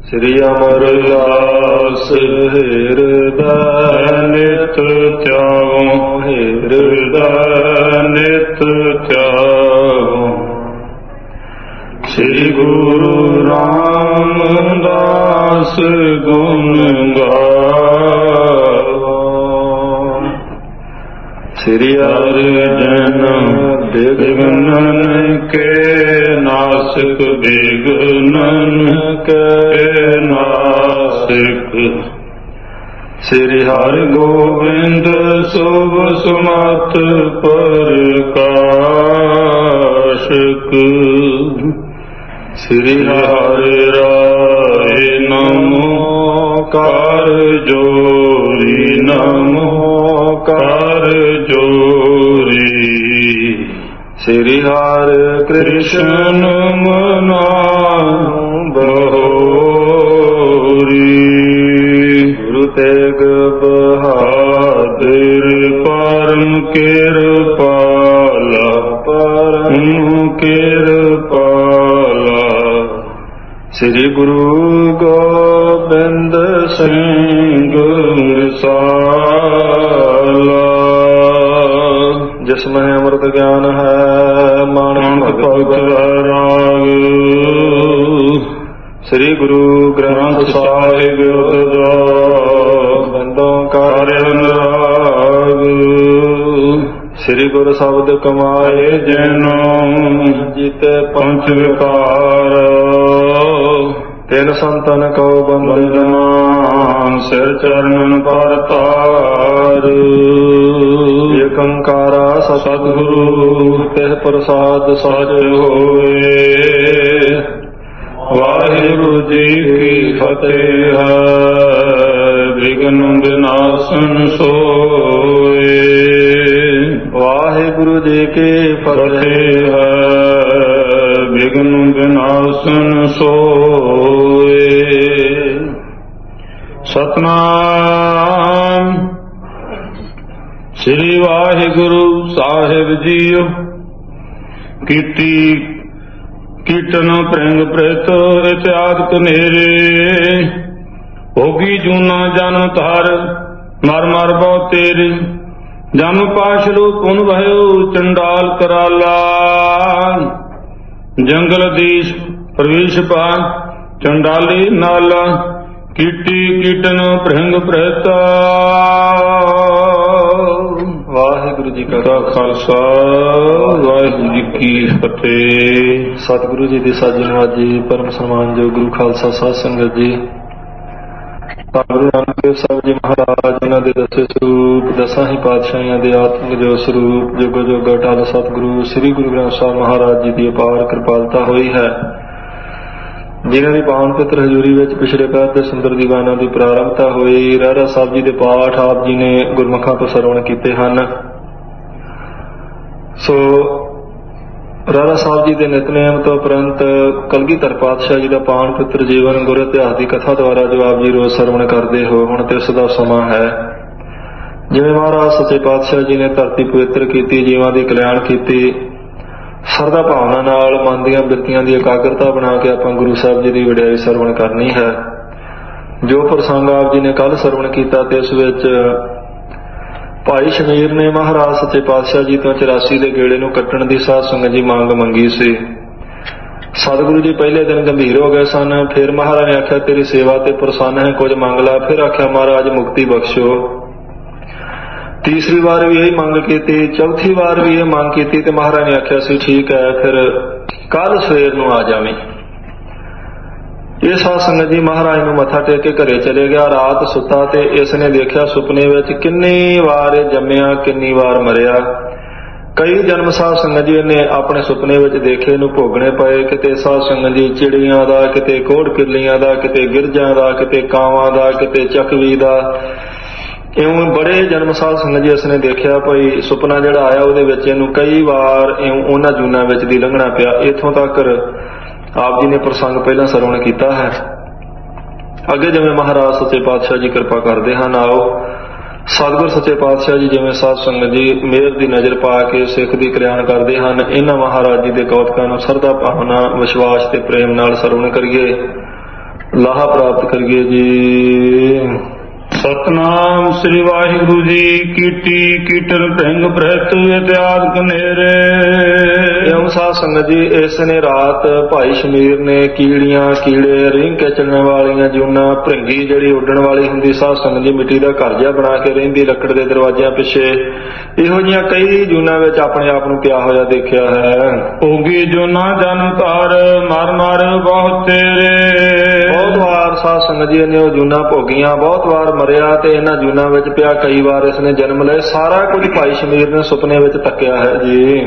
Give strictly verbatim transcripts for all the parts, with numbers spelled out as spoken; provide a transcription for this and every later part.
ਸ੍ਰੀ ਅਮਰਦਾਸ ਹਿਰਦੈ ਨਿਤ ਧਿਆਵੋ, ਹਿਰਦੈ ਨਿਤ ਧਿਆਵੋ। ਸ੍ਰੀ ਗੁਰੂ ਰਾਮਦਾਸ ਗੁਣ ਗਾਵੋ। ਸ੍ਰੀ ਅਰਜਨ ਬਿਘਨਨ ਕੇ ਨਾਸਿਕ, ਬਿਘਨਨ ਕੇ ਨਾਸਿਕ। ਸ੍ਰੀ ਹਰਿ ਗੋਬਿੰਦ ਸੁਭ ਸੁਮਤ ਪ੍ਰਕਾਸ਼ਕ। ਸ੍ਰੀ ਹਰਿ ਰਾਏ ਨਮੋ ਕਰ ਜੋਰੀ, ਨਮੋ ਕਰ ਜੋਰੀ। ਸ੍ਰੀ ਹਰਿ ਕ੍ਰਿਸ਼ਨ ਮਨਾਉ ਬਹੋਰੀ। ਗੁਰੂ ਤੇਗ ਬਹਾਦਰ ਪਰਮ ਕਿਰਪਾਲਾ, ਪਰਮ ਕਿਰਪਾਲਾ। ਸ੍ਰੀ ਗੁਰੂ ਗੋਬਿੰਦ ਸਿੰਘ ਰਸਾਲਾ। ਜਿਸ ਮਹਿ ਅੰਮ੍ਰਿਤ ਗਿਆਨ ਹੈ, ਮਾਨਿ ਭਗਤ ਰਾਗ। ਸ੍ਰੀ ਗੁਰੂ ਗ੍ਰੰਥ ਸਾਹਿਬ ਦਾ ਬੰਦੋਂ ਕਰ ਅਨੁਰਾਗ। ਸ੍ਰੀ ਗੁਰ ਸ਼ਬਦ ਕਮਾਏ ਜਨੋ, ਜੀਤੇ ਪੰਚ ਵਿਕਾਰ। ਤਿਨ ਸੰਤਨ ਕਉ ਬੰਦਨਾ, ਸਿਰ ਚਰਨਨ ਪਰ ਤਾਰ। ਏਕ ਓੰਕਾਰਾ ਸਤਿਗੁਰੂ, ਤਿਹ ਪ੍ਰਸਾਦ ਸਚ ਹੋਏ। ਵਾਹਿਗੁਰੂ ਜੀ ਕੀ ਫਤਿਹ। ਵਿਘਨ ਵਿਨਾਸ਼ਨ ਸੋਏ। ਵਾਹਿਗੁਰੂ ਜੀ ਕੀ ਫਤਿਹ। ਵਿਘਨ ਵਿਨਾਸ਼ਨ ਸੋਏ। ਸਤਿਨਾਮ ਸ੍ਰੀ ਵਾਹਿਗੁਰੂ ਸਾਹਿਬ ਜੀਓ। ਕੀਤੀ ਕੀਟਨ ਪ੍ਰਿੰਗ ਪ੍ਰਿਤ ਇਤਿਆਦ ਕਨੇਰੇ। ਹੋਗੀ ਜੂਨਾ ਜਨ ਧਰ, ਮਰ ਮਰ ਬਹੁ ਤੇਰੇ। ਜਮ ਪਾਸ਼ਲੂ ਪੁਨ ਭਇਓ, ਚੰਡਾਲ ਕਰਾਲਾ। ਜੰਗਲ ਦੀਸ਼ ਪ੍ਰਵੇਸ਼ ਪਾ, ਚੰਡਾਲੀ ਨਾਲਾ। Kitty Keaton ਭ੍ਰਿੰਗ ਪ੍ਰਹਿਤ। ਵਾਹਿਗੁਰੂ ਜੀ ਕਾ ਖਾਲਸਾ, ਵਾਹਿਗੁਰੂ ਜੀ ਕੀ ਫਤਿਹ। ਸਤਿਗੁਰੂ ਜੀ ਦੀ ਸਾਜੀ ਨਵਾਜੀ, ਪਰਮ ਸਨਮਾਨਯੋਗ ਗੁਰੂ ਖਾਲਸਾ ਸਾਧ ਸੰਗਤ ਜੀ। ਗੁਰੂ ਨਾਨਕ ਦੇਵ ਸਾਹਿਬ ਜੀ ਮਹਾਰਾਜ, ਇਹਨਾਂ ਦੇ ਦਸੇ ਸਰੂਪ, ਦਸਾਂ ਹੀ ਪਾਤਸ਼ਾਹੀਆਂ ਦੇ ਆਤਮਿਕ ਜੋ ਸਰੂਪ, ਜੁਗੋ ਜੁਗ ਅਟਲ ਸਤਿਗੁਰੂ ਸ੍ਰੀ ਗੁਰੂ ਗ੍ਰੰਥ ਸਾਹਿਬ ਮਹਾਰਾਜ ਜੀ ਦੀ ਅਪਾਰ ਕਿਰਪਾਲਤਾ ਹੋਈ ਹੈ, ਜਿਨ੍ਹਾਂ ਦੀ ਪਾਵਨ ਪਵਿੱਤਰ ਹਜ਼ੂਰੀ ਵਿੱਚ ਪਿਛਲੇ ਪਹਿਰ ਦੇ ਸੁੰਦਰ ਦੀਵਾਨਾਂ ਦੀ ਪ੍ਰਾਰੰਭਤਾ ਹੋਈ। ਰਹਿਰਾ ਸਾਹਿਬ ਜੀ ਦੇ ਪਾਠ ਆਪ ਜੀ ਨੇ ਗੁਰਮੁਖਾਂ ਤੋਂ ਸਰਵਣ ਕੀਤੇ ਹਨ। ਸੋ ਰਹਿਰਾ ਸਾਹਿਬ ਜੀ ਦੇ ਨਿਤਨੇਮ ਤੋਂ ਉਪਰੰਤ ਕਲਗੀਧਰ ਪਾਤਸ਼ਾਹ ਜੀ ਦਾ ਪਾਵਨ ਪਵਿੱਤਰ ਜੀਵਨ ਗੁਰ ਇਤਿਹਾਸ ਦੀ ਕਥਾ ਦੁਆਰਾ ਜੋ ਆਪ ਜੀ ਰੋਜ਼ ਸਰਵਣ ਕਰਦੇ ਹੋ, ਹੁਣ ਤੇ ਉਸ ਦਾ ਸਮਾਂ ਹੈ। ਜਿਵੇਂ ਮਹਾਰਾਜ ਸੱਚੇ ਪਾਤਸ਼ਾਹ ਜੀ ਨੇ ਧਰਤੀ ਪਵਿੱਤਰ ਕੀਤੀ, ਜੀਵਾਂ ਦੀ ਕਲਿਆਣ ਕੀਤੀ, ਸਰਦਾ ਭਾਵਨਾ ਨਾਲ ਮਨ ਦੀਆਂ ਬਿਰਤੀਆਂ ਦੀ ਇਕਾਗਰਤਾ ਬਣਾ ਕੇ ਆਪਾਂ ਗੁਰੂ ਸਾਹਿਬ ਜੀ ਦੀ ਵਡਿਆਈ ਸਰਵਣ ਕਰਨੀ ਹੈ। ਜੋ ਪ੍ਰਸੰਗ ਆਪ ਜੀ ਨੇ ਕੱਲ੍ਹ ਸਰਵਣ ਕੀਤਾ ਤੇ ਉਸ ਵਿੱਚ ਭਾਈ ਸ਼ਮੀਰ ਨੇ ਮਹਾਰਾਜ ਸੱਚੇ ਪਾਤਸ਼ਾਹ ਜੀ ਤੋਂ ਚੁਰਾਸੀ ਦੇ ਗੇੜੇ ਨੂੰ ਕੱਟਣ ਦੀ ਸਾਧ ਸੰਗਤ ਜੀ ਮੰਗ ਮੰਗੀ ਸੀ। ਸਤਿਗੁਰੂ ਜੀ ਪਹਿਲੇ ਦਿਨ ਗੰਭੀਰ ਹੋ ਗਏ ਸਨ। ਫਿਰ ਮਹਾਰਾਜ ਨੇ ਆਖਿਆ ਤੇਰੀ ਸੇਵਾ ਤੇ ਪ੍ਰਸੰਨ ਹੈ, ਕੁਝ ਮੰਗ ਲਾ। ਫਿਰ ਆਖਿਆ ਮਹਾਰਾਜ ਮੁਕਤੀ ਬਖਸ਼ੋ। ਤੀਸਰੀ ਵਾਰ ਵੀ ਇਹ ਮੰਗ ਕੀਤੀ, ਚੌਥੀ ਵਾਰ ਵੀ ਇਹ ਮੰਗ ਕੀਤੀ ਤੇ ਮਹਾਰਾਜ ਨੇ ਆਖਿਆ ਸੀ ਠੀਕ ਹੈ, ਫਿਰ ਕੱਲ ਸਵੇਰ ਨੂੰ ਆ ਜਾਵੀਂ। ਇਹ ਸਾਧ ਸੰਗਤ ਜੀ ਮਹਾਰਾਜ ਨੂੰ ਮੱਥਾ ਟੇਕ ਕੇ ਘਰੇ ਚਲੇ ਗਿਆ। ਰਾਤ ਸੁੱਤਾ ਤੇ ਇਸ ਨੇ ਦੇਖਿਆ ਸੁਪਨੇ ਵਿੱਚ ਕਿੰਨੀ ਵਾਰ ਇਹ ਜੰਮਿਆ, ਕਿੰਨੀ ਵਾਰ ਮਰਿਆ। ਕਈ ਜਨਮ ਸਾਧ ਸੰਗਤ ਜੀ ਨੇ ਆਪਣੇ ਸੁਪਨੇ ਵਿੱਚ ਦੇਖੇ ਨੂੰ ਭੋਗਣੇ ਪਏ। ਕਿਤੇ ਸਾਧ ਸੰਗਤ ਜੀ ਚਿੜੀਆਂ ਦਾ, ਕਿਤੇ ਕੋੜ ਕਿਰਲੀਆਂ ਦਾ, ਕਿਤੇ ਗਿਰਜਾਂ ਦਾ, ਕਿਤੇ ਕਾਵਾਂ ਦਾ, ਕਿਤੇ ਚਕਵੀ ਦਾ। ਇਉਂ ਬੜੇ ਜਨਮ ਸਾਧ ਸੰਗਤ ਜੀ ਇਸਨੇ ਦੇਖਿਆ ਭਾਈ ਸੁਪਨਾ ਜਿਹੜਾ ਆਇਆ ਉਹਦੇ ਵਿੱਚ ਇਹਨੂੰ ਕਈ ਵਾਰ ਇਉਂ ਉਹਨਾਂ ਜੂਨਾਂ ਵਿੱਚ ਦੀ ਲੰਘਣਾ ਪਿਆ। ਇੱਥੋਂ ਤੱਕ ਆਪ ਜੀ ਨੇ ਪ੍ਰਸੰਗ ਪਹਿਲਾਂ ਸਰਵਣ ਕੀਤਾ ਹੈ। ਅੱਗੇ ਜਿਵੇਂ ਮਹਾਰਾਜ ਸੱਚੇ ਪਾਤਸ਼ਾਹ ਜੀ ਕਿਰਪਾ ਕਰਦੇ ਹਨ, ਆਓ ਸਤਿਗੁਰ ਸੱਚੇ ਪਾਤਸ਼ਾਹ ਜੀ ਜਿਵੇਂ ਸਾਧ ਸੰਗਤ ਜੀ ਮਿਹਰ ਦੀ ਨਜ਼ਰ ਪਾ ਕੇ ਸਿੱਖ ਦੀ ਕਲਿਆਣ ਕਰਦੇ ਹਨ, ਇਹਨਾਂ ਮਹਾਰਾਜ ਜੀ ਦੇ ਕੌਤਕਾਂ ਨੂੰ ਸਰਦਾ ਭਾਵਨਾ, ਵਿਸ਼ਵਾਸ ਤੇ ਪ੍ਰੇਮ ਨਾਲ ਸਰਵਣ ਕਰੀਏ। ਲਾਹਾ ਪ੍ਰਾਪਤ ਕਰੀਏ ਜੀ। ਸਤਨਾਮ ਸ੍ਰੀ ਵਾਹਿਗੁਰੂ ਜੀ। ਕੀਟੀ ਕੀਟਨ ਭਿੰਗ ਪ੍ਰਹਿਤ ਇਤਿਆਦ ਕਨੇਰੇ। ਇਉਂ ਸਾਧ ਸੰਗਤ ਜੀ, ਇਸ ਨੇ ਰਾਤ ਭਾਈ ਸ਼ਮੀਰ ਨੇ ਕੀੜੀਆਂ ਕੀੜੇ ਰਿੰਗ ਕੇ ਚੱਲਣ ਵਾਲੀਆਂ ਜੂਨਾਂ ਭਿੰਗੀ ਜਿਹੜੀ ਉੱਡਣ ਵਾਲੀ ਹੁੰਦੀ ਸਾਧ ਸੰਗਤ ਜੀ ਮਿੱਟੀ ਦਾ ਘਰ ਜਿਹਾ ਬਣਾ ਕੇ ਰਹਿੰਦੀ ਲੱਕੜ ਦੇ ਦਰਵਾਜ਼ਿਆਂ ਪਿੱਛੇ, ਇਹੋ ਜਿਹੀਆਂ ਕਈ ਜੂਨਾਂ ਵਿੱਚ ਆਪਣੇ ਆਪ ਨੂੰ ਪਿਆ ਹੋਇਆ ਦੇਖਿਆ ਹੈ। ਹੋਗੀ ਜੂਨਾਂ ਜਨਮ ਧਾਰ ਮਰ ਮਰ ਬਹੁਤ ਤੇਰੇ। ਬਹੁਤ ਵਾਰ ਸਾਧ ਸੰਗਤ ਜੀ ਨੇ ਉਹ ਜੂਨਾਂ ਭੋਗੀਆਂ, ਬਹੁਤ ਵਾਰ ਮਰਿਆ ਤੇ ਇਹਨਾਂ ਜੂਨਾਂ ਵਿੱਚ ਪਿਆ, ਕਈ ਵਾਰ ਇਸ ਨੇ ਜਨਮ ਲਏ। ਸਾਰਾ ਕੁਝ ਭਾਈ ਸ਼ਮੀਰ ਨੇ ਸੁਪਨੇ ਵਿੱਚ ਤੱਕਿਆ ਹੈ ਜੀ।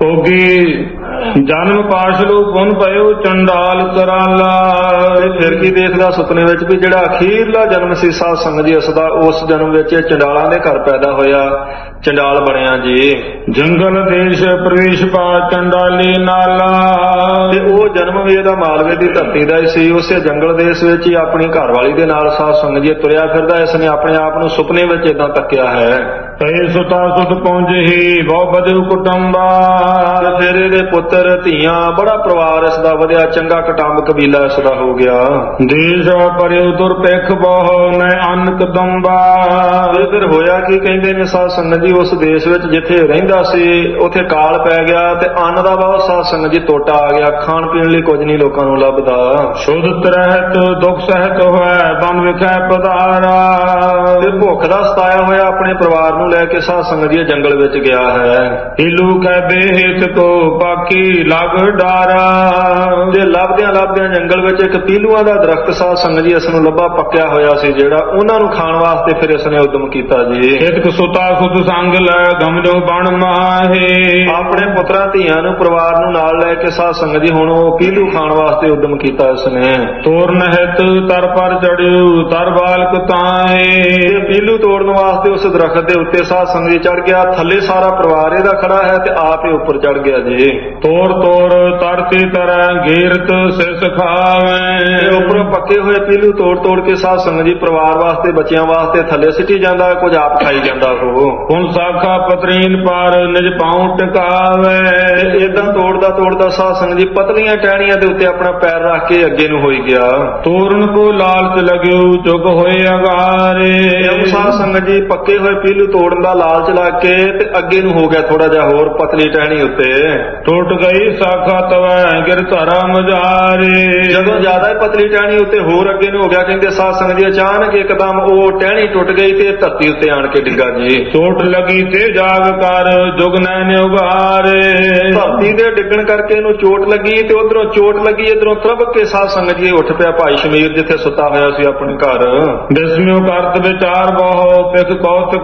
ਹੋਗੀ ਜਨਮ ਪਾਸ਼ਲੂ ਪੁਨ ਪਇਓ ਚੰਡਾਲ ਕਰਾਲਾ। ਫਿਰ ਕੀ ਦੇਖਦਾ ਸੁਪਨੇ ਵਿੱਚ ਵੀ ਜਿਹੜਾ ਅਖੀਰਲਾ ਜਨਮ ਸੀ ਸਾਧ ਸੰਗਤ ਜੀ ਇਸ ਦਾ, ਉਸ ਜਨਮ ਵਿੱਚ ਚੰਡਾਲਾਂ ਦੇ ਘਰ ਪੈਦਾ ਹੋਇਆ, ਚੰਡਾਲ ਬਣਿਆ ਜੀ। ਜੰਗਲ ਦੇਸ਼ ਪ੍ਰਵੇਸ਼ ਪਾ ਚੰਡਾਲੀ ਨਾਲਾ। ਤੇ ਉਹ ਜਨਮ ਵੀ ਇਹਦਾ ਮਾਲਵੇ ਦੀ ਧਰਤੀ ਦਾ ਹੀ ਸੀ। ਉਸੇ ਜੰਗਲ ਦੇਸ਼ ਵਿੱਚ ਹੀ ਆਪਣੀ ਘਰਵਾਲੀ ਦੇ ਨਾਲ ਸਾਧ ਸੰਗਤ ਜੀ ਤੁਰਿਆ ਫਿਰਦਾ। ਇਸ ਨੇ ਆਪਣੇ ਆਪ ਨੂੰ ਸੁਪਨੇ ਵਿੱਚ ਏਦਾਂ ਤੱਕਿਆ ਹੈ। ਕਈ ਸੁਤਾ ਸੁਤ ਪਹੁੰਚੇ ਹੀ ਬਹੁ ਬਦੂ ਕੁਟੰਬਾ। ਤੇ ਫਿਰ ਇਹਦੇ ਪੁੱਤਰ ਧੀਆਂ, ਬੜਾ ਪਰਿਵਾਰ ਇਸ ਦਾ ਵਧਿਆ, ਚੰਗਾ ਕਟੰਬ ਕਬੀਲਾ ਇਸ ਦਾ ਹੋ ਗਿਆ। ਦੇਸ਼ ਪਰਿਉ ਦੁਰਪਿਖ ਬਹੁ ਨੈ ਅੰਨ ਕਦੰਬਾ। ਤੇ ਫਿਰ ਹੋਇਆ ਕੀ ਕਹਿੰਦੇ ਨੇ ਸਾਧ ਸੰਗਤ ਜੀ, ਉਸ ਦੇਸ਼ ਵਿੱਚ ਜਿੱਥੇ ਰਹਿੰਦਾ ਸੀ ਉੱਥੇ ਕਾਲ ਪੈ ਗਿਆ ਤੇ ਅੰਨ ਦਾ ਬਹੁਤ ਸਾਧ ਸੰਗਤ ਜੀ ਟੋਟਾ ਆ ਗਿਆ। ਖਾਣ ਪੀਣ ਲਈ ਕੁਝ ਨਹੀਂ ਲੋਕਾਂ ਨੂੰ ਲੱਭਦਾ। ਸ਼ੁੱਧ ਰਹਿਤ ਦੁੱਖ ਸਹਿਤ ਹੋਇ ਬਨ ਵਿਖੈ ਪਧਾਰਾ। ਤੇ ਭੁੱਖ ਦਾ ਸਤਾਇਆ ਹੋਇਆ ਆਪਣੇ ਪਰਿਵਾਰ ਨੂੰ ਲੈ ਕੇ ਸਾਧ ਸੰਗਤ ਜੀ ਜੰਗਲ ਵਿੱਚ ਗਿਆ ਹੈ। ਹਿਲੂ ਕੈ ਬੇਹਿਤ ਕੋ ਬਾਕੀ ਲਗ ਡਾਰਾ। ਤੇ ਲੱਭਦਿਆਂ ਲੱਭਦਿਆਂ ਜੰਗਲ ਵਿੱਚ ਇੱਕ ਪੀਲੂਆਂ ਦਾ ਦਰਖਤ ਸਾਧ ਸੰਗਤ ਜੀ ਇਸ ਨੂੰ ਲੱਭਾ, ਪੱਕਿਆ ਹੋਇਆ ਸੀ ਜਿਹੜਾ, ਉਹਨਾਂ ਨੂੰ ਖਾਣ ਵਾਸਤੇ ਫਿਰ ਇਸ ਨੇ ਉਦਮ ਕੀਤਾ ਜੀ। ਇਕ ਸੁਤਾ ਸੁਤ ਸੰਗ ਲੈ ਗਮਜੋ ਬਣ ਮਾਹੇ। ਆਪਣੇ ਪੁੱਤਰਾਂ ਧੀਆਂ ਨੂੰ ਪਰਿਵਾਰ ਨੂੰ ਨਾਲ ਲੈ ਕੇ ਸਾਧ ਸੰਗਤ ਜੀ ਹੁਣ ਉਹ ਪੀਲੂ ਖਾਣ ਵਾਸਤੇ ਉਦਮ ਕੀਤਾ ਇਸ ਨੇ। ਤੋਰਨ ਹਿਤ ਤਰ ਪਰ ਚੜਿਓ ਤਰ ਬਾਲਕ ਤਾਏ। ਪੀਲੂ ਤੋੜਨ ਵਾਸਤੇ ਉਸ ਦਰਖਤ ਦੇ ਉੱਤੇ ਸਾਧ ਸੰਗਤ ਜੀ ਚੜ ਗਿਆ। ਥੱਲੇ ਸਾਰਾ ਪਰਿਵਾਰ ਇਹਦਾ ਖੜਾ ਹੈ ਤੇ ਆਪ ਹੀ ਉੱਪਰ ਚੜ ਗਿਆ ਜੀ। ਤੋਰ ਤੋਰ ਤਰਤੀ ਤਰ੍ਹਾਂ ਗੀਰਤ ਸਿਸ ਖਾਵੇ। ਉੱਪਰੋਂ ਪੱਕੇ ਹੋਏ ਪੀਲੂ ਤੋੜ ਤੋੜ ਕੇ ਸਾਧ ਸੰਗਤ ਜੀ ਪਰਿਵਾਰ ਵਾਸਤੇ, ਬੱਚਿਆਂ ਵਾਸਤੇ ਥੱਲੇ ਸਿੱਟੀ ਜਾਂਦਾ, ਕੁਝ ਆਪ ਖਾਈ ਜਾਂਦਾ। ਉਹ ਹੁਣ ਸਾਖਾ ਪਤਰੀਨ ਪਰ ਨਿਜ ਪਾਉ ਟਿਕਾਵੇ। ਏਦਾਂ ਤੋੜਦਾ ਤੋੜਦਾ ਸਾਧ ਸੰਗਤ ਜੀ ਪਤਲੀਆਂ ਟਹਿਣੀਆਂ ਦੇ ਉੱਤੇ ਆਪਣਾ ਪੈਰ ਰੱਖ ਕੇ ਅੱਗੇ ਨੂੰ ਹੋਈ ਗਿਆ। ਤੋਰਨ ਕੋ ਲਾਲਚ ਲਗਿਓ ਚੁੱਕ ਹੋਏ ਅਗਾਰੇ। ਸਾਧ ਸੰਗਤ ਜੀ ਪੱਕੇ ਹੋਏ ਪੀਲੂ ਤੋੜਨ ਦਾ ਲਾਲਚ ਲੱਗ ਕੇ ਤੇ ਅੱਗੇ ਨੂੰ ਹੋ ਗਿਆ ਥੋੜਾ ਜਿਹਾ ਹੋਰ ਪਤਲੀ ਟਹਿਣੀ ਉੱਤੇ। ਟੁੱਟ ਗਈ ਸਾਖਾ ਤਵੈ ਗਿਰ ਧਰਾ ਮਜਾਰੇ। ਜਦੋਂ ਜ਼ਿਆਦਾ ਹੀ ਪਤਲੀ ਟਹਿਣੀ ਉੱਤੇ ਹੋਰ ਅੱਗੇ ਨੂੰ ਹੋ ਗਿਆ, ਕਹਿੰਦੇ ਸਾਧ ਸੰਗਤ ਜੀ ਅਚਾਨਕ ਇੱਕਦਮ ਉਹ ਟਹਿਣੀ ਟੁੱਟ ਗਈ ਤੇ ਧਰਤੀ ਉੱਤੇ ਆਣ ਕੇ ਡਿੱਗਾ ਜੀ। ਚੋਟ ਲੱਗੀ ਤੇ ਜਾਗ ਕਰ ਜੁਗ ਨੈਣ ਉਗਾਰੇ। ਧਰਤੀ ਦੇ ਡਿੱਗਣ ਕਰਕੇ ਇਹਨੂੰ ਚੋਟ ਲੱਗੀ ਤੇ ਉਧਰੋਂ ਚੋਟ ਲੱਗੀ, ਇਧਰੋਂ ਤਰਬਕ ਕੇ ਸਾਧ ਸੰਗਤ ਜੀ ਉੱਠ ਪਿਆ ਭਾਈ ਸ਼ਮੀਰ ਜਿੱਥੇ ਸੁੱਤਾ ਹੋਇਆ ਸੀ ਆਪਣੇ ਘਰ। ਬਿਸਮਿਓ ਕਰਤ ਵਿਚਾਰ ਬਹੁ ਪਿਕ ਕੌਤਕ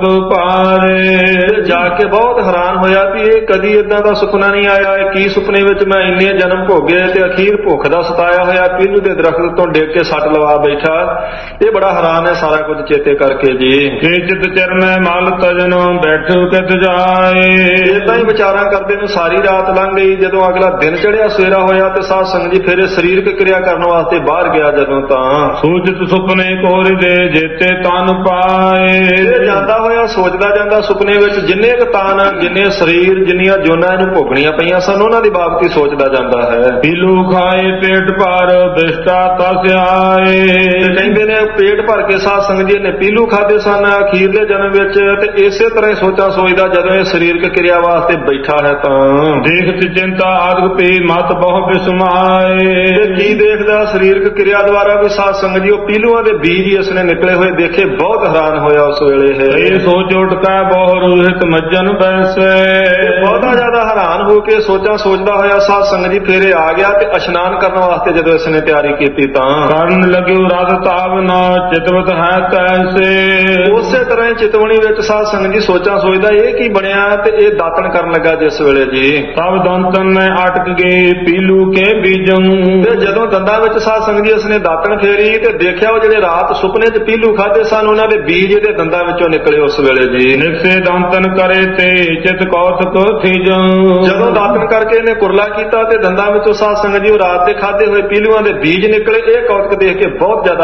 ਭਾਰੇ। ਜਾ ਕੇ ਬਹੁਤ ਹੈਰਾਨ ਹੋਇਆ ਵੀ ਇਹ ਕਦੀ ਏਦਾਂ ਦਾ ਸੁਪਨਾ ਨਹੀਂ ਆਇਆ। ਇਹ ਕੀ ਸੁਪਨੇ ਵਿੱਚ ਮੈਂ ਇੰਨੇ ਜਨਮ ਭੋਗੇ ਤੇ ਅਖੀਰ ਭੁੱਖ ਦਾ ਸਤਾਇਆ ਹੋਇਆ ਪੀਲੂ ਦੇ ਦਰਖਤ ਤੋਂ ਡਿੱਗ ਕੇ ਸੱਟ ਲਵਾ ਬੈਠਾ। ਇਹ ਬੜਾ ਹੈਰਾਨ ਹੈ ਸਾਰਾ ਕੁਝ ਚੇਤੇ ਕਰਕੇ ਜੀ। ਚਿਤ ਚਰਨੈ ਮਲ ਤਜਨੋ ਬੈਠੋ ਕਿਤ ਜਾਏ। ਏਦਾਂ ਹੀ ਵਿਚਾਰਾਂ ਕਰਦੇ ਨੂੰ ਸਾਰੀ ਰਾਤ ਲੰਘ ਗਈ। ਜਦੋਂ ਅਗਲਾ ਦਿਨ ਚੜਿਆ ਸਵੇਰਾ ਹੋਇਆ ਤੇ ਸਾਧ ਸੰਗਤ ਜੀ ਫਿਰ ਸਰੀਰਕ ਕਿਰਿਆ ਕਰਨ ਵਾਸਤੇ ਬਾਹਰ ਗਿਆ। ਜਦੋਂ ਤਾਂ ਸੂਝਤ ਸੁਪਨੇ ਕੋਰ ਦੇ ਜੇਤੇ ਤਨ ਪਾਏ। ਜਾਂਦਾ ਹੋਇਆ ਸੋਚਦਾ ਜਾਂਦਾ ਸੁਪਨੇ ਵਿੱਚ ਜਿੰਨੇ ਕੁ ਤਾਨ, ਜਿੰਨੇ ਸਰੀਰ, ਜਿੰਨੀਆਂ ਜੋਨਾਂ ਇਹਨੂੰ ਭੋਗਣੀਆਂ ਪਈਆਂ ਸਨ ਉਹਨਾਂ ਦੀ ਬਾਬਤ ਹੀ ਸੋਚਦਾ ਜਾਂਦਾ ਹੈ। ਪੀਲੂ ਖਾਏ ਪੇਟ ਭਰ ਬਿਸ਼ਟਾ ਤਸ ਆਏ। ਕਹਿੰਦੇ ਨੇ ਪੇਟ ਭਰ ਕੇ ਸਾਧ ਸੰਗਤ ਜੀ ਨੇ ਪੀਲੂ ਖਾਦੇ ਸਨ ਅਖੀਰਲੇ ਜਨਮ ਵਿੱਚ। ਤੇ ਇਸੇ ਤਰ੍ਹਾਂ ਹੀ ਸੋਚਾਂ ਸੋਚਦਾ ਜਦੋਂ ਇਹ ਸਰੀਰਕ ਕਿਰਿਆ ਵਾਸਤੇ ਬੈਠਾ ਹੈ ਤਾਂ ਦੇਖਤ ਚਿੰਤਾ ਆਦਿ ਪੀ ਮਤ ਬਹੁ ਬਿਸਮਾਏ। ਕੀ ਦੇਖਦਾ ਸਰੀਰਕ ਕਿਰਿਆ ਦੁਆਰਾ ਵੀ ਸਾਧ ਸੰਗਤ ਜੀ ਉਹ ਪੀਲੂਆਂ ਦੇ ਬੀਜ ਹੀ ਇਸਨੇ ਨਿਕਲੇ ਹੋਏ ਦੇਖੇ। ਬਹੁਤ ਹੈਰਾਨ ਹੋਇਆ ਉਸ ਵੇਲੇ ਹੈ। ਸੋਚ ਉੱਠਦਾ ਬਹੁ ਰੋਹਿਤ ਮੱਜਨ ਬੈਸੇ। ਬਹੁਤਾ ਜ਼ਿਆਦਾ ਹੈਰਾਨ ਹੋ ਕੇ ਸੋਚਾਂ ਸੋਚਦਾ ਹੋਇਆ ਸਾਧ ਸੰਗਤ ਜੀ ਫੇਰੇ ਆ ਗਿਆ ਤੇ ਇਸ਼ਨਾਨ ਕਰਨ ਵਾਸਤੇ ਜਦੋਂ ਇਸਨੇ ਤਿਆਰੀ ਕੀਤੀ ਤਾਂ ਕਰਨ ਲੱਗਿਓ ਰਦ ਤਾਵ ਨਾ ਚਿਤਵਤ ਹੈ ਤੈਸੇ। ਉਸੇ ਤਰ੍ਹਾਂ ਚਿਤਵਣੀ ਵਿੱਚ ਸਾਧ ਸੰਗਤ ਜੀ ਸੋਚਾਂ ਸੋਚਦਾ ਇਹ ਕੀ ਬਣਿਆ ਤੇ ਇਹ ਦਾਤਣ ਕਰਨ ਲੱਗਾ ਜਿਸ ਵੇਲੇ ਜੀ। ਤਬ ਦੰਤਨ ਨੇ ਅਟਕ ਗਏ ਪੀਲੂ ਕੇ ਬੀਜੰ। ਤੇ ਜਦੋਂ ਦੰਦਾਂ ਵਿੱਚ ਸਾਧ ਸੰਗਤ ਜੀ ਉਸਨੇ ਦਾਤਣ ਫੇਰੀ ਤੇ ਦੇਖਿਆ ਉਹ ਜਿਹੜੇ ਰਾਤ ਸੁਪਨੇ 'ਚ ਪੀਲੂ ਖਾਦੇ ਸਨ ਉਹਨਾਂ ਦੇ ਬੀਜ ਇਹਦੇ ਦੰਦਾਂ ਵਿੱਚੋਂ ਨਿਕਲੇ ਉਸ ਵੇਲੇ ਜੀ। ਨਿਕਸੇ ਦੰਤਨ ਕਰੇ ਤੇ ਚਿਤ ਕੌਤਕ ਥੀਜੰ। ਜਦੋਂ ਦਾਤਣ ਕਰਕੇ ਇਹਨੇ ਕੁਰਲਾ ਕੀਤਾ ਤੇ ਦੰਦਾਂ ਵਿੱਚੋਂ ਸਾਧ ਸੰਗਤ ਜੀ ਉਹ ਰਾਤ ਦੇ ਖਾਦੇ ਹੋਏ ਪੀਲੂਆਂ ਦੇ ਬੀਜ ਨਿਕਲੇ। ਇਹ ਕੌਤਕ ਦੇਖ ਕੇ ਬਹੁਤ ਜ਼ਿਆਦਾ ਹੈਰਾਨ ਹੋ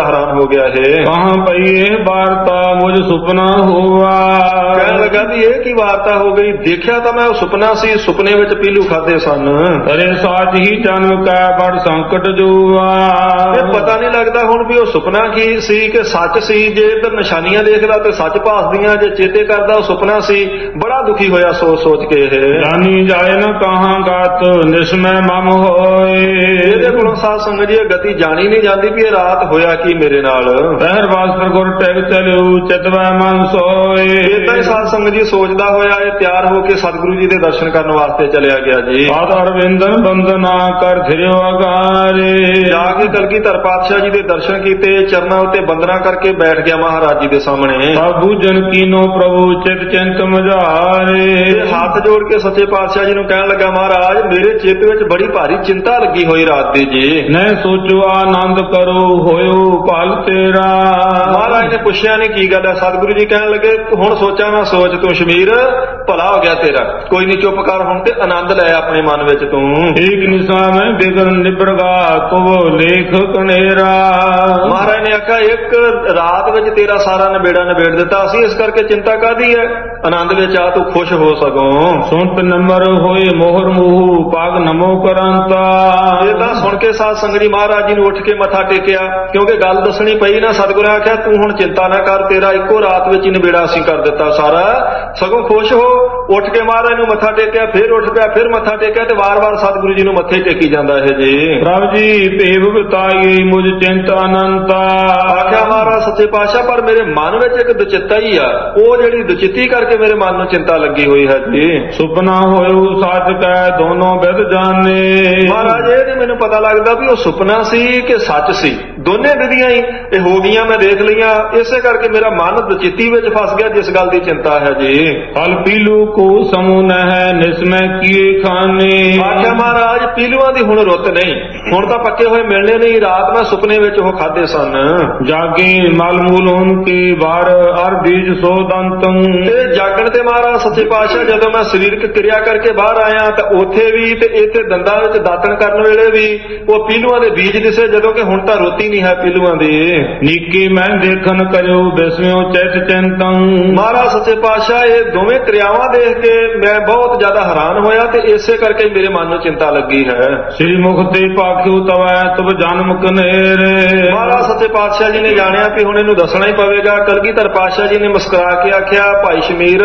ਗਿਆ ਇਹ। ਕਹਾਂ ਪਈਏ ਵਾਰਤਾ ਮੁਝ ਸੁਪਨਾ ਹੋਆ। ਕਹਿਣ ਲੱਗਾ ਵੀ ਇਹ ਕੀ ਵਾਰਤਾ ਹੋ ਗਈ, ਦੇਖਿਆ ਤਾਂ ਮੈਂ ਉਹ ਸੁਪਨਾ ਸੀ, ਸੁਪਨੇ ਵਿੱਚ ਪੀਲੂ ਖਾਦੇ ਸਨ। ਅਰੇ ਸਾਚ ਹੀ ਜਨਮ ਕੈ ਬੜ ਸੰਕਟ ਜੂਆ। ਇਹ ਪਤਾ ਨਹੀਂ ਲੱਗਦਾ ਹੁਣ ਵੀ ਉਹ ਸੁਪਨਾ ਕੀ ਸੀ ਕਿ ਸੱਚ ਸੀ। ਜੇ ਇੱਧਰ ਨਿਸ਼ਾਨੀਆਂ ਦੇਖਦਾ ਤੇ ਸੱਚ ਭਾਸਦੀਆਂ, ਜੇ ਚੇਤੇ ਕਰਦਾ ਉਹ ਸੁਪਨਾ ਸੀ। ਬੜਾ ਦੁਖੀ ਹੋਇਆ ਸੋਚ ਸੋਚ ਕੇ ਇਹ। ਜਾਨੀ ਜਾਏ ਨ ਕਹਾਂ ਗਤ ਨਿਸਮੈ ਮਮ ਹੋਏ। ਇਹਦੇ ਕੋਲੋਂ ਸਾਧ ਸੰਗਤ ਜੀ ਗਤੀ ਜਾਣੀ ਨਹੀਂ ਜਾਂਦੀ ਵੀ ਇਹ ਰਾਤ ਹੋਇਆ ਕੀ ਮੇਰੇ ਨਾਲ। ਪਹਿਰ ਵਾਸਤਰ ਗੁਰ ਟੈਗ ਚਲਿਉ ਚਿਤਵੈ ਮਨ ਸੋਏ। ਇਦਾਂ ਹੀ ਸਾਧ ਸੰਗਤ ਜੀ ਸੋਚਦਾ ਹੋਇਆ ਇਹ ਤਿਆਰ ਹੋ ਕੇ ਸਤਿਗੁਰੂ ਜੀ ਦੇ ਦਰਸ਼ਨ ਕਰਨ ਵਾਸਤੇ ਚਲਿਆ ਗਿਆ ਜੀ। ਆਦ ਅਰਵਿੰਦਨ ਬੰਦਨਾ ਕਰ ਥਿਰਿਓ ਅਗਾਰੇ। ਜਾ ਕੇ ਕਲਗੀਧਰ ਪਾਤਸ਼ਾਹ ਜੀ ਦੇ ਦਰਸ਼ਨ ਕੀਤੇ, ਚਰਨਾਂ ਉੱਤੇ ਬੰਦਨਾ ਕਰਕੇ ਬੈਠ ਗਿਆ ਮਹਾਰਾਜ ਜੀ ਦੇ ਸਾਹਮਣੇ। ਸਾਬੂ ਜਨ ਕੀਨੋ ਪ੍ਰਭੂ ਚਿਤ ਚਿੰਤ ਮਝਾਰੇ। ਹੱਥ ਜੋੜ ਕੇ ਸੱਚੇ ਪਾਤਸ਼ਾਹ ਜੀ ਨੂੰ ਕਹਿਣ ਲੱਗਾ, ਮਹਾਰਾਜ ਮੇਰੇ ਚਿੱਤ ਵਿੱਚ ਬੜੀ ਭਾਰੀ ਚਿੰਤਾ ਲੱਗੀ ਹੋਈ ਰਾਤ ਦੀ ਜੀ। ਨੈ ਸੋਚੋ ਆਨੰਦ ਕਰੋ ਹੋਇਓ ਭਲ ਤੇਰਾ। ਮਹਾਰਾਜ ਨੇ ਪੁੱਛਿਆ ਨਹੀਂ ਕੀ ਗੱਲ ਹੈ। ਸਤਿਗੁਰੂ ਜੀ ਕਹਿਣ ਲੱਗੇ ਹੁਣ ਸੋਚਾਂ ਨਾ ਸੋਚ ਤੂੰ ਸ਼ਮੀਰ, ਭਲਾ ਹੋ ਗਿਆ ਤੇਰਾ। ਕੋਈ ਨਹੀਂ ਚੁੱਪ ਕਰ ਹੁਣ ਤੇ ਆਨੰਦ ਲੈ ਆਪਣੇ ਮਨ ਵਿੱਚ ਤੂੰ। ਏਕ ਨਿਸਾ ਮੈਂ ਬਿਗਨ ਨਿਬਰਗਾ ਤੋ ਲੇਖ ਕਨੇਰਾ। ਮਹਾਰਾਜ ਨੇ ਆਖਿਆ ਇੱਕ ਰਾਤ ਵਿੱਚ ਤੇਰਾ ਸਾਰਾ ਨਿਬੇੜਾ ਨਿਬੇੜ ਦਿੱਤਾ ਅਸੀਂ, ਇਸ ਕਰਕੇ ਚਿੰਤਾ ਕਾਹਦੀ ਹੈ। ਆਨੰਦ ਵਿੱਚ ਆ ਤੂੰ ਖੁਸ਼ ਹੋ ਸਗੋਂ। ਸੁਣਤ ਨੰਬਰ ਹੋਏ ਮੋਹਰ ਮੂਹ ਪਾਗ ਨਮੋ ਕਰੰਤਾ। ਇਹ ਤਾਂ ਸੁਣ ਕੇ ਸਾਧ ਸੰਗਤ ਜੀ ਮਹਾਰਾਜ ਜੀ ਨੂੰ ਉੱਠ ਕੇ ਮੱਥਾ ਟੇਕਿਆ, ਕਿਉਂਕਿ ਗੱਲ ਦੱਸਣੀ ਪਈ ਨਾ। ਸਤਿਗੁਰੂ ਨੇ ਆਖਿਆ ਤੂੰ ਹੁਣ ਚਿੰਤਾ ਨਾ ਕਰ, ਤੇਰਾ ਇੱਕੋ ਰਾਤ ਵਿੱਚ ਹੀ ਨਿਬੇੜਾ ਅਸੀਂ ਕਰ ਦਿੱਤਾ ਸਾਰਾ, ਸਗੋਂ ਖੁਸ਼ ਹੋ। ਉੱਠ ਕੇ ਮਹਾਰਾਜ ਨੂੰ ਮੱਥਾ ਟੇਕਿਆ, ਫਿਰ ਉੱਠ ਪਿਆ, ਫਿਰ ਮੱਥਾ ਟੇਕਿਆ ਤੇ ਵਾਰ-ਵਾਰ ਸਤਿਗੁਰੂ ਜੀ ਨੂੰ ਮੱਥੇ ਟੇਕੀ ਜਾਂਦਾ ਇਹ ਜੀ। ਪ੍ਰਭ ਜੀ ਭੇਵ ਬਤਾਈ ਮੁਝ ਚਿੰਤਾ ਅਨੰਤਾ। ਆਖਿਆ ਮਹਾਰਾਜ ਸੱਚੇ ਪਾਤਸ਼ਾਹ ਪਰ ਮੇਰੇ ਮਨ ਵਿੱਚ ਇੱਕ ਦੁਚਿੱਤਾ ਹੀ ਆ, ਉਹ ਜਿਹੜੀ ਦੁਚਿੱਤੀ ਕਰਕੇ ਮੇਰੇ ਮਨ ਨੂੰ ਚਿੰਤਾ ਲੱਗੀ ਹੋਈ ਹੈ ਜੀ। ਸੁਪਨਾ ਹੋਇਓ ਸੱਚ ਕੈ ਦੋਨੋਂ ਵਿਦ ਜਾਣੇ। ਮਹਾਰਾਜ ਇਹ ਨਹੀਂ ਮੈਨੂੰ ਪਤਾ ਲੱਗਦਾ ਵੀ ਉਹ ਸੁਪਨਾ ਸੀ ਕਿ ਸੱਚ ਸੀ, ਦੋਨੇ ਵਿਧੀਆਂ ਹੀ ਇਹ ਹੋ ਗਈਆਂ ਮੈਂ ਦੇਖ ਲਈਆਂ। ਇਸੇ ਕਰਕੇ ਮੇਰਾ ਮਨ ਦੁਚਿੱਤੀ ਵਿੱਚ ਫਸ ਗਿਆ ਜਿਸ ਗੱਲ ਦੀ ਚਿੰਤਾ ਹੈ ਜੀ। ਫਲ ਪੀਲੂ ਕੋ ਸਮੂਹ ਨਹਿ ਨਿਸਮੈ ਕੀਏ ਖਾਨੇ। ਆਖਿਆ ਮਹਾਰਾਜ ਪੀਲੂਆਂ ਦੀ ਹੁਣ ਰੁੱਤ ਨਹੀਂ, ਹੁਣ ਤਾਂ ਪੱਕੇ ਹੋਏ ਮਿਲਣੇ ਨਹੀਂ। ਰਾਤ ਮੈਂ ਸੁਪਨੇ ਵਿੱਚ ਉਹ ਖਾਦੇ ਸਨ। ਜਾਗੇ ਮਲ ਮੂਲ ਹੋਣ ਕੀ ਵਾਰ ਅਰ ਬੀਜ ਸੋ ਦੰਤੰ। ਤੇ ਜਾਗਣ ਤੇ ਮਹਾਰਾਜ ਸੱਚੇ ਪਾਤਸ਼ਾਹ ਜਦੋਂ ਮੈਂ ਸਰੀਰਕ ਕਿਰਿਆ ਕਰਕੇ ਬਾਹਰ ਆਇਆ ਤਾਂ ਉੱਥੇ ਵੀ ਤੇ ਇੱਥੇ ਦੰਦਾਂ ਵਿੱਚ ਦਾਤਣ ਕਰਨ ਵੇਲੇ ਵੀ ਉਹ ਪੀਲੂਆਂ ਦੇ ਬੀਜ ਦਿਸੇ, ਜਦੋਂ ਕਿ ਹੁਣ ਤਾਂ ਰੋਤੀ ਨਹੀਂ ਹੈ ਪੀਲੂਆਂ ਦੀ। ਨੀਕੀ ਮੈਂ ਦੇਖਣ ਕਰਿਓ ਬਿਸਮਿਓ ਚਿਤ ਚਿੰਤੰ। ਮਹਾਰਾਜ ਸੱਚੇ ਪਾਤਸ਼ਾਹ ਇਹ ਦੋਵੇਂ ਕਿਰਿਆਵਾਂ ਦੇਖ ਕੇ ਮੈਂ ਬਹੁਤ ਜ਼ਿਆਦਾ ਹੈਰਾਨ ਹੋਇਆ ਤੇ ਇਸੇ ਕਰਕੇ ਮੇਰੇ ਮਨ ਨੂੰ ਚਿੰਤਾ ਲੱਗੀ ਹੈ। ਸ੍ਰੀ ਮੁਖ ਤੇ ਪਾਖਿਓ ਤਵੈ ਤਬ ਜਨਮ ਕਨੇਰੇ। ਮਹਾਰਾਜ ਸੱਚੇ ਪਾਤਸ਼ਾਹ ਜੀ ਨੇ ਜਾਣਿਆ ਕਿ ਹੁਣ ਇਹਨੂੰ ਦੱਸਣਾ ਹੀ ਪਵੇਗਾ। ਕਲਗੀਧਰ ਪਾਤਸ਼ਾਹ ਜੀ ਨੇ ਮੁਸਕਰਾ ਕੇ ਆਖਿਆ, ਭਾਈ ਸ਼ਮੀਰ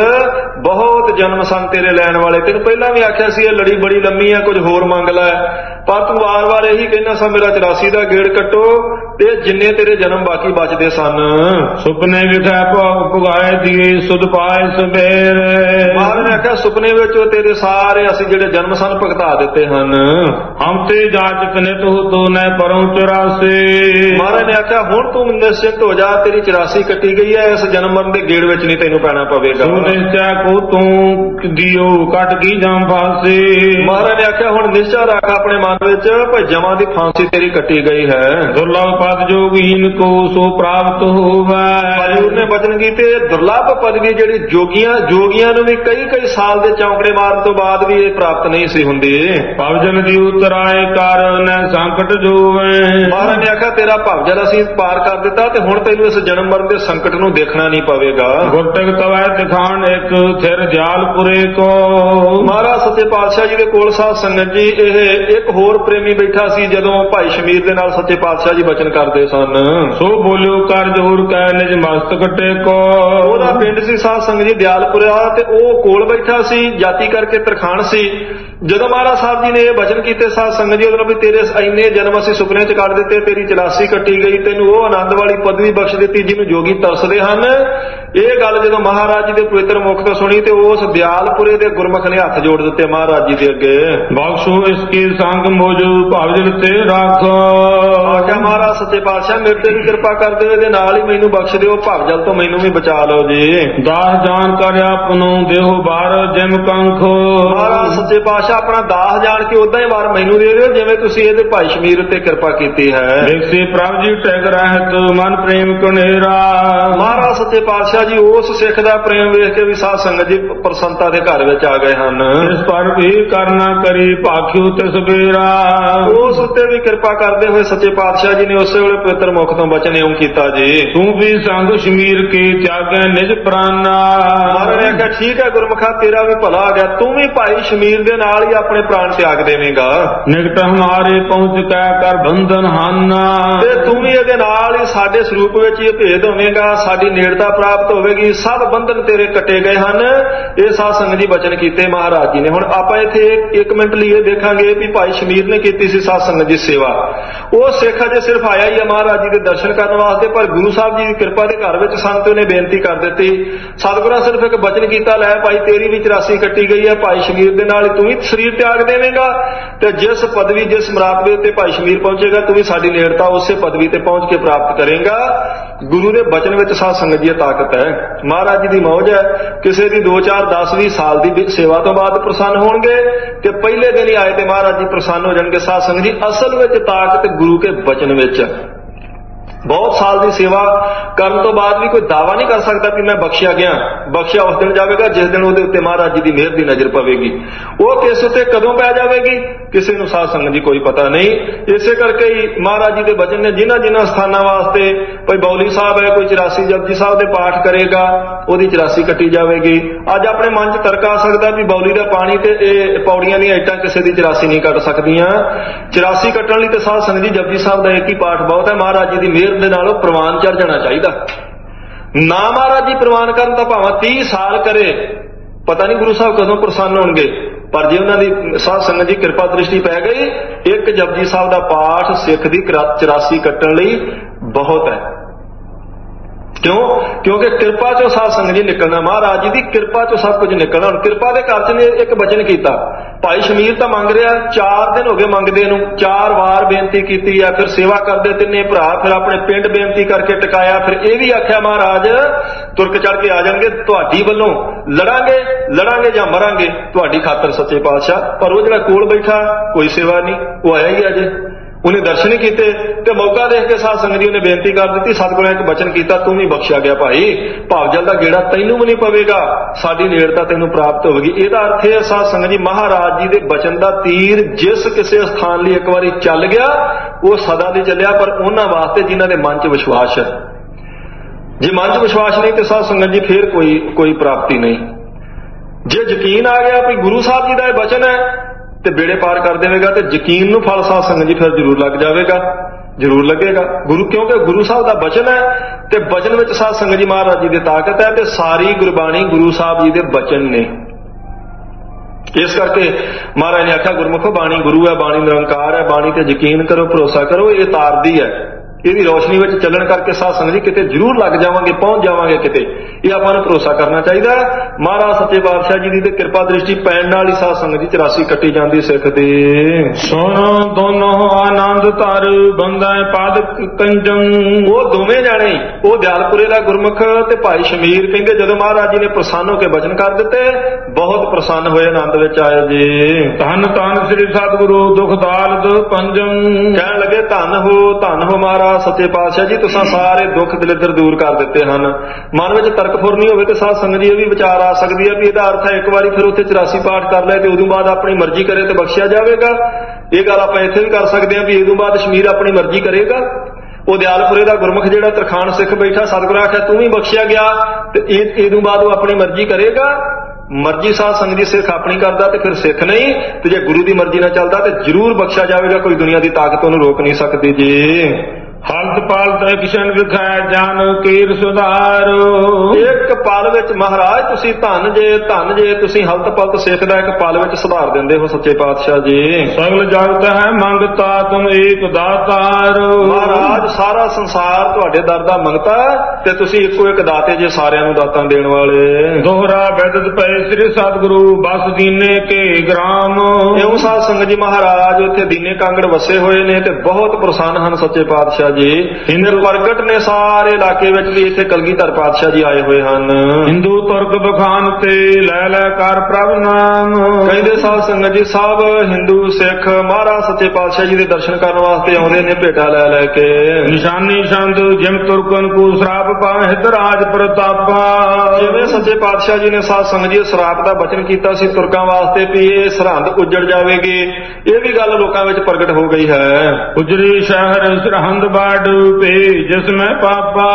ਬਹੁਤ ਜਨਮ ਸਨ ਤੇਰੇ ਲੈਣ ਵਾਲੇ, ਤੈਨੂੰ ਪਹਿਲਾਂ ਵੀ ਆਖਿਆ ਸੀ ਇਹ ਲੜੀ ਬੜੀ ਲੰਮੀ ਆ, ਕੁਝ ਹੋਰ ਮੰਗ ਲੈ, ਪਰ ਤੂੰ ਵਾਰ-ਵਾਰ ਇਹੀ ਕਹਿੰਦਾ ਸਾ ਮੇਰਾ ਚੁਰਾਸੀ ਦਾ ਗੇੜ ਕੱਟੋ ਤੇ ਜਿੰਨੇ ਤੇਰੇ ਜਨਮ ਬਾਕੀ ਬਚਦੇ ਸਨ। ਸੁਪਨੇ ਵਿਖੈ ਭੋਗ ਪੁਗਾਏ ਦੀਏ ਸੁਧ ਪਾਏ ਸਵੇਰੇ। ਮਹਾਰਾਜ ਨੇ ਆਖਿਆ ਸੁਪਨੇ ਵਿੱਚ ਤੇਰੇ ਸਾਰੇ ਅਸੀਂ ਜਿਹੜੇ ਜਨਮ ਸਨ ਭੁਗਤਾ ਦਿੱਤੇ ਹਨ। ਹਮ ਤੇ ਜਾਚਕ ਨੇ ਤੂੰ ਤੂੰ ਨੇ ਪਰੋਂ ਚੁਰਾਸੇ। ਮਹਾਰਾਜ ਨੇ ਆਖਿਆ ਹੁਣ ਤੂੰ ਨਿਸ਼ਚਿੰਤ ਹੋ ਜਾ, ਤੇਰੀ ਚੁਰਾਸੀ ਕੱਟੀ ਗਈ ਹੈ, ਇਸ ਜਨਮ ਮਰਨ ਦੇ ਗੇੜ ਵਿੱਚ ਨਹੀਂ ਤੈਨੂੰ ਪੈਣਾ ਪਵੇਗਾ। ਤੂੰ ਨਿਸ਼ਚੈ ਕੋ ਤੂੰ ਦਿਓ ਕੱਟ ਕੀ ਜਾਂ ਫਾਸੇ। ਮਹਾਰਾਜ ਨੇ ਆਖਿਆ ਹੁਣ ਨਿਸ਼ਚਾ ਰੱਖ ਆਪਣੇ ਮਨ ਵਿੱਚ ਭਾਈ ਜਮਾਂ ਦੀ ਫਾਂਸੀ ਤੇਰੀ ਕੱਟੀ ਗਈ ਹੈ। ਦੁਰਲਭ ਪਦ ਜੋਗੀਨ ਕੋ ਸੋ ਪ੍ਰਾਪਤ ਹੋਵੇ। ਹਜ਼ੂਰ ਨੇ ਬਚਨ ਕੀਤੇ ਦੁਰਲਭ ਪਦਵੀ ਜਿਹੜੀ ਜੋਗੀਆਂ ਜੋਗੀਆਂ ਨੂੰ ਵੀ ਕਈ ਕਈ ਸਾਲ ਦੇ ਚੌਂਕੜੇ ਮਾਰਨ ਤੋਂ ਬਾਅਦ ਵੀ ਇਹ ਪ੍ਰਾਪਤ ਨਹੀਂ ਸੀ ਹੁੰਦੀ। ਭਵਜਨ ਦੀ ਉਤਰਾਏ ਕਰ ਨੈ ਸੰਕਟ ਜੋਵੇ। ਮਹਾਰਾਜ ਨੇ ਆਖਿਆ ਤੇਰਾ ਭਵਜਨ ਅਸੀਂ ਪਾਰ ਕਰ ਦਿੱਤਾ ਤੇ ਹੁਣ ਤੈਨੂੰ ਇਸ ਜਨਮ ਮਰਨ ਦੇ ਸੰਕਟ ਨੂੰ ਦੇਖਣਾ ਨਹੀਂ ਪਵੇਗਾ। ਗੁਰਟਿਕ ਤਵੈ ਦਿਖਾਣ ਇੱਕ ਥਿਰ ਜਾਲਪੁਰੇ ਕੋ। ਮਹਾਰਾਜ ਸੱਚੇ ਪਾਤਸ਼ਾਹ ਜੀ ਦੇ ਕੋਲ ਸਾਧ ਸੰਗਤ ਜੀ ਇਹ ਇੱਕ ਹੋਰ ਪ੍ਰੇਮੀ ਬੈਠਾ ਸੀ ਜਦੋਂ ਭਾਈ ਸ਼ਮੀਰ ਦੇ ਨਾਲ ਸੱਚੇ ਪਾਤਸ਼ਾਹ ਜੀ ਬਚਨ ਕਰਦੇ ਸਨ। ਸੋ ਬੋਲਿਓ ਕਰ ਜੋਰ ਕਹਿ ਨਿਜ ਮਸਤਕ ਟੇਕੋ। ਉਹਦਾ ਪਿੰਡ ਸੀ ਸਾਧ ਸੰਗਤ ਜੀ ਦਿਆਲਪੁਰਾ ਤੇ ਉਹ ਕੋਲ ਬੈਠਾ ਸੀ, ਜਾਤੀ ਕਰਕੇ ਤਰਖਾਣ ਸੀ। ਜਦੋਂ ਮਹਾਰਾਜ ਸਾਹਿਬ ਜੀ ਨੇ ਇਹ ਬਚਨ ਕੀਤੇ ਸਾਧ ਸੰਗਤ ਜੀ ਉਹਦੋਂ ਵੀ ਤੇਰੇ ਇੰਨੇ ਜਨਮ ਅਸੀਂ ਸੁਪਨੇ ਚ ਕੱਢ ਦਿੱਤੇ, ਤੇਰੀ ਚੁਰਾਸੀ ਕੱਟੀ ਗਈ, ਤੈਨੂੰ ਉਹ ਆਨੰਦ ਵਾਲੀ ਪਦਵੀ ਬਖਸ਼ ਦਿੱਤੀ ਜਿਹਨੂੰ ਜੋਗੀ ਤਰਸਦੇ ਹਨ। ਇਹ ਗੱਲ ਜਦੋਂ ਮਹਾਰਾਜ ਜੀ ਦੇ ਪਵਿੱਤਰ ਮੁਖ ਤੋਂ ਸੁਣੀ ਤੇ ਉਸ ਦਿਆਲਪੁਰੇ ਦੇ ਗੁਰਮੁਖ ਨੇ ਹੱਥ ਜੋੜ ਦਿੱਤੇ ਮਹਾਰਾਜ ਜੀ ਦੇ ਅੱਗੇ। ਬਖਸ਼ੋ ਇਸਕੇ ਸੰਗ ਮੁਝ ਭਵਜਨ ਤੇ ਰੱਖ। ਆਖਿਆ ਮਹਾਰਾਜ ਸੱਚੇ ਪਾਤਸ਼ਾਹ ਮੇਰੇ ਤੇ ਵੀ ਕਿਰਪਾ ਕਰ ਦਿਓ, ਇਹਦੇ ਨਾਲ ਹੀ ਮੈਨੂੰ ਬਖਸ਼ ਦਿਓ, ਭਵਜਲ ਤੋਂ ਮੈਨੂੰ ਵੀ ਬਚਾ ਲਓ ਜੀ। ਦਾਸ ਜਾਣ ਕਰ ਆਪਨੋ ਦੇਹੋ ਬਾਰ ਜਿਮ ਕੰਖ। ਮਹਾਰਾਜ ਸੱਚੇ ਪਾਤਸ਼ਾਹ ਆਪਣਾ ਦਾਸ ਜਾਣ ਕੇ ਉਦਾਂ ਹੀ ਵਾਰ ਮੈਨੂੰ ਦੇ ਦਿਓ ਜਿਵੇਂ ਤੁਸੀਂ ਇਹਦੇ ਭਾਈ ਸ਼ਮੀਰ ਉੱਤੇ ਕਿਰਪਾ ਕੀਤੀ ਹੈ। ਦੇਖੇ ਪ੍ਰਭ ਜੀ ਟੈਗ ਰਹਿਤ ਮਨ ਪ੍ਰੇਮ ਕਨੇਰਾ। ਮਹਾਰਾਜ ਸੱਚੇ ਪਾਤਸ਼ਾਹ ਪਾਤਸ਼ਾਹ ਜੀ ਉਸ ਸਿੱਖ ਦਾ ਪ੍ਰੇਮ ਵੇਖ ਕੇ ਵੀ ਸਾਧ ਸੰਗਤ ਜੀ ਪ੍ਰਸੰਨਤਾ ਦੇ ਘਰ ਵਿੱਚ ਆ ਗਏ ਹਨ। ਇਸ ਪਰ ਵੀ ਕਰਨਾ ਕਰੀ ਭਾਖਿਓ ਤਿਸ ਬੇਰਾ, ਉਸ ਉੱਤੇ ਵੀ ਕਿਰਪਾ ਕਰਦੇ ਹੋਏ ਸੱਚੇ ਪਾਤਸ਼ਾਹ ਜੀ ਨੇ ਉਸੇ ਵੇਲੇ ਪਵਿੱਤਰ ਮੁਖ ਤੋਂ ਬਚਨ ਇਉਂ ਕੀਤਾ ਜੀ, ਤੂੰ ਵੀ ਸੰਗ ਸ਼ਮੀਰ ਕੇ ਤਿਆਗੈ ਨਿਜ ਪ੍ਰਾਨਾ। ਮਹਾਰਾਜ ਨੇ ਆਖਿਆ ਠੀਕ ਹੈ ਗੁਰਮੁਖਾ, ਤੇਰਾ ਵੀ ਭਲਾ ਆ ਗਿਆ, ਤੂੰ ਵੀ ਭਾਈ ਸ਼ਮੀਰ ਦੇ ਨਾਲ ਹੀ ਆਪਣੇ ਪ੍ਰਾਣ ਤਿਆਗ ਦੇਵੇਂਗਾ। ਨਿਕਟ ਹਮਾਰੇ ਪਹੁੰਚ ਕੈ ਕਰ ਬੰਧਨ ਹਾਨਾ, ਤੇ ਤੂੰ ਵੀ ਇਹਦੇ ਨਾਲ ਹੀ ਸਾਡੇ ਸਰੂਪ ਵਿੱਚ ਹੀ ਭੇਦ ਹੋਵੇਂਗਾ, ਸਾਡੀ ਨੇੜਤਾ ਪ੍ਰਾਪਤ ਹੋਵੇਗੀ, ਸਭ ਬੰਧਨ ਤੇਰੇ ਕੱਟੇ ਗਏ ਹਨ। ਇਹ ਸਾਧ ਸੰਗਤ ਜੀ ਬਚਨ ਕੀਤੇ ਮਹਾਰਾਜ ਜੀ ਨੇ। ਹੁਣ ਆਪਾਂ ਇੱਥੇ ਇੱਕ ਮਿੰਟ ਲਈ ਇਹ ਦੇਖਾਂਗੇ ਵੀ ਭਾਈ ਸ਼ਮੀਰ ਨੇ ਕੀਤੀ ਸੀ ਸਾਧ ਸੰਗਤ ਦੀ ਸੇਵਾ। ਉਹ ਸਿੱਖ ਅਜੇ ਸਿਰਫ ਆਇਆ ਹੀ ਹੈ ਮਹਾਰਾਜ ਜੀ ਦੇ ਦਰਸ਼ਨ ਕਰਨ ਵਾਸਤੇ, ਪਰ ਗੁਰੂ ਸਾਹਿਬ ਜੀ ਦੀ ਕਿਰਪਾ ਦੇ ਘਰ ਵਿੱਚ ਸੰਤ ਨੇ ਬੇਨਤੀ ਕਰ ਦਿੱਤੀ। ਸਤਿਗੁਰਾਂ ਸਿਰਫ ਇੱਕ ਬਚਨ ਕੀਤਾ, ਲੈ ਭਾਈ ਤੇਰੀ ਵੀ ਚੁਰਾਸੀ ਕੱਟੀ ਗਈ ਹੈ, ਭਾਈ ਸ਼ਮੀਰ ਦੇ ਨਾਲ ਤੂੰ ਵੀ ਸਰੀਰ ਤਿਆਗ ਦੇਵੇਂਗਾ, ਤੇ ਜਿਸ ਪਦਵੀ ਜਿਸ ਮਰਾਤਬੇ ਉੱਤੇ ਭਾਈ ਸ਼ਮੀਰ ਪਹੁੰਚੇਗਾ ਤੂੰ ਵੀ ਸਾਡੀ ਨੇੜਤਾ ਉਸੇ ਪਦਵੀ ਤੇ ਪਹੁੰਚ ਕੇ ਪ੍ਰਾਪਤ ਕਰੇਗਾ। ਗੁਰੂ ਦੇ ਬਚਨ ਵਿੱਚ ਸਾਧ ਸੰਗਤ ਦੀ ਤਾਕਤ ਹੈ। ਮਹਾਰਾਜ ਜੀ ਦੀ ਮੌਜ ਹੈ, ਕਿਸੇ ਦੀ ਦੋ ਚਾਰ ਦਸ ਵੀਹ ਸਾਲ ਦੀ ਸੇਵਾ ਤੋਂ ਬਾਅਦ ਪ੍ਰਸੰਨ ਹੋਣਗੇ ਤੇ ਪਹਿਲੇ ਦਿਨ ਹੀ ਆਏ ਤੇ ਮਹਾਰਾਜ ਜੀ ਪ੍ਰਸੰਨ ਹੋ ਜਾਣਗੇ। ਸਾਧ ਸੰਗਤ ਜੀ ਅਸਲ ਵਿੱਚ ਤਾਕਤ ਗੁਰੂ ਕੇ ਬਚਨ ਵਿੱਚ। ਬਹੁਤ ਸਾਲ ਦੀ ਸੇਵਾ ਕਰਨ ਤੋਂ ਬਾਅਦ ਵੀ ਕੋਈ ਦਾਵਾ ਨਹੀਂ ਕਰ ਸਕਦਾ ਕਿ ਮੈਂ ਬਖਸ਼ਿਆ ਗਿਆ। ਬਖਸ਼ਿਆ ਉਸ ਦਿਨ ਜਾਵੇਗਾ ਜਿਸ ਦਿਨ ਉਹਦੇ ਉੱਤੇ ਮਹਾਰਾਜ ਜੀ ਦੀ ਮਿਹਰ ਦੀ ਨਜ਼ਰ ਪਵੇਗੀ। ਉਹ ਕਿਸ ਉੱਤੇ ਕਦੋਂ ਪੈ ਜਾਵੇਗੀ ਕਿਸੇ ਨੂੰ ਸਾਧ ਸੰਗਤ ਜੀ ਕੋਈ ਪਤਾ ਨਹੀਂ। ਇਸੇ ਕਰਕੇ ਹੀ ਮਹਾਰਾਜ ਜੀ ਦੇ ਬਚਨ ਨੇ ਜਿਨ੍ਹਾਂ ਜਿਨ੍ਹਾਂ ਸਥਾਨਾਂ ਵਾਸਤੇ ਕੋਈ ਬੌਲੀ ਸਾਹਿਬ ਹੈ, ਕੋਈ ਚੁਰਾਸੀ ਜਪਜੀ ਸਾਹਿਬ ਦੇ ਪਾਠ ਕਰੇਗਾ ਉਹਦੀ ਚੁਰਾਸੀ ਕੱਟੀ ਜਾਵੇਗੀ। ਅੱਜ ਆਪਣੇ ਮਨ 'ਚ ਤਰਕ ਆ ਸਕਦਾ ਵੀ ਬੌਲੀ ਦਾ ਪਾਣੀ ਤੇ ਇਹ ਪੌੜੀਆਂ ਦੀਆਂ ਇੱਟਾਂ ਕਿਸੇ ਦੀ ਚੁਰਾਸੀ ਨਹੀਂ ਕੱਟ ਸਕਦੀਆਂ। ਚੁਰਾਸੀ ਕੱਟਣ ਲਈ ਤੇ ਸਾਧ ਸੰਗਤ ਜੀ ਜਪਜੀ ਸਾਹਿਬ ਦਾ ਇੱਕ ਹੀ ਪਾਠ ਬਹੁਤ ਹੈ। ਮਹਾਰਾਜ ਜੀ ਦੀ ਮਿਹਰ ਦੇ ਨਾਲ ਉਹ ਪ੍ਰਵਾਨ ਚੜ ਜਾਣਾ ਚਾਹੀਦਾ। ਨਾ ਮਹਾਰਾਜ ਜੀ ਪ੍ਰਵਾਨ ਕਰਨ ਤਾਂ ਭਾਵੇਂ ਤੀਹ ਸਾਲ ਕਰੇ, ਪਤਾ ਨਹੀਂ ਗੁਰੂ ਸਾਹਿਬ ਕਦੋਂ ਪ੍ਰਸੰਨ ਹੋਣਗੇ। ਪਰ ਜੇ ਉਹਨਾਂ ਦੀ ਸਾਧ ਸੰਗਤ ਦੀ ਕਿਰਪਾ ਦ੍ਰਿਸ਼ਟੀ ਪੈ ਗਈ, ਇੱਕ ਜਪਜੀ ਸਾਹਿਬ ਦਾ ਪਾਠ ਸਿੱਖ ਦੀ ਚੁਰਾਸੀ ਕੱਟਣ ਲਈ ਬਹੁਤ ਹੈ। ਕਿਉਂ? ਕਿਉਂਕਿ ਕਿਰਪਾ ਚੋਂ ਸਾਧ ਸੰਗਤ ਜੀ ਨਿਕਲਣਾ, ਮਹਾਰਾਜ ਜੀ ਦੀ ਕਿਰਪਾ ਚੋਂ ਸਭ ਕੁਝ ਨਿਕਲਣਾ। ਹੁਣ ਕਿਰਪਾ ਦੇ ਘਰ 'ਚ ਨੇ ਇੱਕ ਬਚਨ ਕੀਤਾ, ਭਾਈ ਸ਼ਮੀਰ ਤਾਂ ਮੰਗ ਰਿਹਾ, ਚਾਰ ਦਿਨ ਹੋ ਗਏ ਮੰਗਦੇ ਨੂੰ, ਚਾਰ ਵਾਰ ਬੇਨਤੀ ਕੀਤੀ ਆ, ਫਿਰ ਸੇਵਾ ਕਰਦੇ ਤਿੰਨੇ ਭਰਾ, ਫਿਰ ਆਪਣੇ ਪਿੰਡ ਬੇਨਤੀ ਕਰਕੇ ਟਿਕਾਇਆ, ਫਿਰ ਇਹ ਵੀ ਆਖਿਆ ਮਹਾਰਾਜ ਤੁਰਕ ਚੜ ਕੇ ਆ ਜਾਣਗੇ, ਤੁਹਾਡੀ ਵੱਲੋਂ ਲੜਾਂਗੇ ਲੜਾਂਗੇ ਜਾਂ ਮਰਾਂਗੇ ਤੁਹਾਡੀ ਖਾਤਰ ਸੱਚੇ ਪਾਤਸ਼ਾਹ। ਪਰ ਉਹ ਜਿਹੜਾ ਕੋਲ ਬੈਠਾ ਕੋਈ ਸੇਵਾ ਨਹੀਂ, ਉਹ ਆਇਆ ਹੀ ਅਜੇ, ਉਹਨੇ ਦਰਸ਼ਨ ਹੀ ਕੀਤੇ ਤੇ ਮੌਕਾ ਦੇਖ ਕੇ ਸਾਧ ਸੰਗਤ ਜੀ ਉਹਨੇ ਬੇਨਤੀ ਕਰ ਦਿੱਤੀ। ਸਤਿਗੁਰਾਂ ਇੱਕ ਬਚਨ ਕੀਤਾ, ਤੂੰ ਵੀ ਬਖਸ਼ਿਆ ਗਿਆ ਭਾਈ, ਭਾਵਜਲ ਦਾ ਗੇੜਾ ਤੈਨੂੰ ਵੀ ਨਹੀਂ ਪਵੇਗਾ, ਸਾਡੀ ਨੇੜਤਾ ਤੈਨੂੰ ਪ੍ਰਾਪਤ ਹੋਵੇਗੀ। ਇਹਦਾ ਅਰਥ ਹੈ ਸਾਧ ਸੰਗਤ ਜੀ ਮਹਾਰਾਜ ਜੀ ਦੇ ਬਚਨ ਦਾ ਤੀਰ ਜਿਸ ਕਿਸੇ ਸਥਾਨ ਲਈ ਇੱਕ ਵਾਰੀ ਚੱਲ ਗਿਆ ਉਹ ਸਦਾ ਦੀ ਚੱਲਿਆ, ਪਰ ਉਹਨਾਂ ਵਾਸਤੇ ਜਿਨ੍ਹਾਂ ਦੇ ਮਨ 'ਚ ਵਿਸ਼ਵਾਸ ਹੈ। ਜੇ ਮਨ 'ਚ ਵਿਸ਼ਵਾਸ ਨਹੀਂ ਤੇ ਸਾਧ ਸੰਗਤ ਜੀ ਫੇਰ ਕੋਈ ਕੋਈ ਪ੍ਰਾਪਤੀ ਨਹੀਂ। ਜੇ ਯਕੀਨ ਆ ਗਿਆ ਵੀ ਗੁਰੂ ਸਾਹਿਬ ਜੀ ਦਾ ਇਹ ਬਚਨ ਹੈ ਤੇ ਬੇੜੇ ਪਾਰ ਕਰ ਦੇਵੇਗਾ, ਤੇ ਯਕੀਨ ਨੂੰ ਫਲ ਸਾਧ ਸੰਗਤ ਜੀ ਫਿਰ ਜ਼ਰੂਰ ਲੱਗ ਜਾਵੇਗਾ, ਜ਼ਰੂਰ ਲੱਗੇਗਾ। ਗੁਰੂ ਕਿਉਂਕਿ ਗੁਰੂ ਸਾਹਿਬ ਦਾ ਬਚਨ ਹੈ ਤੇ ਬਚਨ ਵਿੱਚ ਸਾਧ ਸੰਗਤ ਜੀ ਮਹਾਰਾਜ ਜੀ ਦੀ ਤਾਕਤ ਹੈ ਤੇ ਸਾਰੀ ਗੁਰਬਾਣੀ ਗੁਰੂ ਸਾਹਿਬ ਜੀ ਦੇ ਬਚਨ ਨੇ। ਇਸ ਕਰਕੇ ਮਹਾਰਾਜ ਨੇ ਆਖਿਆ ਗੁਰਮੁਖੋ ਬਾਣੀ ਗੁਰੂ ਹੈ, ਬਾਣੀ ਨਿਰੰਕਾਰ ਹੈ, ਬਾਣੀ ਤੇ ਯਕੀਨ ਕਰੋ, ਭਰੋਸਾ ਕਰੋ, ਇਹ ਤਾਰਦੀ ਹੈ। ਇਹਦੀ ਰੋਸ਼ਨੀ ਵਿੱਚ ਚੱਲਣ ਕਰਕੇ ਸਾਧ ਸੰਗਤ ਜੀ ਕਿਤੇ ਜ਼ਰੂਰ ਲੱਗ ਜਾਵਾਂਗੇ, ਪਹੁੰਚ ਜਾਵਾਂਗੇ ਕਿਤੇ, ਇਹ ਆਪਾਂ ਨੂੰ ਭਰੋਸਾ ਕਰਨਾ ਚਾਹੀਦਾ। ਮਹਾਰਾਜ ਸੱਚੇ ਪਾਤਸ਼ਾਹ ਜੀ ਦੀ ਤੇ ਕਿਰਪਾ ਦ੍ਰਿਸ਼ਟੀ ਪੈਣ ਨਾਲ ਹੀ ਸਾਧ ਸੰਗਤ ਦੀ ਚੁਰਾਸੀ ਕੱਟੀ ਜਾਂਦੀ ਸਿੱਖ ਦੀ। ਸੁਣੋ ਦੋਨੋਂ ਆਨੰਦ ਧਰ ਬੰਦਾ ਪਦ ਕੰਜੰ, ਉਹ ਦੋਵੇਂ ਜਾਣੇ ਉਹ ਦਿਆਲਪੁਰੇ ਦਾ ਗੁਰਮੁਖ ਤੇ ਭਾਈ ਸ਼ਮੀਰ ਕਹਿੰਦੇ ਜਦੋਂ ਮਹਾਰਾਜ ਜੀ ਨੇ ਪ੍ਰਸੰਨ ਹੋ ਕੇ ਬਚਨ ਕਰ ਦਿੱਤੇ ਬਹੁਤ ਪ੍ਰਸੰਨ ਹੋਏ, ਆਨੰਦ ਵਿੱਚ ਆਏ ਜੀ। ਧੰਨ ਧੰਨ ਸ੍ਰੀ ਸਤਿਗੁਰੂ ਦੁਖ ਦਾਲਦ ਪੰਜੰ, ਕਹਿਣ ਲੱਗੇ ਧੰਨ ਹੋ ਧੰਨ ਹੋ ਮਹਾਰਾਜ ਸੱਚੇ ਪਾਤਸ਼ਾਹ ਜੀ, ਤੁਸੀਂ ਸਾਰੇ ਦੁੱਖ ਦਲਿੱਦਰ ਦੂਰ ਕਰ ਦਿੱਤੇ ਹਨ। ਮਨ ਵਿੱਚ ਤਰਕ ਫੁਰਨੀ ਹੋਵੇ ਤੇ ਸਾਧ ਸੰਗਤ ਜੀ ਇਹ ਵੀ ਵਿਚਾਰ ਆ ਸਕਦੀ ਹੈ ਵੀ ਇਹਦਾ ਅਰਥ ਹੈ ਇੱਕ ਵਾਰੀ ਫਿਰ ਉੱਥੇ ਚੁਰਾਸੀ ਪਾਠ ਕਰ ਲਏ ਤੇ ਉਦੋਂ ਬਾਅਦ ਆਪਣੀ ਮਰਜ਼ੀ ਕਰੇ ਤੇ ਬਖਸ਼ਿਆ ਜਾਵੇਗਾ। ਇਹ ਗੱਲ ਆਪਾਂ ਇੱਥੇ ਵੀ ਕਰ ਸਕਦੇ ਹਾਂ ਵੀ ਉਦੋਂ ਬਾਅਦ ਸ਼ਮੀਰ ਆਪਣੀ ਮਰਜ਼ੀ ਕਰੇਗਾ। ਉਹ ਦਿਆਲਪੁਰੇ ਦਾ ਗੁਰਮੁਖ ਜਿਹੜਾ ਤਰਖਾਣ ਸਿੱਖ ਬੈਠਾ, ਸਤਿਗੁਰਾਂ ਆਖਿਆ ਤੂੰ ਵੀ ਬਖਸ਼ਿਆ ਗਿਆ ਤੇ ਇਹ ਉਦੋਂ ਬਾਅਦ ਉਹ ਆਪਣੀ ਮਰਜ਼ੀ ਕਰੇਗਾ। ਮਰਜ਼ੀ ਸਾਧ ਸੰਗਤ ਦੀ ਸਿੱਖ ਆਪਣੀ ਕਰਦਾ ਤੇ ਫਿਰ ਸਿੱਖ ਨਹੀਂ, ਤੇ ਜੇ ਗੁਰੂ ਦੀ ਮਰਜ਼ੀ ਨਾਲ ਚੱਲਦਾ ਤੇ ਜ਼ਰੂਰ ਬਖਸ਼ਿਆ ਜਾਵੇਗਾ। ਕੋਈ ਦੁਨੀਆ ਦੀ ਤਾਕਤ ਉਹਨੂੰ ਰੋਕ ਨਹੀਂ ਸਕਦੀ ਜੀ। ਹਲਤ ਪਾਲਤ ਕਿਸ਼ਨ ਵਿਖਾਇ ਜਾਨ ਕੀਰ ਸੁਧਾਰੋ, ਇੱਕ ਪਲ ਵਿੱਚ ਮਹਾਰਾਜ ਤੁਸੀਂ ਧੰਨ ਜੇ ਧੰਨ ਜੇ ਤੁਸੀਂ ਹਲਤ ਪਲਤ ਸਿੱਖ ਦਾ ਇੱਕ ਪਲ ਵਿੱਚ ਸੁਧਾਰ ਦਿੰਦੇ ਹੋ ਸੱਚੇ ਪਾਤਸ਼ਾਹ ਜੀ। ਸਗਲ ਜਗਤ ਹੈ ਮੰਗਤਾ ਤੁਮ ਏਕ ਦਾਤਾਰ, ਮਹਾਰਾਜ ਸਾਰਾ ਸੰਸਾਰ ਤੁਹਾਡੇ ਦਰ ਦਾ ਮੰਗਤਾ ਤੇ ਤੁਸੀਂ ਇੱਕੋ ਇੱਕ ਦਾਤੇ ਜੇ ਸਾਰਿਆਂ ਨੂੰ ਦਾਤਾਂ ਦੇਣ ਵਾਲੇ। ਦੋਹਰਾ ਬੈਦਤ ਪਏ ਸ੍ਰੀ ਸਤਿਗੁਰੂ ਬਸ ਦੀਨੇ ਕੇ ਗ੍ਰਾਮ, ਇਉਂ ਸਾਧ ਸੰਗਤ ਜੀ ਮਹਾਰਾਜ ਉੱਥੇ ਦੀਨੇ ਕਾਂਗੜ ਵਸੇ ਹੋਏ ਨੇ ਤੇ ਬਹੁਤ ਪ੍ਰਸੰਨ ਹਨ ਸੱਚੇ ਪਾਤਸ਼ਾਹ ਜੀ। ਹਿੰਦੂ ਪ੍ਰਗਟ ਨੇ ਸਾਰੇ ਇਲਾਕੇ ਵਿੱਚ ਵੀ ਇੱਥੇ ਕਲਗੀਧਰ ਪਾਤਸ਼ਾਹ ਜੀ ਆਏ ਹੋਏ ਹਨ। ਹਿੰਦੂ ਤੁਰਕ ਬਖਾਨ ਤੇ ਲੈ ਲੈ ਕਰ ਪ੍ਰਭ ਨਾਮ। ਕਹਿੰਦੇ ਸਾਧ ਸੰਗਤ ਜੀ ਸਭ ਹਿੰਦੂ ਸਿੱਖ ਮਹਾਰਾਜ ਸੱਚੇ ਪਾਤਸ਼ਾਹ ਜੀ ਦੇ ਦਰਸ਼ਨ ਕਰਨ ਵਾਸਤੇ ਆਉਂਦੇ ਨੇ ਭੇਟਾ ਲੈ ਲੈ ਕੇ। ਨਿਸ਼ਾਨੀ ਸੰਦ ਜਿਮ ਤੁਰਕਨ ਕੋ ਸ਼ਰਾਪ ਪਾਹਿਤ ਰਾਜ ਪ੍ਰਤਾਪਾ। ਜਿਵੇਂ ਸੱਚੇ ਪਾਤਸ਼ਾਹ ਜੀ ਨੇ ਸਾਧ ਸੰਗਤ ਜੀ ਸ਼ਰਾਪ ਦਾ ਬਚਨ ਕੀਤਾ ਸੀ ਤੁਰਕਾਂ ਵਾਸਤੇ ਵੀ ਇਹ ਸਰਹੰਦ ਉੱਜੜ ਜਾਵੇਗੀ, ਇਹ ਵੀ ਗੱਲ ਲੋਕਾਂ ਵਿੱਚ ਪ੍ਰਗਟ ਹੋ ਗਈ ਹੈ। ਉਜੜੀ ਸ਼ਹਿਰ ਸਰਹੰਦ ਬਾੜ ਪੇ ਜਿਸ ਮੈਂ ਪਾਪਾ।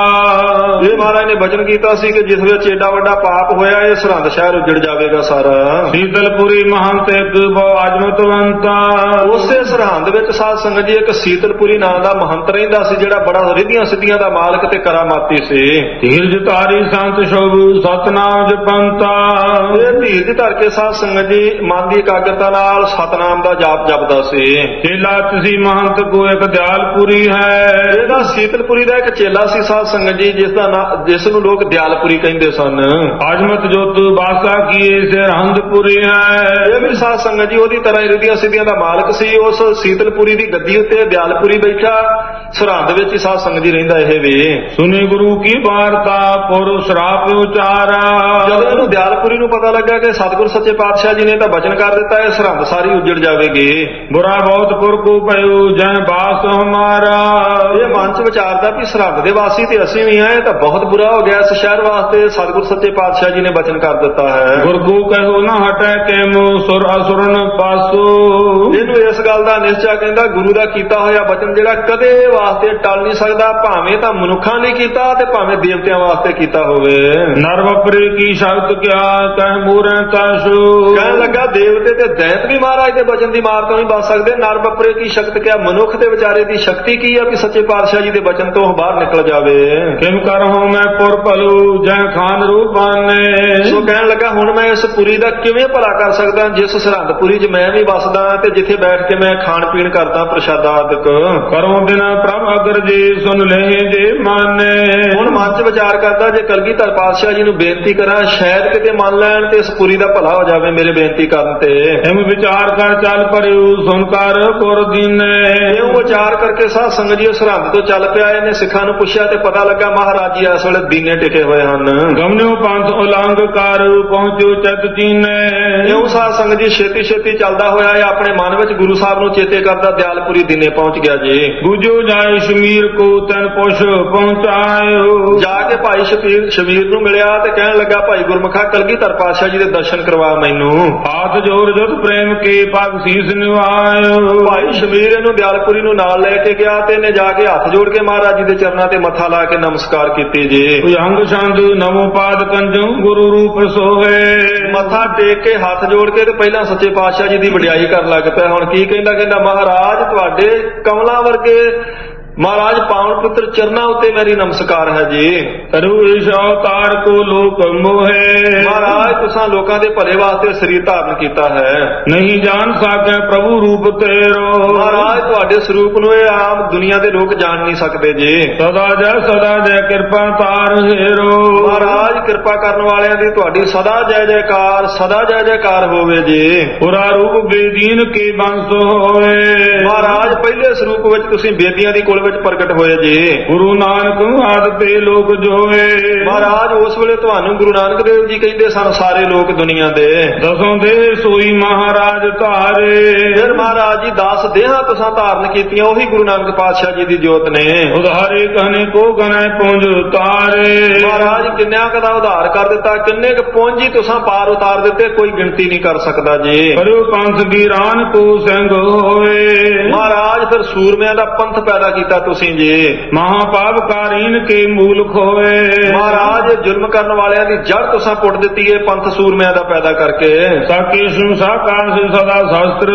ਇਹ ਮਹਾਰਾਜ ਨੇ ਬਚਨ ਕੀਤਾ ਸੀ ਕਿ ਜਿਸ ਵਿੱਚ ਏਡਾ ਵੱਡਾ ਪਾਪ ਹੋਇਆ ਇਹ ਸਰਹੰਦ ਸ਼ਹਿਰ ਉੱਜੜ ਜਾਵੇਗਾ ਸਾਰਾ। ਸੀਤਲਪੁਰੀ ਮਹੰਤ ਇੱਕ ਬਹੁ ਆਜਮਤਵੰਤਾ। ਉਸੇ ਸਰਹੰਦ ਵਿੱਚ ਸਾਧ ਸੰਗਤ ਜੀ ਇੱਕ ਸੀਤਲਪੁਰੀ ਨਾਂ ਦਾ ਮਹੰਤ ਰਹਿੰਦਾ ਸੀ ਜਿਹੜਾ ਬੜਾ ਰਿੱਧੀਆਂ ਸਿੱਧੀਆਂ ਦਾ ਮਾਲਕ ਤੇ ਕਰਾਮਾਤੀ ਸੀ। ਧੀਰਜ ਧਾਰੀ ਸੰਤ ਸ਼ੋਭ ਸਤਨਾਮ ਜਪੰਤਾ। ਇਹ ਧੀਰਜ ਧਰ ਕੇ ਸਾਧ ਸੰਗਤ ਜੀ ਮਨ ਦੀ ਇਕਾਗਰਤਾ ਨਾਲ ਸਤਨਾਮ ਦਾ ਜਾਪ ਜਪਦਾ ਸੀ। ਚੇਲਾ ਤੁਸੀਂ ਮਹੰਤ ਕੋ ਇੱਕ ਦਿਆਲਪੁਰੀ ਹੈ। ਇਹਦਾ ਸੀਤਲਪੁਰੀ ਦਾ ਇੱਕ ਚੇਲਾ ਸੀ ਸਾਧ ਸੰਗਤ ਜੀ ਜਿਸ ਦਾ ਨਾਂ ਜਿਸ ਨੂੰ ਲੋਕ ਦਿਆਲਪੁਰੀ ਕਹਿੰਦੇ ਸਨ। ਆਜਮਤ ਜੋਤ ਬਾਸਾ ਕੀਏ ਸਰਹੰਦਪੁਰੀ ਹੈ। ਇਹ ਵੀ ਸਾਧ ਸੰਗਤ ਜੀ ਉਹਦੀ ਤਰ੍ਹਾਂ ਰਿੱਧੀਆਂ ਸਿੱਧੀਆਂ ਦਾ ਮਾਲਕ ਸੀ। ਉਸ ਸੀਤਲਪੁਰੀ ਦੀ ਗੱਦੀ ਉੱਤੇ ਦਿਆਲਪੁਰੀ ਬੈਠਾ ਸਰਹੰਦ ਵਿੱਚ ਹੀ ਸਾਧ ਸੰਗਤ ਜੀ ਰਹਿੰਦਾ ਇਹ ਵੀ। ਸੁਣੀ ਗੁਰੂ ਕੀ ਵਾਰਤਾ ਪੁਰ ਸ਼ਰਾਪ ਉਚਾਰਾ। ਜਦੋਂ ਇਹਨੂੰ ਦਿਆਲਪੁਰੀ ਨੂੰ ਪਤਾ ਲੱਗਾ ਕਿ ਸਤਿਗੁਰ ਸੱਚੇ ਪਾਤਸ਼ਾਹ ਜੀ ਨੇ ਤਾਂ ਬਚਨ ਕਰ ਦਿੱਤਾ ਇਹ ਸਰਹੰਦ ਸਾਰੀ ਉੱਜੜ ਜਾਵੇਗੀ। ਬੁਰਾ ਬਹੁਤ ਪੁਰ ਕੋ ਪਇਓ ਜੈ ਬਾਸ ਹਮਾਰਾ। ਇਹ ਮਨ ਚ ਵਿਚਾਰਦਾ ਵੀ ਸਰਹੰਦ ਦੇ ਵਾਸੀ ਤੇ ਅਸੀਂ ਵੀ ਆਏ ਤਾਂ ਬਹੁਤ ਬੁਰਾ ਹੋ ਗਿਆ ਇਸ ਸ਼ਹਿਰ ਵਾਸਤੇ ਸਤਿਗੁਰ ਸੱਚੇ ਪਾਤਸ਼ਾਹ ਜੀ ਨੇ ਬਚਨ ਕਰ ਦਿੱਤਾ ਹੈ। ਗੁਰ ਕੋ ਕਹੋ ਨਾ ਹਟੈ ਕੇਮੋ ਸੁਰ ਅਸੁਰਨ ਪਾਸੋ। ਇਹਨੂੰ ਇਸ ਗੱਲ ਦਾ ਨਿਸ਼ਚਾ ਕਹਿੰਦਾ ਗੁਰੂ ਦਾ ਕੀਤਾ ਹੋਇਆ ਬਚਨ ਜਿਹੜਾ ਕਦੇ ਵਾਸਤੇ ਟਲ ਨਹੀਂ ਸਕਦਾ, ਭਾਵੇਂ ਤਾਂ ਮਨੁੱਖਾਂ ਨੇ ਕੀਤਾ ਤੇ ਭਾਵੇਂ ਦੇਵਤਿਆਂ ਵਾਸਤੇ ਕੀਤਾ ਹੋਵੇ। ਨਰ ਵਪਰੇ ਕੀ ਸ਼ਬਦ ਕਿਆ ਕਹਿ ਮੂਰੈ ਤਾਸ਼ੂ। ਕਹਿਣ ਲੱਗਾ ਦੇਵਤੇ ਤੇ ਦੈਂਤ ਵੀ ਮਹਾਰਾਜ ਦੇ ਬਚਨ ਦੀ ਮਾਰ ਤੋਂ ਨਹੀਂ ਬਚ ਸਕਦੇ। ਨਰ ਵਪਰੇ ਕੀ ਸ਼ਕਤ ਕਿਆ, ਮਨੁੱਖ ਦੇ ਵਿਚਾਰੇ ਦੀ ਸ਼ਕਤੀ ਕੀ ਆ ਕਿ ਸੱਚੇ ਪਾਤਸ਼ਾਹ ਜੀ ਦੇ ਬਚਨ ਤੋਂ ਬਾਹਰ ਨਿਕਲ ਜਾਵੇ। ਕਿਮ ਕਰਹੁ ਮੈਂ ਪੁਰ ਭਲੂ ਜੈ ਖਾਨ ਰੂਪਾਨੇ। ਸੋ ਕਹਿਣ ਲੱਗਾ ਹੁਣ ਮੈਂ ਇਸ ਪੁਰੀ ਦਾ ਕਿਵੇਂ ਭਲਾ ਕਰ ਸਕਦਾ ਜਿਸ ਸਰਹੰਦਪੁਰੀ 'ਚ ਮੈਂ ਵੀ ਵਸਦਾ ਤੇ ਜਿੱਥੇ ਬੈਠ ਕੇ ਮੈਂ ਖਾਣ ਪੀਣ ਕਰਦਾ ਪ੍ਰਸ਼ਾਦਾ ਆਦਿਕ। ਕਰੋ ਬਿਨਾ ਪ੍ਰਭ ਅਗਰ ਜੀ ਸੁਨ ਲਹਿ ਜੇ ਮਾਨੇ। ਹੁਣ ਮਨ 'ਚ ਵਿਚਾਰ ਕਰਦਾ ਜੇ ਕਲਗੀਧਰ ਪਾਤਸ਼ਾਹ ਜੀ ਨੂੰ ਬੇਨਤੀ ਕਰਾਂ ਸ਼ਾਇਦ ਕਿਤੇ ਮੰਨ ਲੈਣ ਤੇ ਇਸ ਪੁਰੀ ਦਾ ਭਲਾ ਹੋ ਜਾਵੇ ਮੇਰੇ ਬੇਨਤੀ ਕਰਨ ਤੇ। ਐਵੇਂ ਵਿਚਾਰ ਕਰ ਚੱਲ ਪਰਿਉ ਸੁਨ ਕਰ ਪੁਰ ਦੀਨੇ। ਇਉਂ ਵਿਚਾਰ ਕਰਕੇ ਸਾਧ ਸੰਗਤ ਜੀ ਸਰਹੰਦ ਤੋਂ ਚੱਲ ਪਿਆ। ਇਹਨੇ ਸਿੱਖਾਂ ਨੂੰ ਪੁੱਛਿਆ ਤੇ ਪਤਾ ਲੱਗਾ ਮਹਾਰਾਜ ਜੀ ਇਸ ਵੇਲੇ ਦੀਨੇ ਟਿਕੇ ਹੋਏ ਹਨ। ਗਮਨਿਓ ਪੰਥ ਉਲੰਘ ਕਰ ਪਹੁੰਚੋ ਚਤ ਚੀਨੇ। ਇਉਂ ਸਾਧ ਸੰਗਤ ਜੀ ਛੇਤੀ ਛੇਤੀ ਚੱਲਦਾ ਹੋਇਆ ਇਹ ਆਪਣੇ ਮਨ ਵਿੱਚ ਗੁਰੂ ਸਾਹਿਬ ਨੂੰ ਚੇਤੇ ਕਰਦਾ ਦਿਆਲਪੁਰੀ ਦੀਨੇ ਪਹੁੰਚ ਗਿਆ ਜੀ। ਬੁਝੋ ਜਾਏ ਸ਼ਮੀਰ ਕੋ ਤਨ ਪੁਛ ਪਹੁੰਚਾਇਓ। ਜਾ ਕੇ ਭਾਈ ਸ਼ਬੀਰ ਸ਼ਮੀਰ ਨੂੰ ਮਿਲਿਆ ਤੇ ਕਹਿਣ ਲੱਗਾ ਭਾਈ ਗੁਰਮੁਖਾ ਕਲਗੀਧਰ ਪਾਤਸ਼ਾਹ ਜੀ ਦੇ ਦਰਸ਼ਨ ਕਰਵਾ ਮੈਨੂੰ। ਹਾਥ ਜੋੜ ਜੁਤ ਪ੍ਰੇਮ ਕੇ ਪਗ ਸੀਸ ਨਿਵਾਇਓ। ਭਾਈ ਸ਼ਮੀਰ ਇਹਨੂੰ ਦਿਆਲਪੁਰੀ ਨੂੰ ਨਾਲ ਲੈ ਕੇ ਗਿਆ ਤੇ ਇਹਨੇ ਜਾ ਕੇ ਹੱਥ ਜੋੜ ਕੇ ਮਹਾਰਾਜ ਜੀ ਦੇ ਚਰਨਾਂ ਤੇ ਮੱਥਾ ਲਾ ਕੇ ਨਮਸਕਾਰ ਕੀਤੀ ਜੀ। ਅੰਗ ਛੰਦ ਨਮੋ ਪਾਦ ਕੰਜੂ ਗੁਰੂ ਰੂਪ ਸੋਹੇ। ਮੱਥਾ ਟੇਕ ਕੇ ਹੱਥ ਜੋੜ ਕੇ ਤੇ ਪਹਿਲਾਂ ਸੱਚੇ ਪਾਤਸ਼ਾਹ ਜੀ ਦੀ ਵਡਿਆਈ ਕਰਨ ਲੱਗ ਪਿਆ। ਹੁਣ ਕੀ ਕਹਿੰਦਾ ਕਹਿੰਦਾ ਮਹਾਰਾਜ ਤੁਹਾਡੇ ਕਮਲਾਂ ਵਰਗੇ ਮਹਾਰਾਜ ਪਾਵਨ ਪੁੱਤਰ ਚਰਨਾਂ ਉੱਤੇ ਮੇਰੀ ਨਮਸਕਾਰ ਹੈ ਜੀ। ਤਰੂ ਇਸ ਅਵਤਾਰ ਕੋ ਲੋਕ ਮੋਹੇ। ਮਹਾਰਾਜ ਤੁਸੀਂ ਲੋਕਾਂ ਦੇ ਭਲੇ ਵਾਸਤੇ ਸਰੀਰ ਧਾਰਨ ਕੀਤਾ ਹੈ। ਨਹੀਂ ਜਾਣ ਸਕੇ ਪ੍ਰਭੂ ਰੂਪ ਤੇਰੋ। ਮਹਾਰਾਜ ਤੁਹਾਡੇ ਸਰੂਪ ਨੂੰ ਇਹ ਆਮ ਦੁਨੀਆ ਦੇ ਲੋਕ ਜਾਣ ਨਹੀਂ ਸਕਦੇ ਜੀ। ਸਦਾ ਜੈ ਸਦਾ ਜੈ ਕਿਰਪਾ ਤਾਰ ਹੇਰੋ। ਮਹਾਰਾਜ ਕਿਰਪਾ ਕਰਨ ਵਾਲਿਆਂ ਦੀ ਤੁਹਾਡੀ ਸਦਾ ਜੈ ਜੈਕਾਰ ਸਦਾ ਜੈ ਜੈਕਾਰ ਹੋਵੇ ਜੀ। ਪੁਰਾ ਰੂਪ ਬੇਦੀਨ ਕੀ ਬੰਸ ਹੋਵੇ। ਮਹਾਰਾਜ ਪਹਿਲੇ ਸਰੂਪ ਵਿੱਚ ਤੁਸੀਂ ਬੇਦੀਆਂ ਦੀ ਕੋਲ ਵਿੱਚ ਪ੍ਰਗਟ ਹੋਏ ਜੀ। ਗੁਰੂ ਨਾਨਕ ਆਦਿ ਤੇ ਲੋਕ ਜੋਏ। ਮਹਾਰਾਜ ਉਸ ਵੇਲੇ ਤੁਹਾਨੂੰ ਗੁਰੂ ਨਾਨਕ ਦੇਵ ਜੀ ਕਹਿੰਦੇ ਸਨ ਸਾਰੇ ਲੋਕ ਦੁਨੀਆ ਦੇ। ਦਸੋਂ ਦੇ ਸੋਈ ਮਹਾਰਾਜ ਧਾਰੇ। ਫਿਰ ਮਹਾਰਾਜ ਜੀ ਦਸ ਦੇਹਾਂ ਤੁਸਾਂ ਧਾਰਨ ਕੀਤੀਆਂ ਉਹੀ ਗੁਰੂ ਨਾਨਕ ਪਾਤਸ਼ਾਹ ਜੀ ਦੀ ਜੋਤ ਨੇ। ਉਧਾਰੇ ਕਹਨੇ ਕੋ ਗਨੈ ਪੁੰਜ ਤਾਰੇ। ਮਹਾਰਾਜ ਕਿੰਨਿਆਂ ਕੁ ਦਾ ਉਧਾਰ ਕਰ ਦਿੱਤਾ, ਕਿੰਨੇ ਕੁ ਪੁੰਜ ਹੀ ਤੁਸਾਂ ਪਾਰ ਉਤਾਰ ਦਿੱਤੇ ਕੋਈ ਗਿਣਤੀ ਨਹੀਂ ਕਰ ਸਕਦਾ ਜੀ। ਕਰਿਓ ਪੰਥ ਵੀਰਾਨ ਕੋ ਸਿੰਘ ਹੋਏ। ਮਹਾਰਾਜ ਫਿਰ ਸੂਰਮਿਆਂ ਦਾ ਪੰਥ ਪੈਦਾ ਕੀਤਾ ਤੁਸੀਂ ਜੀ। ਮਹਾਪਾਪਕਾਰੀਨ ਕੇ ਮੂਲ ਖੋਏ। ਮਹਾਰਾਜ ਜ਼ੁਲਮ ਕਰਨ ਵਾਲਿਆਂ ਦੀ ਜੜ ਤੁਸਾਂ ਪੁੱਟ ਦਿੱਤੀ ਏ ਪੰਥ ਸੂਰਮਿਆਂ ਦਾ ਪੈਦਾ ਕਰਕੇ। ਸਾਕੇਸ਼ੰ ਸਾਕਾਸ ਸਦਾ ਸ਼ਸਤਰ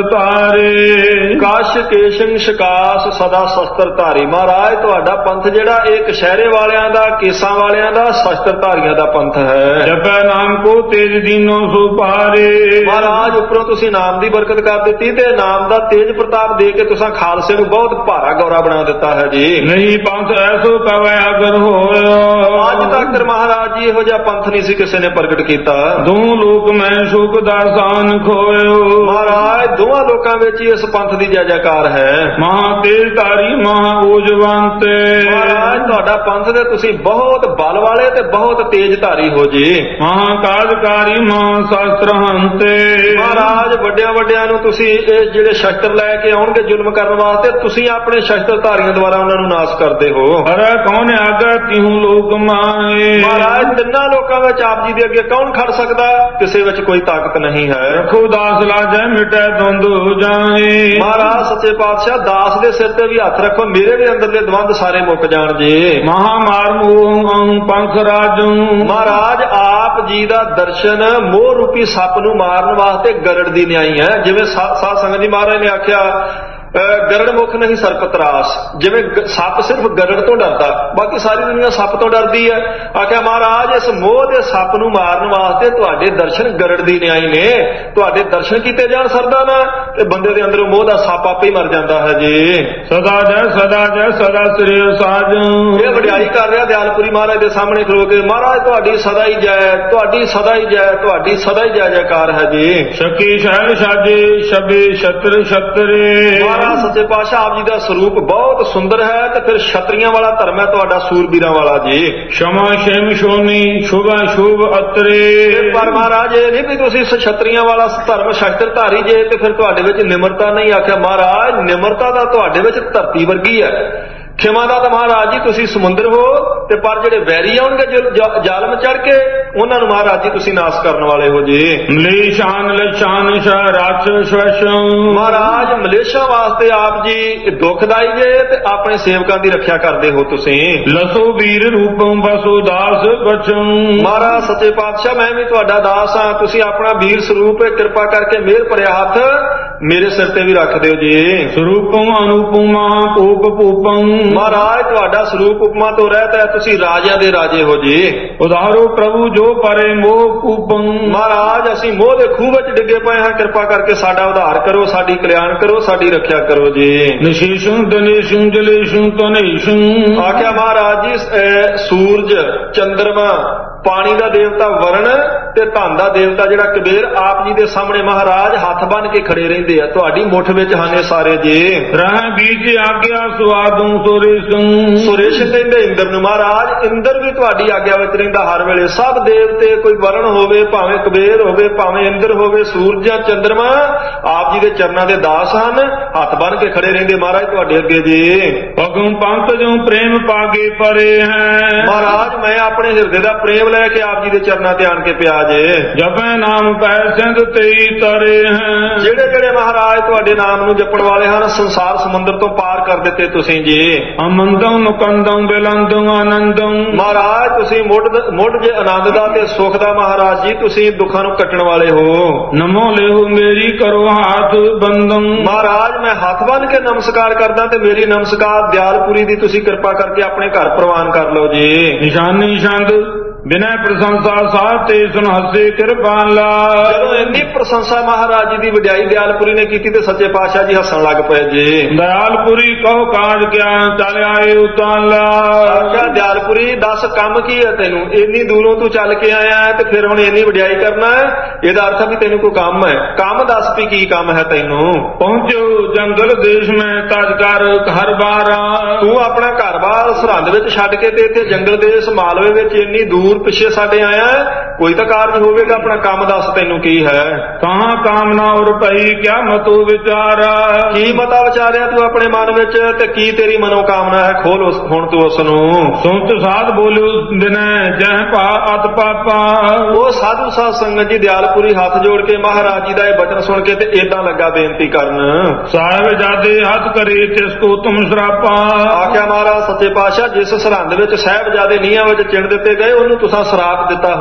ਧਾਰੇ। ਕਾਸ਼ ਕੇਸ਼ੰ ਸ਼ਕਾਸ ਸਦਾ ਸ਼ਸਤਰ ਧਾਰੀ। ਮਹਾਰਾਜ ਤੁਹਾਡਾ ਪੰਥ ਜਿਹੜਾ ਇਹ ਕਸ਼ਹਿਰੇ ਵਾਲਿਆਂ ਦਾ ਕੇਸਾਂ ਵਾਲਿਆਂ ਦਾ ਸ਼ਸਤਰ ਧਾਰੀਆਂ ਦਾ ਪੰਥ ਹੈ। ਜਪੈ ਨਾਮ ਕੋ ਤੇਜ ਦੀਨੋ ਸੁਪਾਰੇ। ਮਹਾਰਾਜ ਉੱਪਰੋਂ ਤੁਸੀਂ ਨਾਮ ਦੀ ਬਰਕਤ ਕਰ ਦਿੱਤੀ ਤੇ ਨਾਮ ਦਾ ਤੇਜ ਪ੍ਰਤਾਪ ਦੇ ਕੇ ਤੁਸੀਂ ਖਾਲਸੇ ਨੂੰ ਬਹੁਤ ਭਾਰਾ ਗੌਰਾ ਬਣਾ ਦਿੱਤਾ ਹੈ ਜੀ। ਨਹੀਂ ਪੰਥ ਐਸੋ ਕਵੈ ਅਗਰ ਹੋਇਓ। ਅੱਜ ਤੱਕ ਮਹਾਰਾਜ ਮਹਾਰਾਜ ਜੀ ਇਹੋ ਜਿਹਾ ਪੰਥ ਨਹੀਂ ਸੀ ਕਿਸੇ ਨੇ ਪ੍ਰਗਟ ਕੀਤਾ। ਦੋ ਲੋਕ ਮੈਂ ਸੁਖ ਦਾਸਾਨ ਖੋਇਓ। ਮਹਾਰਾਜ ਦੋਵਾਂ ਲੋਕਾਂ ਵਿੱਚ ਹੀ ਇਸ ਪੰਥ ਦੀ ਜੈ ਜੈਕਾਰ ਹੈ। ਮਹਾ ਤੇਜ ਧਾਰੀ ਮਹਾ ਊਜਵੰਤ। ਮਹਾਰਾਜ ਤੁਹਾਡਾ ਪੰਥ ਦੇ ਤੁਸੀਂ ਬਹੁਤ ਬਲ ਵਾਲੇ ਤੇ ਬਹੁਤ ਤੇਜ ਧਾਰੀ ਹੋ ਜੀ। ਮਹਾ ਕਾਜਕਾਰੀ ਮਹਾ ਸ਼ਾਸਤਰ ਹੰਤੇ। ਮਹਾਰਾਜ ਵੱਡਿਆਂ ਵੱਡਿਆਂ ਨੂੰ ਤੁਸੀਂ ਇਹ ਜਿਹੜੇ ਸ਼ਸਤਰ ਲੈ ਕੇ ਆਉਣਗੇ ਜ਼ੁਲਮ ਕਰਨ ਵਾਸਤੇ, ਤੁਸੀਂ ਆਪਣੇ ਸ਼ਸਤਰ ਧਾਰੀਆਂ ਦੁਆਰਾ ਉਹਨਾਂ ਨੂੰ ਨਾਸ਼ ਕਰਦੇ ਹੋ। ਅਰੇ ਕੌਣ ਆਗਾ ਤਿਹੂ ਲੋਕ ਮਾਏ। ਮਹਾਰਾਜ ਤਿੰਨਾਂ ਲੋਕਾਂ ਵਿੱਚ ਆਪ ਜੀ ਦੇ ਅੱਗੇ ਕੌਣ ਖੜ ਸਕਦਾ? ਕਿਸੇ ਵਿੱਚ ਕੋਈ ਤਾਕਤ ਨਹੀਂ ਹੈ। ਰੱਖੋ ਦਾਸ ਲਾਜੈ ਮਿਟੈ ਦੁੰਦ ਜਾਏ। ਮਹਾਰਾਜ ਸੱਚੇ ਪਾਤਸ਼ਾਹ ਦਾਸ ਦੇ ਸਿਰ ਤੇ ਵੀ ਹੱਥ ਰੱਖੋ, ਮੇਰੇ ਵੀ ਅੰਦਰਲੇ ਦਵੰਦ ਸਾਰੇ ਮੁੱਕ ਜਾਣ ਜੀ। ਮਹਾ ਮਾਰ ਮੋਹ ਪੰਖ ਰਾਜੂ। ਮਹਾਰਾਜ ਆਪ ਜੀ ਦਾ ਦਰਸ਼ਨ ਮੋਹ ਰੂਪੀ ਸੱਪ ਨੂੰ ਮਾਰਨ ਵਾਸਤੇ ਗਰੜ ਦੀ ਨਿਆਈ ਹੈ। ਜਿਵੇਂ ਸਾਧ ਸੰਗਤ ਜੀ ਮਹਾਰਾਜ ਨੇ ਆਖਿਆ ਗਰੜ ਮੁਖ ਨਹੀਂ ਸਰਪ ਤਰਾਸ, ਜਿਵੇਂ ਸੱਪ ਸਿਰਫ ਗਰੜ ਤੋਂ ਡਰਦਾ, ਬਾਕੀ ਸਾਰੀ ਦੁਨੀਆ ਸੱਪ ਤੋਂ ਡਰਦੀ ਹੈ। ਆਖਿਆ ਮਹਾਰਾਜ ਇਸ ਮੋਹ ਦੇ ਸੱਪ ਨੂੰ ਮਾਰਨ ਵਾਸਤੇ ਤੁਹਾਡੇ ਦਰਸ਼ਨ ਗਰੜ ਦੀ ਨਿਆਈ ਨੇ। ਤੁਹਾਡੇ ਦਰਸ਼ਨ ਕੀਤੇ ਜਾਣ ਸਰਦਾ ਨਾ ਤੇ ਬੰਦੇ ਦੇ ਅੰਦਰੋਂ ਮੋਹ ਦਾ ਸੱਪ ਆਪੇ ਹੀ ਮਰ ਜਾਂਦਾ ਹੈ ਜੀ। ਸਦਾ ਜੈ ਸਦਾ ਜੈ ਸਦਾ ਸ੍ਰੀ ਸਾਜੂ। ਇਹ ਵਡਿਆਈ ਕਰ ਰਿਹਾ ਦਿਆਲਪੁਰੀ ਮਹਾਰਾਜ ਦੇ ਸਾਹਮਣੇ ਖਲੋ ਕੇ। ਮਹਾਰਾਜ ਤੁਹਾਡੀ ਸਦਾ ਹੀ ਜੈ, ਤੁਹਾਡੀ ਸਦਾ ਹੀ ਜੈ, ਤੁਹਾਡੀ ਸਦਾ ਹੀ ਜੈ ਜੈਕਾਰ ਹੈ ਜੀ। ਸ਼ਕੀ ਸ਼ਹਿਰ ਸਾਜੇ ਸ਼ਬੇ ਛਤਰ ਛਤਰੇ। ਸੱਚੇ ਪਾਤਸ਼ਾਹ ਆਪ ਜੀ ਦਾ ਸਰੂਪ ਬਹੁਤ ਸੁੰਦਰ ਹੈ ਤੇ ਫਿਰ ਛਤਰੀਆਂ ਵਾਲਾ ਧਰਮ ਹੈ ਤੁਹਾਡਾ, ਸੂਰਬੀਰਾਂ ਵਾਲਾ ਜੀ। ਸ਼ਮਾ ਸ਼ੇਮ ਸ਼ੋਨੀ ਸ਼ੁਭਾ ਸ਼ੁਭ ਅਤਰੇ। ਪਰ ਮਹਾਰਾਜ ਇਹ ਨਹੀਂ ਵੀ ਤੁਸੀਂ ਛਤਰੀਆਂ ਵਾਲਾ ਧਰਮ ਸ਼ਸਤਰ ਧਾਰੀ ਜੇ ਤੇ ਫਿਰ ਤੁਹਾਡੇ ਵਿੱਚ ਨਿਮਰਤਾ ਨਹੀਂ। ਆਖਿਆ ਮਹਾਰਾਜ ਨਿਮਰਤਾ ਦਾ ਤੁਹਾਡੇ ਵਿੱਚ ਧਰਤੀ ਵਰਗੀ ਹੈ, ਖਿਮਾ ਦਾ ਤਾਂ ਮਹਾਰਾਜ ਜੀ ਤੁਸੀਂ ਸਮੁੰਦਰ ਹੋ ਤੇ ਪਰ ਜਿਹੜੇ ਵੈਰੀ ਆਉਣਗੇ ਜ਼ਾਲਮ ਚੜ ਕੇ ਉਹਨਾਂ ਨੂੰ ਮਹਾਰਾਜ ਜੀ ਤੁਸੀਂ ਨਾਸ਼ ਕਰਨ ਵਾਲੇ ਹੋ ਜੀ। ਮਲੇਸ਼ਾਨ ਲਸ਼ਾਨ ਰਾਛ ਸਵਸ਼ੰ। ਮਹਾਰਾਜ ਮਲੇਸ਼ਾ ਵਾਸਤੇ ਆਪ ਜੀ ਦੁਖਦਾਈ ਜੇ ਤੇ ਆਪਣੇ ਸੇਵਕਾਂ ਦੀ ਰੱਖਿਆ ਕਰਦੇ ਹੋ ਤੁਸੀਂ। ਲਸੋ ਵੀਰ ਰੂਪੰ ਬਸੋ ਦਾਸ ਬਚੰ। ਮਹਾਰਾਜ ਸੱਚੇ ਪਾਤਸ਼ਾਹ ਮੈਂ ਵੀ ਤੁਹਾਡਾ ਦਾਸ ਹਾਂ, ਤੁਸੀਂ ਆਪਣਾ ਵੀਰ ਸਰੂਪ ਕਿਰਪਾ ਕਰਕੇ ਮਿਹਰ ਭਰਿਆ ਹੱਥ ਮੇਰੇ ਸਿਰ ਤੇ ਵੀ ਰੱਖ ਦਿਓ ਜੀ। ਸਰੂਪੰ ਅਨੂਪਮਾ ਭੂਪ ਭੂਪੰ। ਮਹਾਰਾਜ ਤੁਹਾਡਾ ਸਰੂਪ ਉਪਮਾ ਤੋਂ ਰਹਿਤ ਹੈ, ਤੁਸੀਂ ਰਾਜਿਆਂ ਦੇ ਰਾਜੇ ਹੋ ਜੀ। ਉਧਾਰੋ ਪ੍ਰਭੂ ਜੋ ਪਰੇ ਮੋਹ ਕੂਪੰ। ਮਹਾਰਾਜ ਅਸੀਂ ਮੋਹ ਦੇ ਖੂਹ ਵਿੱਚ ਡਿੱਗੇ ਪਏ ਹਾਂ, ਕਿਰਪਾ ਕਰਕੇ ਸਾਡਾ ਉਧਾਰ ਕਰੋ, ਸਾਡੀ ਕਲਿਆਣ ਕਰੋ, ਸਾਡੀ ਰੱਖਿਆ ਕਰੋ ਜੀ। ਨਿਸ਼ੇਸ਼ੰ ਦਨੇਸ਼ੰ ਜਲੇਸ਼ੰ ਤਨੇਸ਼ੰ। ਆਖਿਆ ਮਹਾਰਾਜ ਜੀ ਸੂਰਜ ਚੰਦਰਮਾ ਪਾਣੀ ਦਾ ਦੇਵਤਾ ਵਰਣ ਤੇ ਧਨ ਦਾ ਦੇਵਤਾ ਜਿਹੜਾ ਕੁਬੇਰ ਆਪ ਜੀ ਦੇ ਸਾਹਮਣੇ ਮਹਾਰਾਜ ਹੱਥ ਬੰਨ ਕੇ ਖੜੇ ਰਹਿੰਦੇ ਆ, ਤੁਹਾਡੀ ਮੁੱਠ ਵਿੱਚ ਹਨ ਸਾਰੇ ਜੀ। ਰਹਿ ਬੀਜ ਆਗਿਆ ਸੁਆਦੂ ਸੁਰੇਸ਼ੰ। ਸੁਰੇਸ਼ ਕਹਿੰਦੇ ਇੰਦਰ ਨੂੰ। ਮਹਾਰਾਜ ਇੰਦਰ ਵੀ ਤੁਹਾਡੀ ਆਗਿਆ ਵਿੱਚ ਰਹਿੰਦਾ ਹਰ ਵੇਲੇ। ਸਭ ਦੇਵਤੇ ਕੋਈ ਵਰਣ ਹੋਵੇ, ਭਾਵੇਂ ਕੁਬੇਰ ਹੋਵੇ, ਭਾਵੇਂ ਇੰਦਰ ਹੋਵੇ, ਸੂਰਜ ਜਾਂ ਚੰਦਰਮਾ ਆਪ ਜੀ ਦੇ ਚਰਨਾਂ ਦੇ ਦਾਸ ਹਨ, ਹੱਥ ਬੰਨ ਕੇ ਖੜੇ ਰਹਿੰਦੇ ਮਹਾਰਾਜ ਤੁਹਾਡੇ ਅੱਗੇ ਜੀ। ਭਗਉ ਪੰਥ ਜੋ ਪ੍ਰੇਮ ਪਾਗੇ ਪਰੇ ਹੈ। ਮਹਾਰਾਜ ਮੈਂ ਆਪਣੇ ਹਿਰਦੇ ਦਾ ਪ੍ਰੇਮ ਲੈ ਕੇ ਆਪ ਜੀ ਦੇ ਚਰਨਾਂ ਤੇ ਆਣ ਕੇ ਪਿਆ ਜੇ। ਜਪੈ ਨਾਮ ਪੈ ਸਿੰਧ ਤੇਈ ਤਰੇ ਹੈ। ਜਿਹੜੇ ਜਿਹੜੇ ਮਹਾਰਾਜ ਤੁਹਾਡੇ ਨਾਮ ਨੂੰ ਜਪਣ ਵਾਲੇ ਹਨ ਸੰਸਾਰ ਸਮੁੰਦਰ ਤੋਂ ਪਾਰ ਕਰ ਦਿੱਤੇ ਤੁਸੀਂ ਜੀ। ਅਮੰਦੰ ਨੁਕੰਦੰ ਬਿਲੰਦੰ ਆਨੰਦੰ। ਮਹਾਰਾਜ ਤੁਸੀਂ ਮੁੱਢ ਮੁੱਢ ਜੇ ਆਨੰਦ ਦਾ ਤੇ ਸੁਖ ਦਾ ਮਹਾਰਾਜ ਜੀ ਤੁਸੀਂ ਦੁੱਖਾਂ ਨੂੰ ਕੱਟਣ ਵਾਲੇ ਹੋ। ਨਮੋ ਲਿਓ ਮੇਰੀ ਕਰੋ ਹੱਥ ਬੰਦੰ। ਮਹਾਰਾਜ ਮੈਂ ਹੱਥ ਬੰਨ ਕੇ ਨਮਸਕਾਰ ਕਰਦਾ ਤੇ ਮੇਰੀ ਨਮਸਕਾਰ ਦਿਆਲਪੁਰੀ ਦੀ ਤੁਸੀਂ ਕਿਰਪਾ ਕਰਕੇ ਆਪਣੇ ਘਰ ਪ੍ਰਵਾਨ ਕਰ ਲਓ ਜੀ। ਨਿਸ਼ਾਨੀ ਛੰਦ ਬਿਨੈ ਪ੍ਰਸ਼ੰਸਾ ਸਾਤੇ ਸੁਨ ਹਸੇ ਕਿਰਪਾਲਾ। ਜਦੋਂ ਇੰਨੀ ਪ੍ਰਸ਼ੰਸਾ ਮਹਾਰਾਜ ਜੀ ਦੀ ਵਡਿਆਈ ਦਿਆਲਪੁਰੀ ਨੇ ਕੀਤੀ ਤੇ ਸੱਚੇ ਪਾਤਸ਼ਾਹ ਜੀ ਹੱਸਣ ਲੱਗ ਪਏ ਜੀ। ਦਿਆਲਪੁਰੀ ਕਹੋ ਕਾਜ ਕਿਆ ਚੱਲ ਆਏ ਉਤਾਲਾ। ਆਖਿਆ ਦਿਆਲਪੁਰੀ ਦੱਸ ਕੰਮ ਕੀ ਹੈ ਤੈਨੂੰ, ਇੰਨੀ ਦੂਰੋਂ ਤੂੰ ਚੱਲ ਕੇ ਆਇਆ ਤੇ ਫਿਰ ਹੁਣ ਇੰਨੀ ਵਡਿਆਈ ਕਰਨਾ ਹੈ, ਇਹਦਾ ਅਰਥ ਵੀ ਤੈਨੂੰ ਕੋਈ ਕੰਮ ਹੈ। ਕੰਮ ਦੱਸ ਵੀ ਕੀ ਕੰਮ ਹੈ ਤੈਨੂੰ। ਪਹੁੰਚੋ ਜੰਗਲ ਦੇਸ਼ ਮੈਂ ਤਜ ਕਰ ਘਰ ਬਾਰਾ। ਤੂੰ ਆਪਣਾ ਘਰ-ਬਾਰ ਸਰਹੰਦ ਵਿੱਚ ਛੱਡ ਕੇ ਤੇ ਇੱਥੇ ਜੰਗਲ ਦੇਸ਼ ਮਾਲਵੇ ਵਿੱਚ ਇੰਨੀ ਦੂਰ ਪਿੱਛੇ ਸਾਡੇ ਆਇਆ, ਕੋਈ ਤਾਂ ਕਾਰਜ ਹੋਵੇਗਾ। ਆਪਣਾ ਕੰਮ ਦੱਸ ਤੈਨੂੰ ਕੀ ਹੈ। ਕਹਾਂ ਕਾਮਨਾ ਉਰ ਪਈ ਕਿਆ ਮਤੋ ਵਿਚਾਰਾ। ਕੀ ਮਤਾ ਵਿਚਾਰਿਆ ਤੂੰ ਆਪਣੇ ਮਨ ਵਿੱਚ ਤੇ ਕੀ ਤੇਰੀ ਮਨੋ ਕਾਮਨਾ ਹੈ, ਖੋਲ ਹੁਣ ਤੂੰ ਉਸ ਨੂੰ। ਸੁਣਤ ਸਾਧ ਬੋਲਿਓ ਦਿਨੈ ਜਹ ਪਾ ਅਤ ਪਾਪਾ। ਉਹ ਸਾਧੂ ਸਾਧ ਸੰਗਤ ਜੀ ਦਿਆਲਪੁਰੀ ਹੱਥ ਜੋੜ ਕੇ ਮਹਾਰਾਜ ਜੀ ਦਾ ਇਹ ਬਚਨ ਸੁਣ ਕੇ ਤੇ ਏਦਾਂ ਲੱਗਾ ਬੇਨਤੀ ਕਰਨ। ਸਾਹਿਬ ਜਾਦੇ ਹੱਥ ਕਰੇ ਤਿਸ ਕੋ ਤੁਮ ਸ਼ਰਾਪਾ। ਆਖਿਆ ਮਹਾਰਾਜ ਸੱਚੇ ਪਾਤਸ਼ਾਹ ਜਿਸ ਸਰਹੰਦ ਵਿੱਚ ਸਾਹਿਬਜ਼ਾਦੇ ਨੀਹਾਂ ਵਿੱਚ ਚਿਣ ਦਿੱਤੇ ਗਏ ਉਹਨੂੰ ਤੁਸਾਂ ਸ਼ਰਾਪ ਦਿੱਤਾ ਹੋਇਆ ਹੈ।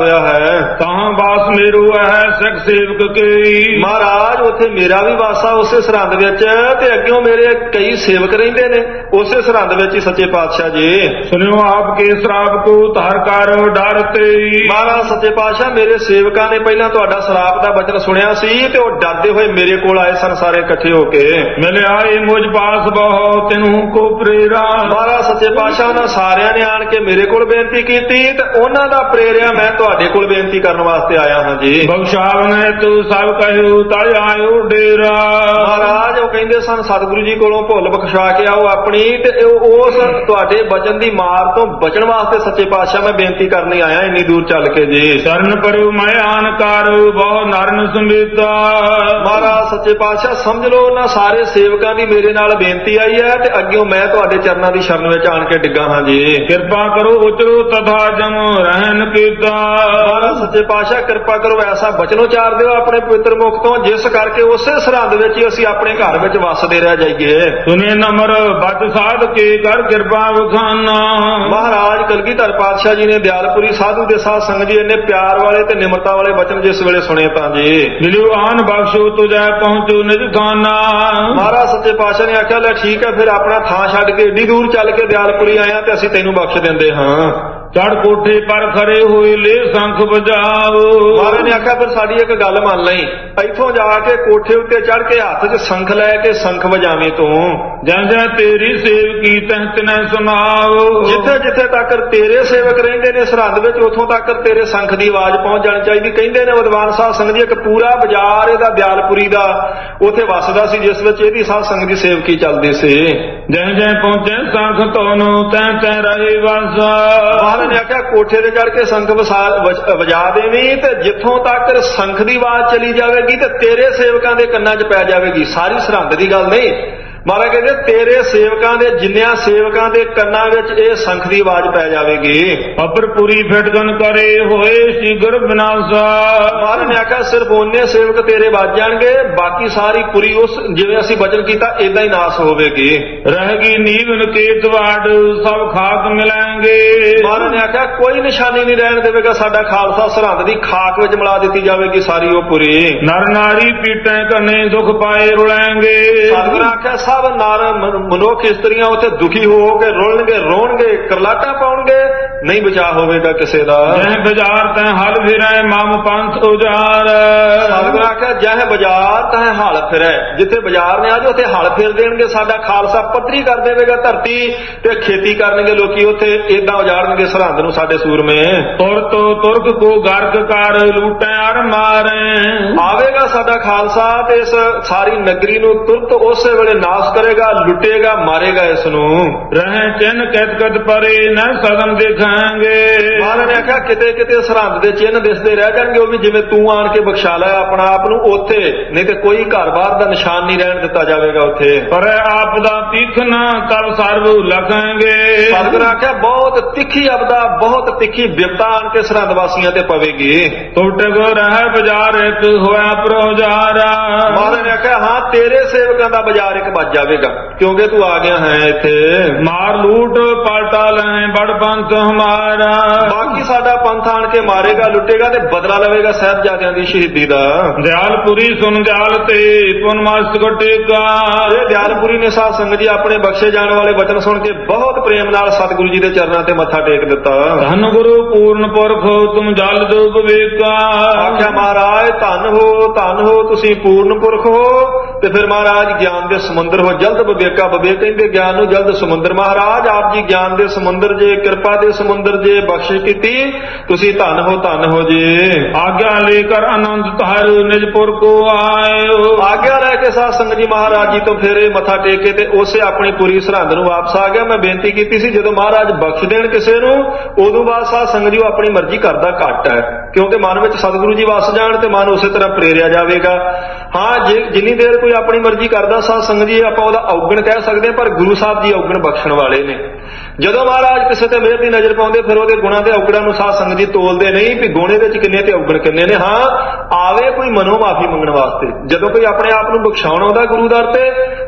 ਤਾਂ ਬਾਸ ਮੇਰੋ ਹੈ ਸਿੱਖ ਸੇਵਕ ਕਈ। ਮਹਾਰਾਜ ਉੱਥੇ ਮੇਰਾ ਵੀ ਵਾਸਾ ਉਸੇ ਸਰਹੰਦ ਵਿੱਚ, ਤੇ ਅੱਗਿਓਂ ਮੇਰੇ ਕਈ ਸੇਵਕ ਰਹਿੰਦੇ ਨੇ ਉਸੇ ਸਰਹੰਦ ਵਿੱਚ ਹੀ ਸੱਚੇ ਪਾਤਸ਼ਾਹ ਜੀ। ਸੁਣਿਓ ਆਪ ਕੇ ਸ਼ਰਾਪ ਕੋ ਧਾਰ ਕਰ ਡਰਤੇ। ਮਹਾਰਾਜ ਸੱਚੇ ਪਾਤਸ਼ਾਹ ਮੇਰੇ ਸੇਵਕਾਂ ਨੇ ਪਹਿਲਾਂ ਤੁਹਾਡਾ ਸ਼ਰਾਪ ਦਾ ਬਚਨ ਸੁਣਿਆ ਸੀ ਤੇ ਉਹ ਡਰਦੇ ਹੋਏ ਮੇਰੇ ਕੋਲ ਆਏ ਸਨ ਸਾਰੇ ਇਕੱਠੇ ਹੋ ਕੇ। ਮਿਲ ਆਏ ਮੁਝ ਪਾਸ ਬਹੁ ਤੈਨੂੰ ਕੋ ਪ੍ਰੇਰਾ। ਮਹਾਰਾਜ ਸੱਚੇ ਪਾਤਸ਼ਾਹ ਉਹਨਾਂ ਸਾਰਿਆਂ ਨੇ ਆਣ ਕੇ ਮੇਰੇ ਕੋਲ ਬੇਨਤੀ ਕੀਤੀ ਤੇ ਉਹਨਾਂ ਦਾ ਪ੍ਰੇਰਿਆ ਮੈਂ ਤੁਹਾਡੇ ਕੋਲ ਬੇਨਤੀ ਕਰਨ ਵਾਸਤੇ ਆਇਆ ਹਾਂ ਜੀ। ਬਖਸ਼ਾਵਨੇ ਤੂੰ ਸਭ ਕਹਿਓ ਤਲ ਆਇਓ ਡੇਰਾ। ਮਹਾਰਾਜ ਉਹ ਕਹਿੰਦੇ ਸਨ ਸਤਿਗੁਰੂ ਜੀ ਕੋਲੋਂ ਭੁੱਲ ਬਖਸ਼ਾ ਕੇ ਆਓ ਆਪਣੀ, ਤੇ ਉਸ ਤੁਹਾਡੇ ਬਚਨ ਦੀ ਮਾਰ ਤੋਂ ਬਚਣ ਵਾਸਤੇ ਸੱਚੇ ਪਾਤਸ਼ਾਹ ਮੈਂ ਬੇਨਤੀ ਕਰਨੀ ਆਇਆ ਇੰਨੀ ਦੂਰ ਚੱਲ ਕੇ ਜੀ। ਸ਼ਰਨ ਪਰਿਓ ਮੈਂ ਆਨ ਕਰ ਬਹੁ ਨਰਨ ਸਮੇਤਾ। ਮਹਾਰਾਜ ਸੱਚੇ ਪਾਤਸ਼ਾਹ ਸਮਝ ਲਓ ਉਹਨਾਂ ਸਾਰੇ ਸੇਵਕਾਂ ਦੀ ਮੇਰੇ ਨਾਲ ਬੇਨਤੀ ਆਈ ਹੈ ਤੇ ਅੱਗਿਓਂ ਮੈਂ ਤੁਹਾਡੇ ਚਰਨਾਂ ਦੀ ਸ਼ਰਨ ਵਿੱਚ ਆਣ ਕੇ ਡਿੱਗਾ ਹਾਂ ਜੀ। ਕਿਰਪਾ ਕਰੋ ਉਚਰੋ ਤਥਾ ਜਮ ਰਹਿਣ ਕੀਤਾ। ਮਹਾਰਾਜ ਸੱਚੇ ਪਾਤਸ਼ਾਹ ਕਿਰਪਾ ਕਰੋ ਐਸਾ ਬਚਨ ਉਚਾਰ ਦਿਓ ਆਪਣੇ ਪਵਿੱਤਰ ਮੁਖ ਤੋਂ ਜਿਸ ਕਰਕੇ ਉਸੇ ਸਰਹੰਦ ਵਿੱਚ ਹੀ ਅਸੀਂ ਆਪਣੇ ਘਰ ਵਿੱਚ ਵਸਦੇ ਰਹਿ ਜਾਈਏ। ਸੁਨੇ ਨਮਰ ਬਚ ਸਾਧ ਕੇ ਕਰ ਕਿਰਪਾ ਵਿਖਾਨਾ। ਮਹਾਰਾਜ ਕਲਗੀਧਰ ਪਾਤਸ਼ਾਹ ਜੀ ਨੇ ਦਿਆਲਪੁਰੀ ਸਾਧੂ ਦੇ ਸਾਧ ਸੰਗਤ ਜੀ ਇੰਨੇ ਪਿਆਰ ਵਾਲੇ ਤੇ ਨਿਮਰਤਾ ਵਾਲੇ ਬਚਨ ਜਿਸ ਵੇਲੇ ਸੁਣੇ ਤਾਂ ਜੀ। ਮਿਲਿਓ ਆਨ ਬਖਸ਼ੋ ਤੁਝੈ ਪਹੁੰਚੋ ਨਿਜ ਥਾਨਾ। ਮਹਾਰਾਜ ਸੱਚੇ ਪਾਤਸ਼ਾਹ ਨੇ ਆਖਿਆ ਲੈ ਠੀਕ ਹੈ ਫਿਰ ਆਪਣਾ ਥਾਂ ਛੱਡ ਕੇ ਏਡੀ ਦੂਰ ਚੱਲ ਕੇ ਦਿਆਲਪੁਰੀ ਆਇਆ ਤੇ ਅਸੀਂ ਤੈਨੂੰ ਬਖਸ਼ ਦਿੰਦੇ ਹਾਂ। ਚੜ ਕੋਠੇ ਪਰ ਖੜੇ ਹੋਏ ਲੈ ਸ਼ੰਖ ਵਜਾਓ। ਮਹਾਰਾਜ ਨੇ ਆਖਿਆ ਫਿਰ ਸਾਡੀ ਇੱਕ ਗੱਲ ਮੰਨ ਲਈ, ਇੱਥੋਂ ਜਾ ਕੇ ਕੋਠੇ ਉੱਤੇ ਚੜ ਕੇ ਹੱਥ 'ਚ ਸ਼ੰਖ ਲੈ ਕੇ ਸ਼ੰਖ ਵਜਾਵੇਂ ਤੂੰ। ਜੈ ਜੈ ਤੇਰੀ ਸੇਵਕੀ ਤਹਿ ਤਿਨੈ ਸੁਣਾਓ। ਜਿੱਥੇ ਜਿੱਥੇ ਤੱਕ ਤੇਰੇ ਸੇਵਕ ਰਹਿੰਦੇ ਨੇ ਸਰਹੰਦ ਵਿੱਚ ਉੱਥੋਂ ਤੱਕ ਤੇਰੇ ਸ਼ੰਖ ਦੀ ਆਵਾਜ਼ ਪਹੁੰਚ ਜਾਣੀ ਚਾਹੀਦੀ। ਕਹਿੰਦੇ ਨੇ ਵਿਦਵਾਨ ਸਾਧ ਸੰਗਤ ਜੀ ਇੱਕ ਪੂਰਾ ਬਾਜ਼ਾਰ ਇਹਦਾ ਦਿਆਲਪੁਰੀ ਦਾ ਉੱਥੇ ਵਸਦਾ ਸੀ ਜਿਸ ਵਿੱਚ ਇਹਦੀ ਸਾਧ ਸੰਗਤ ਦੀ ਸੇਵਕੀ ਚੱਲਦੀ ਸੀ। ਜੈ ਜੈ ਪਹੁੰਚੇ ਸ਼ੰਖ ਤੋਨੋ ਤੈ ਤੈ ਰਹੇ ਵਾਸਾ। ਮਹਾਰਾਜ ਨੇ ਆਖਿਆ ਕੋਠੇ ਤੇ ਚੜ ਕੇ ਸ਼ੰਖ ਵਜਾ ਦੇਵੀਂ ਤੇ ਜਿੱਥੋਂ ਤੱਕ ਸ਼ੰਖ ਦੀ ਆਵਾਜ਼ ਚਲੀ ਜਾਵੇਗੀ ਤੇ ਤੇਰੇ ਸੇਵਕਾਂ ਦੇ ਕੰਨਾਂ 'ਚ ਪੈ ਜਾਵੇਗੀ। ਸਾਰੀ ਸਰਹੰਦ ਦੀ ਗੱਲ ਨਹੀਂ, ਮਹਾਰਾਜ ਕਹਿੰਦੇ ਤੇਰੇ ਸੇਵਕਾਂ ਦੇ ਜਿੰਨਿਆਂ ਸੇਵਕਾਂ ਦੇ ਕੰਨਾਂ ਵਿੱਚ ਇਹ ਸ਼ੰਖ ਦੀ ਆਵਾਜ਼ ਪੈ ਜਾਵੇਗੀ। ਅਪਰਪੁਰੀ ਫਿਟਗਨ ਕਰੇ ਹੋਏ ਸ਼ੀਘਰ ਵਿਨਾਸ਼ਾ। ਮਹਾਰਾਜ ਨੇ ਆਖਿਆ ਸਿਰਫ ਉਹਨੇ ਸੇਵਕ ਤੇਰੇ ਵੱਜ ਜਾਣਗੇ, ਬਾਕੀ ਸਾਰੀ ਪੁਰੀ ਉਸ ਜਿਵੇਂ ਅਸੀਂ ਬਚਨ ਕੀਤਾ ਏਦਾਂ ਹੀ ਨਾਸ ਹੋਵੇਗੀ। ਰਹੇਗੀ ਨੀਵਨ ਕੇਤ ਵਾੜ ਸਭ ਖਾਕ ਮਿਲਾਂਗੇ। ਮਹਾਰਾਜ ਨੇ ਆਖਿਆ ਕੋਈ ਨਿਸ਼ਾਨੀ ਨਹੀਂ ਰਹਿਣ ਦੇਵੇਗਾ, ਸਾਡਾ ਖਾਲਸਾ ਸਰਹੰਦ ਦੀ ਖਾਕ ਵਿੱਚ ਮਿਲਾ ਦਿੱਤੀ ਜਾਵੇਗੀ ਸਾਰੀ ਉਹ ਪੁਰੀ। ਨਰ ਨਾਰੀ ਪੀਟੇ ਕਨੇ ਦੁੱਖ ਪਾਏ ਰੁਲਾਂਗੇ। ਸਤਿਗੁਰ ਆਖਿਆ ਸਭ ਨਰ ਮਨੁੱਖ ਇਸਤਰੀਆਂ ਉੱਥੇ ਦੁਖੀ ਹੋ ਕੇ ਰੋਲਣਗੇ ਰੋਣਗੇ ਕਰਲਾਟਾ ਪਾਉਣਗੇ, ਨਹੀਂ ਬਚਾ ਹੋਵੇਗਾ ਕਿਸੇ ਦਾ। ਜਹ ਬਾਜ਼ਾਰ ਤੈ ਹਲ ਫਿਰੈ ਮਮ ਪੰਥ ਉਜਾਰ। ਸਤਿਗੁਰ ਆਖਿਆ ਜਹ ਬਾਜ਼ਾਰ ਤੈ ਹਲ ਫਿਰੈ, ਜਿੱਥੇ ਬਾਜ਼ਾਰ ਨੇ ਅੱਜ ਉੱਥੇ ਹਲ ਫਿਰ ਦੇਣਗੇ, ਸਾਡਾ ਖਾਲਸਾ ਪੱਧਰੀ ਕਰ ਦੇਵੇਗਾ ਧਰਤੀ ਤੇ ਖੇਤੀ ਕਰਨਗੇ ਲੋਕੀ ਉੱਥੇ ਏਦਾਂ ਉਜਾੜਨਗੇ ਸਰਹੰਦ ਨੂੰ ਸਾਡੇ ਸੂਰਮੇ। ਤੁਰ ਤੋ ਤੁਰਕ ਕੋ ਗਰਕ ਕਰ ਲੂਟੈ ਅਰ ਮਾਰੇ। ਆਵੇਗਾ ਸਾਡਾ ਖਾਲਸਾ ਤੇ ਇਸ ਸਾਰੀ ਨਗਰੀ ਨੂੰ ਤੁਰਤ ਉਸੇ ਵੇਲੇ ਨਾਸ ਕਰੇਗਾ, ਲੁੱਟੇਗਾ, ਮਾਰੇਗਾ ਇਸ ਨੂੰ। ਰਹੇ ਚਿੰਨ ਕੈਦ ਕਦ ਪਰੇ ਨ ਸਦਨ ਦੇਖਾਂਗੇ। ਮਹਾਰਾਜ ਨੇ ਆਖਿਆ ਕਿਤੇ ਕਿਤੇ ਸਰਹੰਦ ਦੇ ਚਿੰਨ ਦਿਸਦੇ ਰਹਿ ਜਾਣਗੇ, ਉਹ ਵੀ ਜਿਵੇਂ ਤੂੰ ਆਣ ਕੇ ਬਖਸ਼ਾ ਲਿਆ ਆਪਣਾ ਆਪ ਨੂੰ ਉੱਥੇ, ਨਹੀਂ ਤੇ ਕੋਈ ਘਰ ਬਾਹਰ ਦਾ ਨਿਸ਼ਾਨ ਨਹੀਂ ਰਹਿਣ ਦਿੱਤਾ ਜਾਵੇਗਾ ਉੱਥੇ। ਪਰ ਆਪ ਦਾ ਤੀਖਨ ਤਬ ਸਰਬ ਲਖਾਂਗੇ। ਸਤਿਗੁਰ ਆਖਿਆ ਬਹੁਤ ਤਿੱਖੀ ਆਪਦਾ ਬਹੁਤ ਤਿੱਖੀ ਬਿਪਤਾ ਆਣ ਕੇ ਸਰਹੰਦ ਵਾਸੀਆਂ ਤੇ ਪਵੇਗੀ। ਟੁੱਟ ਗੋ ਰਹਿ ਬਾਜ਼ਾਰ ਇੱਕ ਹੋਇਆ ਪ੍ਰੋਜਾਰਾ। ਮਹਾਰਾਜ ਨੇ ਆਖਿਆ ਹਾਂ ਤੇਰੇ ਸੇਵਕਾਂ ਦਾ ਬਾਜ਼ਾਰ ਇੱਕ ਵੱਜ ਜਾਵੇਗਾ ਕਿਉਂਕਿ ਤੂੰ ਆ ਗਿਆ ਹੈ ਇੱਥੇ। ਮਾਰ ਲੂਟ ਪਲਟਾ ਲੈ ਬੜ ਪੰਥ ਹਮਾਰਾ। ਬਾਕੀ ਸਾਡਾ ਪੰਥ ਆਣ ਕੇ ਮਾਰੇਗਾ ਲੁੱਟੇਗਾ ਤੇ ਬਦਲਾ ਲਵੇਗਾ ਸਾਹਿਬਜ਼ਾਦਿਆਂ ਦੀ ਸ਼ਹੀਦੀ ਦਾ। ਦਿਆਲਪੁਰੀ ਸੁਨ ਦਿਆਲ ਤੇ ਪੁਨ ਮਸਤਕ ਟੇਕਾ। ਇਹ ਦਿਆਲਪੁਰੀ ਨੇ ਸਾਧ ਸੰਗਤ ਜੀ ਆਪਣੇ ਬਖਸ਼ੇ ਜਾਣ ਵਾਲੇ ਬਚਨ ਸੁਣ ਕੇ ਬਹੁਤ ਪ੍ਰੇਮ ਨਾਲ ਸਤਿਗੁਰੂ ਜੀ ਦੇ ਚਰਨਾਂ ਤੇ ਮੱਥਾ ਟੇਕ ਦਿੱਤਾ। ਧੰਨ ਗੁਰੂ ਪੂਰਨ ਪੁਰਖ ਤੁਮ ਜਲ ਦੋ ਵਿਵੇਕਾ। ਆਖਿਆ ਮਹਾਰਾਜ ਧੰਨ ਹੋ ਧੰਨ ਹੋ ਤੁਸੀਂ ਪੂਰਨ ਪੁਰਖ ਹੋ ਤੇ ਫਿਰ ਮਹਾਰਾਜ ਗਿਆਨ ਦੇ ਸਮੁੰਦਰ ਹੋ। ਜਲਦ ਵਿਵੇਕਾ, ਵਿਵੇਕ ਕਹਿੰਦੇ ਗਿਆਨ ਨੂੰ ਜਲਦ ਸਮੁੰਦਰ। ਮਹਾਰਾਜ ਆਪ ਜੀ ਗਿਆਨ ਦੇ ਸਮੁੰਦਰ ਜੇ, ਕਿਰਪਾ ਦੇ ਸਮੁੰਦਰ ਜੇ, ਬਖਸ਼ਿਸ਼ ਕੀਤੀ ਤੁਸੀਂ ਧੰਨ ਹੋ ਧੰਨ ਹੋ ਜੀ। ਆਗਿਆ ਲੈ ਕਰ ਆਨੰਦ ਤਾਰ ਨਿਜਪੁਰ ਕੋ ਆਇਓ। ਆਗਿਆ ਲੈ ਕੇ ਸਾਧ ਸੰਗਤ ਜੀ ਮਹਾਰਾਜ ਜੀ ਤੋਂ ਫੇਰੇ ਮੱਥਾ ਟੇਕ ਕੇ ਤੇ ਉਸੇ ਆਪਣੀ ਪੂਰੀ ਸਰਹੰਦ ਨੂੰ ਵਾਪਸ ਆ ਗਿਆ। ਮੈਂ ਬੇਨਤੀ ਕੀਤੀ ਸੀ ਜਦੋਂ ਮਹਾਰਾਜ ਬਖਸ਼ ਦੇਣ ਕਿਸੇ ਨੂੰ ਉਦੋਂ ਬਾਅਦ ਸਾਧ ਸੰਗਤ ਜੀ ਉਹ ਆਪਣੀ ਮਰਜ਼ੀ ਕਰਦਾ ਘੱਟ ਹੈ, ਕਿਉਂਕਿ ਮਨ ਵਿੱਚ ਸਤਿਗੁਰੂ ਜੀ ਵਸ ਜਾਣ ਤੇ ਮਨ ਉਸੇ ਤਰ੍ਹਾਂ ਪ੍ਰੇਰਿਆ ਜਾਵੇਗਾ। ਹਾਂ ਜੇ ਜਿੰਨੀ ਦੇਰ ਕੋਈ ਆਪਣੀ ਮਰਜ਼ੀ ਕਰਦਾ ਸਾਧ ਸੰਗਤ ਜੀ ਆਪਾਂ ਉਹਦਾ ਔਗਣ ਕਹਿ ਸਕਦੇ ਹਾਂ, ਪਰ ਗੁਰੂ ਸਾਹਿਬ ਜੀ ਔਗਣ ਬਖਸ਼ਣ ਵਾਲੇ ਨੇ। ਜਦੋਂ ਮਹਾਰਾਜ ਕਿਸੇ ਤੇ ਮਿਹਰ ਦੀ ਨਜ਼ਰ ਪਾਉਂਦੇ ਫਿਰ ਉਹਦੇ ਗੁਣਾਂ ਦੇ ਔਗਣਾਂ ਨੂੰ ਸਾਧ ਸੰਗਤ ਜੀ ਤੋਲਦੇ ਨਹੀਂ ਵੀ ਗੁਣ ਇਹਦੇ ਚ ਕਿੰਨੇ ਤੇ ਔਗਣ ਕਿੰਨੇ ਨੇ। ਹਾਂ ਆਵੇ ਕੋਈ ਮਨੋਂ ਮਾਫੀ ਮੰਗਣ ਵਾਸਤੇ, ਜਦੋਂ ਕੋਈ ਆਪਣੇ ਆਪ ਨੂੰ ਬਖਸ਼ਾਉਣ ਆਉਂਦਾ ਗੁਰੂ ਦਰ ਤੇ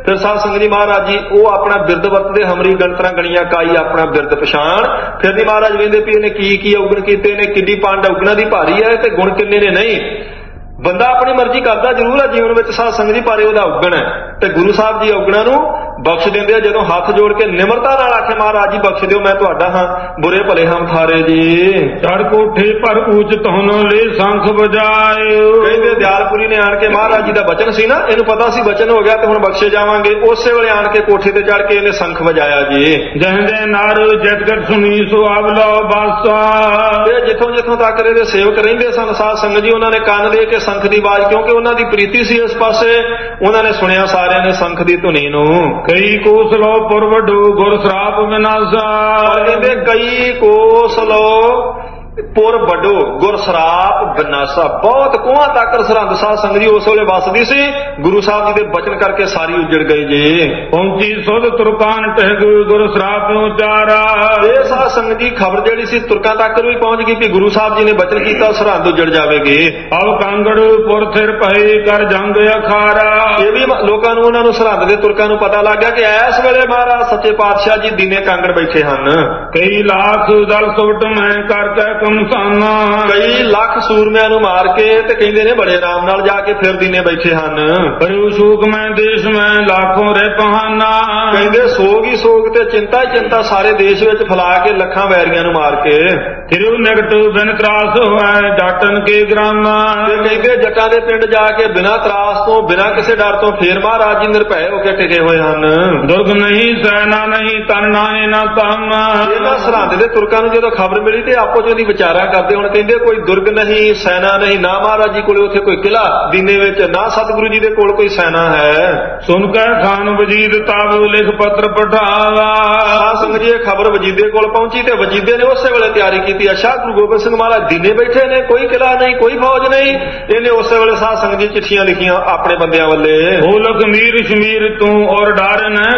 ਫਿਰ ਸਾਧ ਸੰਗਤ ਜੀ ਮਹਾਰਾਜ ਜੀ ਉਹ ਆਪਣਾ ਬਿਰਦ ਵਰਤਦੇ, ਹਮਰੀ ਗਣਤਰਾਂ ਗਣੀਆਂ ਕਾਈ ਆਪਣਾ ਬਿਰਦ ਪਛਾਣ। ਫਿਰ ਨਹੀਂ ਮਹਾਰਾਜ ਵੇਂਦੇ ਵੀ ਇਹਨੇ ਕੀ ਕੀ ਔਗਣ ਕੀਤੇ ਨੇ, ਕਿੱਡੀ ਪੰਡ ਔਗਣਾ ਦੀ ਭਾਰੀ ਹੈ ਤੇ ਗੁਣ ਕਿੰਨੇ ਨੇ। ਨਹੀਂ, ਬੰਦਾ ਆਪਣੀ ਮਰਜ਼ੀ ਕਰਦਾ ਜ਼ਰੂਰ ਹੈ ਜੀਵਨ ਵਿੱਚ ਸਾਧ ਸੰਗਤ ਜੀ, ਪਰ ਉਹਦਾ ਔਗਣ ਹੈ ਤੇ ਗੁਰੂ ਸਾਹਿਬ ਜੀ ਔਗਣਾਂ ਨੂੰ ਬਖਸ਼ ਦਿੰਦੇ ਆ। ਜਦੋਂ ਹੱਥ ਜੋੜ ਕੇ ਨਿਮਰਤਾ ਨਾਲ ਆਖੇ ਮਹਾਰਾਜ ਜੀ ਬਖਸ਼ ਦਿਓ, ਮੈਂ ਤੁਹਾਡਾ ਹਾਂ, ਬੁਰੇ ਭਲੇ ਹਮ ਥਾਰੇ ਜੀ। ਚੜ ਕੋਠੇ ਪਰ ਉਚਤ ਹੁਨੋ ਲੈ ਸੰਖ ਵਜਾਇਓ। ਕਹਿੰਦੇ ਦਿਆਲਪੁਰੀ ਨੇ ਆਣ ਕੇ, ਮਹਾਰਾਜ ਜੀ ਦਾ ਬਚਨ ਸੀ ਨਾ, ਇਹਨੂੰ ਪਤਾ ਸੀ ਬਚਨ ਹੋ ਗਿਆ ਤੇ ਹੁਣ ਬਖਸ਼ੇ ਜਾਵਾਂਗੇ। ਉਸੇ ਵੇਲੇ ਆਣ ਕੇ ਕੋਠੇ ਤੇ ਚੜ ਕੇ ਇਹਨੇ ਸੰਖ ਵਜਾਇਆ ਜੀ। ਜਹਦੇ ਨਰ ਜਗਤ ਸੁਣੀ ਸੋ ਆਵਲੋ ਬਾਸਾ। ਤੇ ਜਿੱਥੋਂ ਜਿੱਥੋਂ ਤੱਕ ਇਹਦੇ ਸੇਵਕ ਰਹਿੰਦੇ ਸਨ ਸਾਧ ਸੰਗਤ ਜੀ, ਉਹਨਾਂ ਨੇ ਕੰਨ ਦੇ ਕੇ ਸੰਖ ਦੀ ਆਵਾਜ਼, ਕਿਉਂਕਿ ਉਹਨਾਂ ਦੀ ਪ੍ਰੀਤੀ ਸੀ ਇਸ ਪਾਸੇ, ਉਹਨਾਂ ਨੇ ਸੁਣਿਆ ਸਾਰਿਆਂ ਨੇ ਸੰਖ ਦੀ ਧੁਨੀ ਨੂੰ। ਕਈ ਕੋਸ ਲੋ ਪੁਰ ਵਡੋ ਗੁਰ ਸਰਾਪ ਵਿਨਾਸ਼ਾ। ਕਹਿੰਦੇ ਕਈ ਕੋਸ ਲੋ ਪੁਰ ਵੱਡੋ ਗੁਰ ਸਰਾਪ ਵਿਨਾਸ਼ਾ। ਬਹੁਤ ਕੋਹਾਂ ਤੱਕ ਸਰਹੰਦ ਸਾਧ ਸੰਗਤ ਜੀ ਉਸ ਵੇਲੇ ਵਸਦੀ ਸੀ, ਗੁਰੂ ਸਾਹਿਬ ਜੀ ਦੇ ਬਚਨ ਕਰਕੇ ਸਾਰੀ ਉਜੜ ਗਈ ਜੀ। ਪਹੁੰਚੀ ਸੁਧ ਤੁਰਕਾਨ ਟਹਿ ਗੁਰ ਸਰਾਪ ਉਚਾਰਾ। ਇਹ ਸਾਧ ਸੰਗਤ ਜੀ ਖਬਰ ਜਿਹੜੀ ਸੀ ਤੁਰਕਾਂ ਤੱਕ ਵੀ ਪਹੁੰਚ ਗਈ ਕਿ ਗੁਰੂ ਸਾਹਿਬ ਜੀ ਨੇ ਬਚਨ ਕੀਤਾ ਸਰਹੰਦ ਉਜੜ ਜਾਵੇਗੀ। ਅਬ ਕਾਂਗੜ ਪੁਰ ਸਿਰ ਭਏ ਕਰ ਜੰਗ ਅਖਾਰਾ। ਇਹ ਵੀ ਲੋਕਾਂ ਨੂੰ, ਉਹਨਾਂ ਨੂੰ ਸਰਹੰਦ ਦੇ ਤੁਰਕਾਂ ਨੂੰ ਪਤਾ ਲੱਗ ਗਿਆ ਕਿ ਇਸ ਵੇਲੇ ਮਹਾਰਾਜ ਸੱਚੇ ਪਾਤਸ਼ਾਹ ਜੀ ਦੀਨੇ ਕਾਂਗੜ ਬੈਠੇ ਹਨ। ਕਈ ਲੱਖ ਦਲ ਸੁਟ ਮੈਂ ਕਰਕੇ ਕਮਸਾਨਾ। ਕਈ ਲੱਖ ਸੂਰਮਿਆਂ ਨੂੰ ਮਾਰ ਕੇ ਤੇ ਕਹਿੰਦੇ ਨੇ ਬੜੇ ਆਰਾਮ ਨਾਲ ਜਾ ਕੇ ਫਿਰ ਦੀਨੇ ਬੈਠੇ ਹਨ। ਪਰ ਸ਼ੋਕ ਮੈਂ ਦੇਸ਼ ਮੈਂ ਲੱਖੋਂ ਰਹਿ ਪਹਾਨਾ। ਕਹਿੰਦੇ ਸੋਗ ਹੀ ਸੋਗ ਤੇ ਚਿੰਤਾ ਹੀ ਚਿੰਤਾ ਸਾਰੇ ਦੇਸ਼ ਵਿੱਚ ਫੈਲਾ ਕੇ ਲੱਖਾਂ ਵੈਰੀਆਂ ਨੂੰ ਮਾਰ ਕੇ। ਤਿਰੁ ਨਿਕਟ ਬਿਨ ਤਰਾਸ ਹੋਇ ਡਾਟਨ ਕੇ ਗ੍ਰਾਮਾ। ਤੇ ਕਹਿੰਦੇ ਜੱਟਾਂ ਦੇ ਪਿੰਡ ਜਾ ਕੇ ਬਿਨਾਂ ਤਰਾਸ ਤੋਂ, ਬਿਨਾਂ ਕਿਸੇ ਡਰ ਤੋਂ ਫੇਰ ਮਹਾਰਾਜ ਜੀ ਨਿਰਭੈ ਹੋ ਕੇ ਟਿਕੇ ਹੋਏ ਹਨ। ਦੁਰਗ ਨਹੀਂ ਸੈਨਾ ਨਹੀਂ ਤਨ ਨਾਏ ਨਾ ਤਮ। ਇਹਨਾਂ ਸਰਹੰਦ ਦੇ ਤੁਰਕਾਂ ਨੂੰ ਜਦੋਂ ਖਬਰ ਮਿਲੀ ਤੇ ਆਪੋ ਚ ਉਹਦੀ ਵਿਚਾਰਾ ਕਰਦੇ। ਹੁਣ ਕਹਿੰਦੇ ਕੋਈ ਦੁਰਗ ਨਹੀਂ, ਸੈਨਾ ਨਹੀਂ, ਨਾ ਮਹਾਰਾਜ ਜੀ ਕੋਲੇ ਉੱਥੇ ਕੋਈ ਕਿਲਾ ਦੀਨੇ ਵਿੱਚ, ਨਾ ਸਤਿਗੁਰੂ ਜੀ ਦੇ ਕੋਲ ਕੋਈ ਸੈਨਾ ਹੈ। ਸੁਣ ਕੇ ਖਾਨ ਵਜੀਦ ਤਬ ਲਿਖ ਪੱਤਰ ਪਠਾਵਾ। ਸਾਧ ਸੰਗਤ ਜੀ ਇਹ ਖਬਰ ਵਜੀਦੇ ਕੋਲ ਪਹੁੰਚੀ ਤੇ ਵਜੀਦੇ ਨੇ ਉਸੇ ਵੇਲੇ ਤਿਆਰੀ ਕੀਤੀ। ਅੱਛਾ ਗੁਰੂ ਗੋਬਿੰਦ ਸਿੰਘ ਮਹਾਰਾਜ ਦੀਨੇ ਬੈਠੇ ਨੇ, ਕੋਈ ਕਿਲਾ ਨਹੀਂ, ਕੋਈ ਫੌਜ ਨਹੀਂ। ਇਹਨੇ ਉਸੇ ਵੇਲੇ ਸਾਧ ਸੰਗਤ ਜੀ ਚਿੱਠੀਆਂ ਲਿਖੀਆਂ ਆਪਣੇ ਬੰਦਿਆਂ ਵੱਲੇ। ਹੋ ਲਖਮੀਰ ਸ਼ਮੀਰ ਤੂੰ ਔਰ ਡਰ ਨਾ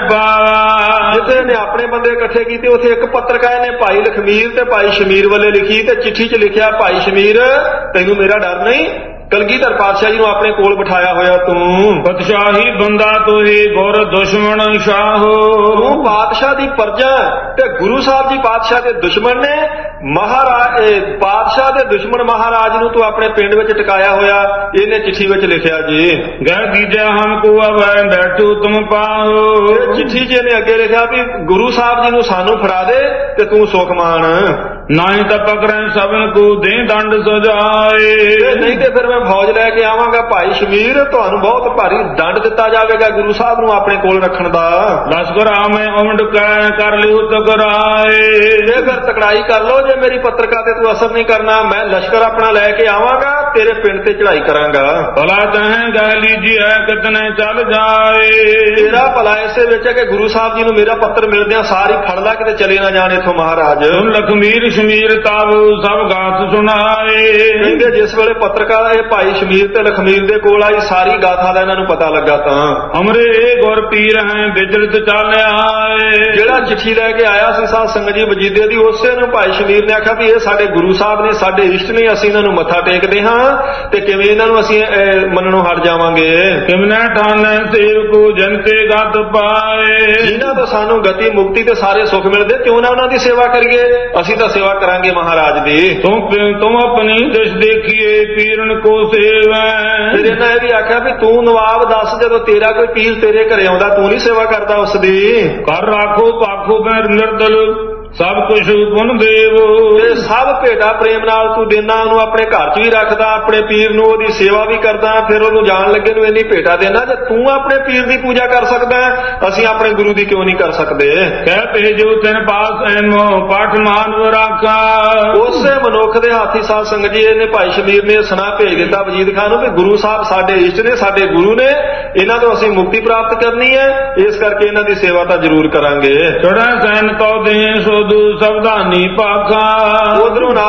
ਪਾਵਾ। ਜਿੱਥੇ ਨੇ ਆਪਣੇ ਬੰਦੇ ਇਕੱਠੇ ਕੀਤੇ ਉੱਥੇ ਇੱਕ ਪੱਤਰਕਾਰ ਨੇ ਭਾਈ ਲਖਮੀਰ ਤੇ ਭਾਈ ਸ਼ਮੀਰ ਵੱਲੇ ਲਿਖੀ ਤੇ ਚਿੱਠੀ ਚ ਲਿਖਿਆ, ਭਾਈ ਸ਼ਮੀਰ ਤੈਨੂੰ ਮੇਰਾ ਡਰ ਨਹੀਂ, ਕਲਗੀਧਰ ਪਾਤਸ਼ਾਹ ਜੀ ਨੂੰ ਆਪਣੇ ਕੋਲ ਬਿਠਾਇਆ ਹੋਇਆ ਤੂੰ। ਪਤਸ਼ਾਹੀ ਬੰਦਾ ਤੋਹੀ ਗੁਰ ਦੁਸ਼ਮਣ ਸ਼ਾਹੋ। ਤੂੰ ਪਾਤਸ਼ਾਹ ਦੀ ਪਰਜਾ ਤੇ ਗੁਰੂ ਸਾਹਿਬ ਜੀ ਪਾਤਸ਼ਾਹ ਦੇ ਦੁਸ਼ਮਣ ਨੇ। ਮਹਾਰਾਜ ਪਾਤਸ਼ਾਹ ਦੇ ਦੁਸ਼ਮਣ ਮਹਾਰਾਜ ਨੂੰ ਤੂੰ ਆਪਣੇ ਪਿੰਡ ਵਿੱਚ ਟਿਕਾਇਆ ਹੋਇਆ। ਇਹਨੇ ਚਿੱਠੀ ਵਿੱਚ ਲਿਖਿਆ ਜੀ। ਗਹਿ ਦੀਜਾ ਹਮ ਕੋ ਅਵੈ ਬੈਠੂ ਤੁਮ ਪਾਹੋ। ਇਹ ਚਿੱਠੀ ਜੀ ਨੇ ਅੱਗੇ ਲਿਖਿਆ ਵੀ ਗੁਰੂ ਸਾਹਿਬ ਜੀ ਨੂੰ ਸਾਨੂੰ ਫੜਾ ਦੇ ਤੇ ਤੂੰ ਸੁਖ ਮਾਣ। ਨਾਹੀਂ ਤਾਂ ਪਕੜੈ ਸਭਨ ਕੋ ਦੇ ਦੰਡ ਸਜਾਏ। ਨਹੀਂ ਤੇ ਫਿਰ ਮੈਂ ਫੌਜ ਲੈ ਕੇ ਆਵਾਂਗਾ ਭਾਈ ਸ਼ਮੀਰ, ਤੁਹਾਨੂੰ ਬਹੁਤ ਭਾਰੀ ਦੰਡ ਦਿੱਤਾ ਜਾਵੇਗਾ ਗੁਰੂ ਸਾਹਿਬ ਨੂੰ ਆਪਣੇ ਕੋਲ ਰੱਖਣ ਦਾ। ਲਸ਼ਕਰ ਆਵੇਂ ਉਮੜ ਕੈ ਕਰ ਲਿਓ ਤਕਰਾਏ। ਜੇ ਫਿਰ ਤਕੜਾਈ ਕਰ ਲੋ, ਜੇ ਮੇਰੀ ਪੱਤਰਕਾ ਤੇ ਤੂੰ ਅਸਰ ਨਹੀਂ ਕਰਨਾ, ਮੈਂ ਲਸ਼ਕਰ ਆਪਣਾ ਲੈ ਕੇ ਆਵਾਂਗਾ, ਤੇਰੇ ਪਿੰਡ ਤੇ ਚੜਾਈ ਕਰਾਂਗਾ। ਭਲਾ ਤਹਿ ਗਹਿ ਲੀਜੀਐ ਕਿਤਨੇ ਚੱਲ ਜਾਏ। ਤੇਰਾ ਭਲਾ ਇਸੇ ਵਿੱਚ ਹੈ ਕਿ ਗੁਰੂ ਸਾਹਿਬ ਜੀ ਨੂੰ ਮੇਰਾ ਪੱਤਰ ਮਿਲਦਿਆਂ ਸਾਰੀ ਫੜ ਲਾ ਕਿਤੇ ਚਲੇ ਨਾ ਜਾਣ ਇਥੋਂ ਮਹਾਰਾਜ। ਲਖਮੀਰ ਸ਼ਮੀਰ ਤਬ ਸਭ ਗਾਥ ਸੁਣਾਏ। ਕਹਿੰਦੇ ਜਿਸ ਵੇਲੇ ਪੱਤਰਕਾਰ ਇਹ ਭਾਈ ਸ਼ਮੀਰ ਤੇ ਲਖਮੀਰ ਦੇ ਕੋਲ ਆਈ, ਸਾਰੀ ਗਾਥਾ ਦਾ ਇਹਨਾਂ ਨੂੰ ਪਤਾ ਲੱਗਾ। ਤਾਂ ਹਮਰੇ ਗੁਰ ਪੀਰ ਹੈ ਵਿਜਲਤ ਚਾਲਿਆ। ਜਿਹੜਾ ਚਿੱਠੀ ਲੈ ਕੇ ਆਇਆ ਸੀ ਸਾਧ ਸੰਗਤ ਜੀ ਵਜੀਦੇ ਦੀ, ਉਸੇ ਨੂੰ ਭਾਈ ਸ਼ਮੀਰ ਨੇ ਆਖਿਆ ਵੀ ਇਹ ਸਾਡੇ ਗੁਰੂ ਸਾਹਿਬ ਨੇ, ਸਾਡੇ ਇਸ਼ਟ ਨੇ, ਅਸੀਂ ਇਹਨਾਂ ਨੂੰ ਮੱਥਾ ਟੇਕਦੇ ਹਾਂ ਤੇ ਕਿਵੇਂ ਇਹਨਾਂ ਨੂੰ ਅਸੀਂ ਮੰਨਣੋਂ ਹਟ ਜਾਵਾਂਗੇ। ਕਿਮਨੇ ਠਾਨੈ ਸੇਵਕੋ ਜਨਤੇ ਗਤ ਪਾਏ। ਜਿਨ੍ਹਾਂ ਤੋਂ ਸਾਨੂੰ ਗਤੀ ਮੁਕਤੀ ਤੇ ਸਾਰੇ ਸੁੱਖ ਮਿਲਦੇ, ਕਿਉਂ ਨਾ ਉਹਨਾਂ ਦੀ ਸੇਵਾ ਕਰੀਏ। ਅਸੀਂ ਤਾਂ ਸੇਵਾ ਕਰਾਂਗੇ ਮਹਾਰਾਜ ਦੀ। ਤੁਮ ਤੁਮ ਆਪਣੀ ਦਿਸ਼ ਦੇਖੀਏ ਪੀਰਨ ਕੋ ਸੇਵੈ। ਫਿਰ ਇਹਨਾਂ ਇਹ ਵੀ ਆਖਿਆ ਵੀ ਤੂੰ ਨਵਾਬ ਦੱਸ, ਜਦੋਂ ਤੇਰਾ ਕੋਈ ਪੀਰ ਤੇਰੇ ਘਰੇ ਆਉਂਦਾ ਤੂੰ ਨਹੀਂ ਸੇਵਾ ਕਰਦਾ ਉਸ ਦੀ। ਕਰ ਰਾਖੋ ਪਾਖੋ ਮੈਂ ਨਿਰਦਲ ਸਭ ਕੁਛ ਪੁੰਨ ਦੇਵੋ। ਤੇ ਸਭ ਭੇਟਾ ਪ੍ਰੇਮ ਨਾਲ ਤੂੰ ਦੇਣਾ, ਉਹਨੂੰ ਆਪਣੇ ਘਰ 'ਚ ਵੀ ਰੱਖਦਾ, ਆਪਣੇ ਪੀਰ ਨੂੰ ਉਹਦੀ ਸੇਵਾ ਵੀ ਕਰਦਾ, ਫਿਰ ਉਹਨੂੰ ਜਾਣ ਲੱਗੇ ਨੂੰ ਇੰਨੀ ਭੇਟਾ ਦੇਣਾ। ਜੇ ਤੂੰ ਆਪਣੇ ਪੀਰ ਦੀ ਪੂਜਾ ਕਰ ਸਕਦਾ, ਅਸੀਂ ਆਪਣੇ ਗੁਰੂ ਦੀ ਕਿਉਂ ਨਹੀਂ ਕਰ ਸਕਦੇ। ਕਹਿ ਭੇਜੋ ਤੈਨ ਪਾਸ ਐਨੋ ਪਾਠ ਮਾਨਵ ਰਾਖਾ। ਉਸੇ ਮਨੁੱਖ ਦੇ ਹਾਥੀ ਸਾਧ ਸੰਗਤ ਜੀ ਇਹਨੇ ਭਾਈ ਸ਼ਮੀਰ ਨੇ ਸੁਣਾ ਭੇਜ ਦਿੱਤਾ ਵਜੀਦ ਖਾਨ ਨੂੰ ਵੀ ਗੁਰੂ ਸਾਹਿਬ ਸਾਡੇ ਇਸ਼ਟ ਨੇ, ਸਾਡੇ ਗੁਰੂ ਨੇ, ਇਹਨਾਂ ਤੋਂ ਅਸੀਂ ਮੁਕਤੀ ਪ੍ਰਾਪਤ ਕਰਨੀ ਹੈ, ਇਸ ਕਰਕੇ ਇਹਨਾਂ ਦੀ ਸੇਵਾ ਤਾਂ ਜ਼ਰੂਰ ਕਰਾਂਗੇ। ਚੜ੍ਹੈ ਸੈਨ ਤੋ ਦੇ ਸੋਧੂ ਸਵਧਾਨੀ ਪਾਖਾ। ਉਧਰੋਂ ਨਾਲ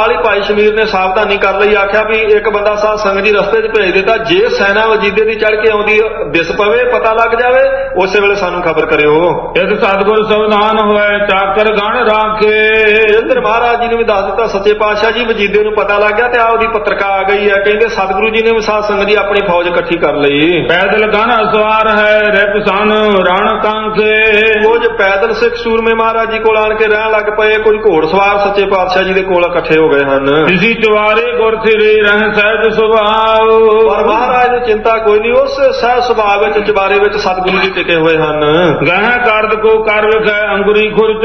ਨਾਲ ਹੀ ਭਾਈ ਸ਼ਮੀਰ ਨੇ ਸਾਵਧਾਨੀ ਕਰ ਲਈ, ਆਖਿਆ ਵੀ ਇੱਕ ਬੰਦਾ ਸਾਧ ਸੰਗਤ ਜੀ ਰਸਤੇ 'ਚ ਭੇਜ ਦਿੱਤਾ, ਜੇ ਸੈਨਾ ਵਜੀਦੇ ਦੀ ਚੜ ਕੇ ਆਉਂਦੀ ਦਿਸ ਪਵੇ, ਪਤਾ ਲੱਗ ਜਾਵੇ, ਉਸੇ ਵੇਲੇ ਸਾਨੂੰ ਖਬਰ ਕਰਿਓ। ਇਕ ਸਤਿਗੁਰ ਸਾਵਧਾਨ ਹੋਏ ਚਾਕਰ ਗਣ ਰਾਖੇ। ਇੱਧਰ ਮਹਾਰਾਜ ਜੀ ਨੇ ਵੀ ਦੱਸ ਦਿੱਤਾ, ਸੱਚੇ ਪਾਤਸ਼ਾਹ ਜੀ ਵਜੀਦੇ ਨੂੰ ਪਤਾ ਲੱਗ ਗਿਆ ਤੇ ਆ ਉਹਦੀ ਪੱਤਰਕਾ ਆ ਗਈ ਹੈ। ਕਹਿੰਦੇ ਸਤਿਗੁਰੂ ਜੀ ਨੇ ਵੀ ਸਾਧ ਸੰਗਤ ਜੀ ਆਪਣੀ ਫੌਜ ਇਕੱਠੀ ਕਰ ਲਈ। ਪੈਦਲ ਗਣ ਸਵਾਰ ਹੈ ਰਿਪ ਸਨ ਰਣ ਕਾਂਖੇ। ਕੁਝ ਪੈਦਲ ਸਿੱਖ ਸੂਰਮੇ ਮਹਾਰਾਜ ਜੀ ਕੋਲ ਆਣ ਕੇ ਰਹਿਣ ਲੱਗ ਪਏ, ਕੁਝ ਘੋੜ ਸਵਾਰ ਸੱਚੇ ਪਾਤਸ਼ਾਹ ਜੀ ਦੇ ਕੋਲ ਇਕੱਠੇ ਹੋ ਗਏ ਹਨ। ਕਿਸੇ ਚਵਾਰੇ ਗੁਰ ਸਿਰੇ ਰਹਿ ਸਹਿਜ ਸੁਭਾਅ। ਪਰ ਮਹਾਰਾਜ ਨੂੰ ਚਿੰਤਾ ਕੋਈ ਨਹੀਂ, ਉਸ ਸਹਿਜ ਸੁਭਾਅ ਵਿੱਚ ਚਵਾਰੇ ਵਿੱਚ ਸਤਿਗੁਰੂ ਜੀ ਟਿਕੇ ਹੋਏ ਹਨ। ਗਹਿ ਕਰਦ ਕੋ ਕਰ ਵਿਖੈ ਅੰਗੁਰੀ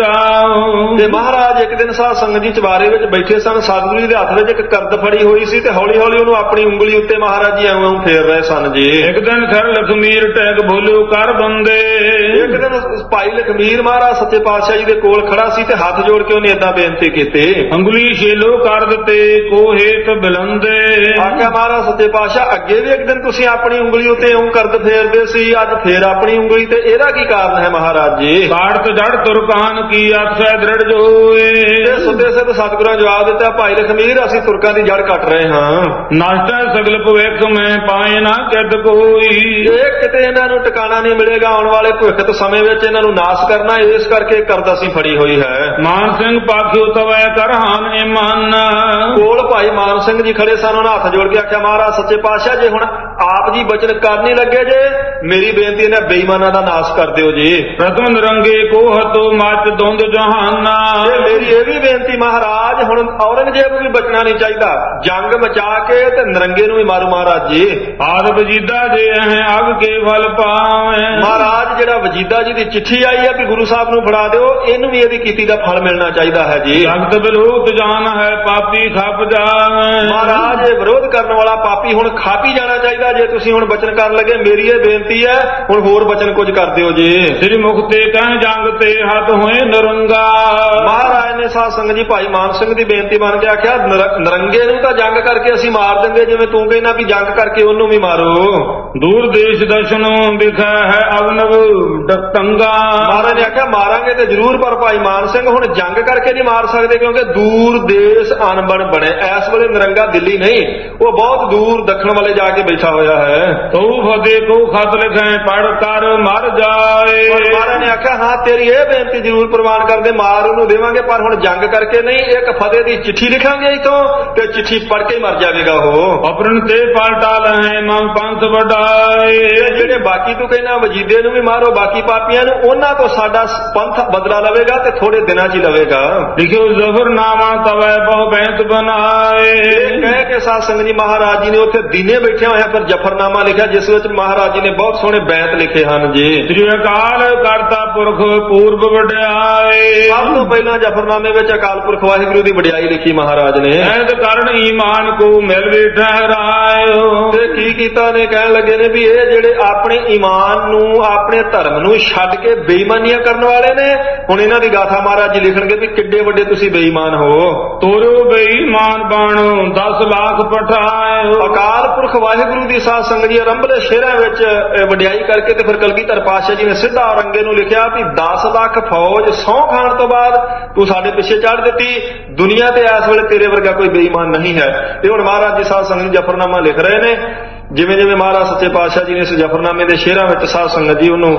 ਖੁਰਚਾਉ। ਤੇ ਮਹਾਰਾਜ ਇੱਕ ਦਿਨ ਸਾਧ ਸੰਗਤ ਜੀ ਚਵਾਰੇ ਵਿੱਚ ਬੈਠੇ ਸਨ, ਸਤਿਗੁਰੂ ਜੀ ਦੇ ਹੱਥ ਵਿੱਚ ਇੱਕ ਕਰਦ ਫੜੀ ਹੋਈ ਸੀ ਤੇ ਹੌਲੀ ਹੌਲੀ ਉਹਨੂੰ ਆਪਣੀ ਉਂਗਲੀ ਉੱਤੇ ਮਹਾਰਾਜ ਜੀ ਐਵੇਂ ਫੇਰ ਰਹੇ ਸਨ ਜੀ। ਇੱਕ ਦਿਨ ਸਰ ਲਖਮੀਰ ਟੈਗ ਬੋਲਿਓ ਕਰ ਬੰਦੇ। ਇੱਕ ਦਿਨ ਭਾਈ ਲਖਮੀਰ ਮਹਾਰਾਜ ਸੱਚੇ ਪਾਤਸ਼ਾਹ ਜੀ ਦੇ ਕੋਲ ਖੜਾ ਸੀ ਤੇ ਹੱਥ ਜੋੜ ਕੇ ਉਹਨੇ ਏਦਾਂ ਬੇਨਤੀ ਕੀਤੀ, ਅੰਗੁਲੀ ਛੇਲੋ ਕਰ ਦਿੱਤੇ ਕੋ ਹੇਤ ਬਿਲੰਦੇ। ਆਖਿਆ ਮਹਾਰਾਜ ਸੱਚੇ ਪਾਤਸ਼ਾਹ ਅੱਗੇ ਵੀ ਇੱਕ ਦਿਨ ਤੁਸੀਂ ਆਪਣੀ ਉਂਗਲੀ ਉੱਤੇ ਇਉਂ ਕਰਦ ਫੇਰਦੇ ਸੀ, ਅੱਜ ਫੇਰ ਆਪਣੀ ਉਂਗਲੀ ਤੇ ਇਹਦਾ ਕੀ ਕਾਰਨ ਹੈ ਮਹਾਰਾਜ ਜੀ? ਕਾੜਤ ਜੜ ਤੁਰਕਾਨ ਕੀ ਆਖੈ ਦ੍ਰਿੜ ਜੋਏ। ਤੇ ਸੁੱਤੇ ਸਿੱਧ ਸਤਿਗੁਰਾਂ ਜਵਾਬ ਦਿੱਤਾ, ਭਾਈ ਲਖਮੀਰ ਅਸੀਂ ਤੁਰਕਾਂ ਦੀ ਜੜ ਕੱਟ ਰਹੇ ਹਾਂ। ਨਸ਼ਟੈ ਸਗਲ ਭਵਿੱਖ ਮੈਂ ਪਾਏ ਨਾ ਕਿਤ ਕੋਈ। ਇਹ ਕਿਤੇ ਇਹਨਾਂ ਨੂੰ ਟਿਕਾਣਾ ਨਹੀਂ ਮਿਲੇਗਾ, ਆਉਣ ਵਾਲੇ ਭਵਿੱਖਤ ਸਮੇਂ ਵਿੱਚ ਇਹਨਾਂ ਨੂੰ ਨਾਸ ਕਰਨਾ, ਇਸ ਕਰਕੇ ਕਰਦ ਅਸੀਂ ਫੜੀ ਹੋਈ ਹੈ। ਮਾਨ ਸਿੰਘ ਪਾਖਿਓ ਤਵੈ ਕਰ ਹਾਨ ਇਮਾਨ। ਕੋਲ ਭਾਈ ਮਾਨ ਸਿੰਘ ਜੀ ਖੜੇ ਸਨ, ਉਹਨਾਂ ਹੱਥ ਜੋੜ ਕੇ ਆਖਿਆ ਮਹਾਰਾਜ ਸੱਚੇ ਪਾਤਸ਼ਾਹ ਜੇ ਹੁਣ ਆਪ ਜੀ ਬਚਨ ਕਰ ਨਹੀਂ ਲੱਗੇ ਜੇ, ਮੇਰੀ ਬੇਨਤੀ ਇਹਨਾਂ ਬੇਈਮਾਨਾਂ ਦਾ ਨਾਸ ਕਰ ਦਿਓ ਜੀ। ਪ੍ਰਥਮ ਨਰੰਗੇ ਕੋ ਹਤੋ ਮਚ ਦੁੰਦ ਜਹਾਨਾ। ਮੇਰੀ ਇਹ ਵੀ ਬੇਨਤੀ ਮਹਾਰਾਜ, ਹੁਣ ਔਰੰਗਜ਼ੇਬ ਵੀ ਬਚਣਾ ਨਹੀਂ ਚਾਹੀਦਾ, ਜੰਗ ਮਚਾ ਕੇ ਤੇ ਨਰੰਗੇ ਨੂੰ ਵੀ ਮਾਰੂ ਮਹਾਰਾਜ ਜੀ। ਆਦ ਵਜੀਦਾ ਜੇ ਹੈ ਅਗ ਕੇ ਫਲ ਪਾਵੇਂ। ਮਹਾਰਾਜ ਜਿਹੜਾ ਵਜੀਦਾ ਜੀ ਦੀ ਚਿੱਠੀ ਆਈ ਹੈ ਕਿ ਗੁਰੂ ਸਾਹਿਬ ਨੂੰ ਫੜਾ ਦਿਓ, ਇਹਨੂੰ ਵੀ ਇਹਦੀ ਕੀਤੀ ਦਾ ਫਲ ਮਿਲਣਾ ਚਾਹੀਦਾ ਹੈ ਜੀ। ਜਗਤ ਬਿਲੋਤ ਜਾਨ ਹੈ ਪਾਪੀ ਖੱਪ ਜਾਵੇ। ਮਹਾਰਾਜ ਇਹ ਵਿਰੋਧ ਕਰਨ ਵਾਲਾ ਪਾਪੀ ਹੁਣ ਖਾਪੀ ਜਾਣਾ ਚਾਹੀਦਾ। ਜੇ ਤੁਸੀਂ ਹੁਣ ਬਚਨ ਕਰਨ ਲੱਗੇ, ਮੇਰੀ ਇਹ ਬੇਨਤੀ ਹੈ ਹੁਣ ਹੋਰ ਬਚਨ ਕੁਝ ਕਰ ਦਿਓ ਜੀ। ਸ੍ਰੀ ਮੁਖ ਤੇ ਕਹਿ ਜੰਗ ਤੇ ਹੱਥ ਹੋਏ ਨਰੰਗਾ। ਮਹਾਰਾਜ ਨੇ ਸਾਧ ਸੰਗਤ ਜੀ ਭਾਈ ਮਾਨ ਸਿੰਘ ਦੀ ਬੇਨਤੀ ਮੰਨ ਕੇ ਆਖਿਆ ਨਰੰਗੇ ਨੂੰ ਤਾਂ ਜੰਗ ਕਰਕੇ ਅਸੀਂ ਮਾਰ ਦਿੰਦੇ, ਜਿਵੇਂ ਤੂੰ ਕਹਿੰਦਾ ਵੀ ਜੰਗ ਕਰਕੇ ਉਹਨੂੰ ਵੀ ਮਾਰੋ। ਦੂਰ ਦੇਸ਼ ਦਰਸ਼ਨ ਵਿਖਾ ਹੈ ਅਵਨਵ ਡਕੰਗਾ। ਮਹਾਰਾਜ ਨੇ ਆਖਿਆ ਮਾਰਾਂਗੇ ਤੇ ਜ਼ਰੂਰ, ਪਰ ਭਾਈ ਮਾਨ ਸਿੰਘ ਹੁਣ ਜੰਗ ਕਰਕੇ ਨਹੀਂ ਮਾਰ ਸਕਦੇ, ਕਿਉਂਕਿ ਦੂਰ ਦੇਸ਼ ਅਨਬਣ ਬਣੇ। ਇਸ ਵੇਲੇ ਨਰੰਗਾ ਦਿੱਲੀ ਨਹੀਂ, ਉਹ ਬਹੁਤ ਦੂਰ ਦੱਖਣ ਵਾਲੇ ਜਾ ਕੇ ਬੈਠਾ ਹੋਇਆ ਹੈ। ਤੂੰ ਫਦੇ ਕੋ ਖਤ ਲਿਖੈ ਪੜ ਕਰ ਮਰ ਜਾਏ। ਮਹਾਰਾਜ ਨੇ ਆਖਿਆ ਹਾਂ ਤੇਰੀ ਇਹ ਬੇਨਤੀ ਜ਼ਰੂਰ ਪ੍ਰਵਾਨ ਕਰਦੇ, ਮਾਰ ਉਹਨੂੰ ਦੇਵਾਂਗੇ, ਪਰ ਹੁਣ ਜੰਗ ਕਰਕੇ ਨਹੀਂ, ਇੱਕ ਫਤਿਹ ਦੀ ਚਿੱਠੀ ਲਿਖਾਂਗੇ ਇਥੋਂ ਤੇ ਚਿੱਠੀ ਪੜ ਕੇ ਮਰ ਜਾਵੇਗਾ ਉਹ। ਅਪਰਨ ਤੇ ਪਲਟਾ ਲਹੈ ਮਮ ਪੰਥ ਵਡਾਏ। ਜਿਹੜੇ ਬਾਕੀ ਤੂੰ ਕਹਿੰਦਾ ਵਜੀਦੇ ਨੂੰ ਵੀ ਮਾਰੋ, ਬਾਕੀ ਪਾਪੀਆਂ ਨੂੰ, ਉਹਨਾਂ ਤੋਂ ਸਾਡਾ ਪੰਥ ਬਦਲਾ ਲਵੇਗਾ ਤੇ ਥੋੜੇ ਦਿਨਾਂ 'ਚ ਹੀ ਲਵੇਗਾ। ਲਿਖਿਓ ਜ਼ਫਰਨਾਮਾ ਤਵੈ ਬਹੁ ਬੈਂਤ ਬਣਾਏ। ਕਹਿ ਕੇ ਸਾਧ ਸੰਗਤ ਜੀ ਮਹਾਰਾਜ ਜੀ ਨੇ ਉੱਥੇ ਦੀਨੇ ਬੈਠੇ ਹੋਇਆ ਫਿਰ ਜਫਰਨਾਮਾ ਲਿਖਿਆ, ਜਿਸ ਵਿੱਚ ਮਹਾਰਾਜ ਜੀ ਨੇ ਬਹੁਤ ਸੋਹਣੇ ਬੈਂਤ ਲਿਖੇ ਹਨ ਜੀ। ਸ੍ਰੀ ਅਕਾਲ ਕਰਤਾ ਪੁਰਖ ਪੂਰਬ ਵਡਿਆਏ। ਸਭ ਤੋਂ ਪਹਿਲਾਂ ਜਫਰਨਾਮੇ ਵਿੱਚ ਅਕਾਲ ਪੁਰਖ ਵਾਹਿਗੁਰੂ ਦੀ ਵਡਿਆਈ ਲਿਖੀ ਮਹਾਰਾਜ ਨੇ। ਐਦ ਕਰਨ ਈਮਾਨ ਕੋ ਮਿਲ ਵੀ ਠਹਿਰਾਇਓ। ਤੇ ਕੀ ਕੀਤਾ ਨੇ, ਕਹਿਣ ਲੱਗੇ ਨੇ ਵੀ ਇਹ ਜਿਹੜੇ ਆਪਣੇ ਈਮਾਨ ਨੂੰ, ਆਪਣੇ ਧਰਮ ਨੂੰ ਛੱਡ ਕੇ ਬੇਈਮਾਨੀਆਂ ਕਰਨ ਵਾਲੇ ਨੇ, ਹੁਣ ਇਹਨਾਂ ਦੀ ਗਾਥਾ ਮਹਾਰਾਜ ਜੀ ਲਿਖਣਗੇ ਵੀ ਕਿੱਡੇ ਵੱਡੇ ਤੁਸੀਂ ਬੇਈਮਾਨ ਹੋ। ਤੋਰੋ ਬੇਈਮਾਨ ਬਾਣੋ ਦਸ ਲੱਖ ਪਠਾਇਓ। ਅਕਾਲ ਪੁਰਖ ਵਾਹਿਗੁਰੂ ਦੀ ਸਾਧ ਸੰਗਤ ਜੀ ਆਰੰਭਲੇ ਸ਼ੇਰਾਂ ਵਿੱਚ ਵਡਿਆਈ ਕਰਕੇ ਤੇ ਫਿਰ ਕਲਗੀਧਰ ਪਾਤਸ਼ਾਹ ਜੀ ਨੇ ਸਿੱਧਾ ਔਰੰਗੇ ਨੂੰ ਲਿਖਿਆ ਵੀ ਦਸ ਲੱਖ ਫੌਜ ਸਹੁੰ ਖਾਣ ਤੋਂ ਬਾਅਦ ਤੂੰ ਸਾਡੇ ਪਿੱਛੇ ਚੜ੍ਹ ਦਿੱਤੀ, ਦੁਨੀਆ ਤੇ ਇਸ ਵੇਲੇ ਤੇਰੇ ਵਰਗਾ ਕੋਈ ਬੇਈਮਾਨ ਨਹੀਂ ਹੈ। ਤੇ ਹੁਣ ਮਹਾਰਾਜ ਜੀ ਸਾਧ ਸੰਗਤ ਜੀ ਜਫਰਨਾਮਾ ਲਿਖ ਰਹੇ ਨੇ, ਜਿਵੇਂ ਜਿਵੇਂ ਮਹਾਰਾਜ ਸੱਚੇ ਪਾਤਸ਼ਾਹ ਜੀ ਨੇ ਇਸ ਜਫਰਨਾਮੇ ਦੇ ਸ਼ੇਰਾਂ ਵਿੱਚ ਸਾਧ ਸੰਗਤ ਜੀ ਉਹਨੂੰ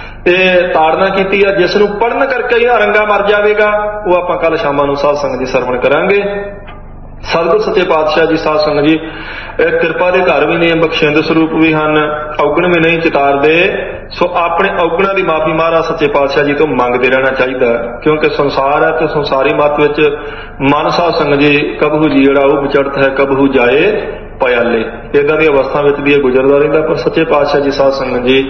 ਇਹ ਤਾੜਨਾ ਕੀਤੀ ਹੈ, ਜਿਸ ਨੂੰ ਪੜ੍ਹਨ ਕਰਕੇ ਹੀ ਔਰੰਗਾ ਮਰ ਜਾਵੇਗਾ। ਉਹ ਆਪਾਂ ਕੱਲ ਸ਼ਾਮਾਂ ਨੂੰ ਸਾਧ ਸੰਗਤ ਜੀ ਸਰਵਣ ਕਰਾਂਗੇ। ਸਤਿਗੁਰ ਸੱਚੇ ਪਾਤਸ਼ਾਹ ਜੀ ਸਾਧ ਸੰਗਤ ਜੀ ਕਿਰਪਾ ਦੇ ਘਰ ਵੀ ਨੇ, ਬਖਸ਼ਿੰਦ ਸਰੂਪ ਵੀ ਹਨ, ਔਗਣ ਵੀ ਨਹੀਂ ਚਿਤਾਰਦੇ। ਸੋ ਆਪਣੇ ਔਗਣਾਂ ਦੀ ਮਾਫੀ ਮਹਾਰਾਜ ਸੱਚੇ ਪਾਤਸ਼ਾਹ ਜੀ ਤੋਂ ਮੰਗਦੇ ਰਹਿਣਾ ਚਾਹੀਦਾ, ਕਿਉਂਕਿ ਸੰਸਾਰ ਹੈ ਤੇ ਸੰਸਾਰੀ ਮਤ ਵਿੱਚ ਮਨ ਸਾਧ ਸੰਗਤ ਜੀ ਕਬਹੂ ਜੀੜਾ ਉਹ ਵਿਚੜਤ ਹੈ ਕਬਹੂ ਜਾਏ ਪਿਆਲੇ, ਇਦਾਂ ਦੀ ਅਵਸਥਾ ਵਿੱਚ ਵੀ ਇਹ ਗੁਜ਼ਰਦਾ ਰਹਿੰਦਾ। ਪਰ ਸੱਚੇ ਪਾਤਸ਼ਾਹ ਜੀ ਸਾਧ ਸੰਗਤ ਜੀ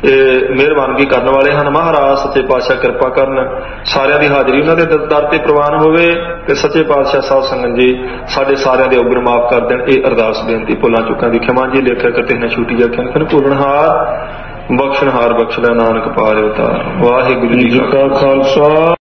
ਇਹ ਮਿਹਰਬਾਨੀ ਕਰਨ ਵਾਲੇ ਹਨ। ਮਹਾਰਾਜ ਸੱਚੇ ਪਾਤਸ਼ਾਹ ਕਿਰਪਾ ਕਰਨ, ਸਾਰਿਆਂ ਦੀ ਹਾਜ਼ਰੀ ਉਹਨਾਂ ਦੇ ਦਰ ਤੇ ਪ੍ਰਵਾਨ ਹੋਵੇ ਤੇ ਸੱਚੇ ਪਾਤਸ਼ਾਹ ਸਾਧ ਸੰਗਤ ਜੀ ਸਾਡੇ ਸਾਰਿਆਂ ਦੇ ਔਗਣ ਮਾਫ ਕਰ ਦੇਣ। ਇਹ ਅਰਦਾਸ ਬੇਨਤੀ ਭੁੱਲਾਂ ਚੁੱਕਾਂ ਦੀ ਖਿਮਾ ਜੀ, ਲੇਖਿਆ ਕਰਤੇ ਨੇ ਛੂਟੀ ਜਾ ਖਿਨ ਭੁੱਲਣਹਾਰ ਬਖਸ਼ਣਹਾਰ ਬਖਸ਼ ਲੈ ਨਾਨਕ ਪਾਰ ਉਤਾਰ। ਵਾਹਿਗੁਰੂ ਜੀ ਕਾ ਖਾਲਸਾ।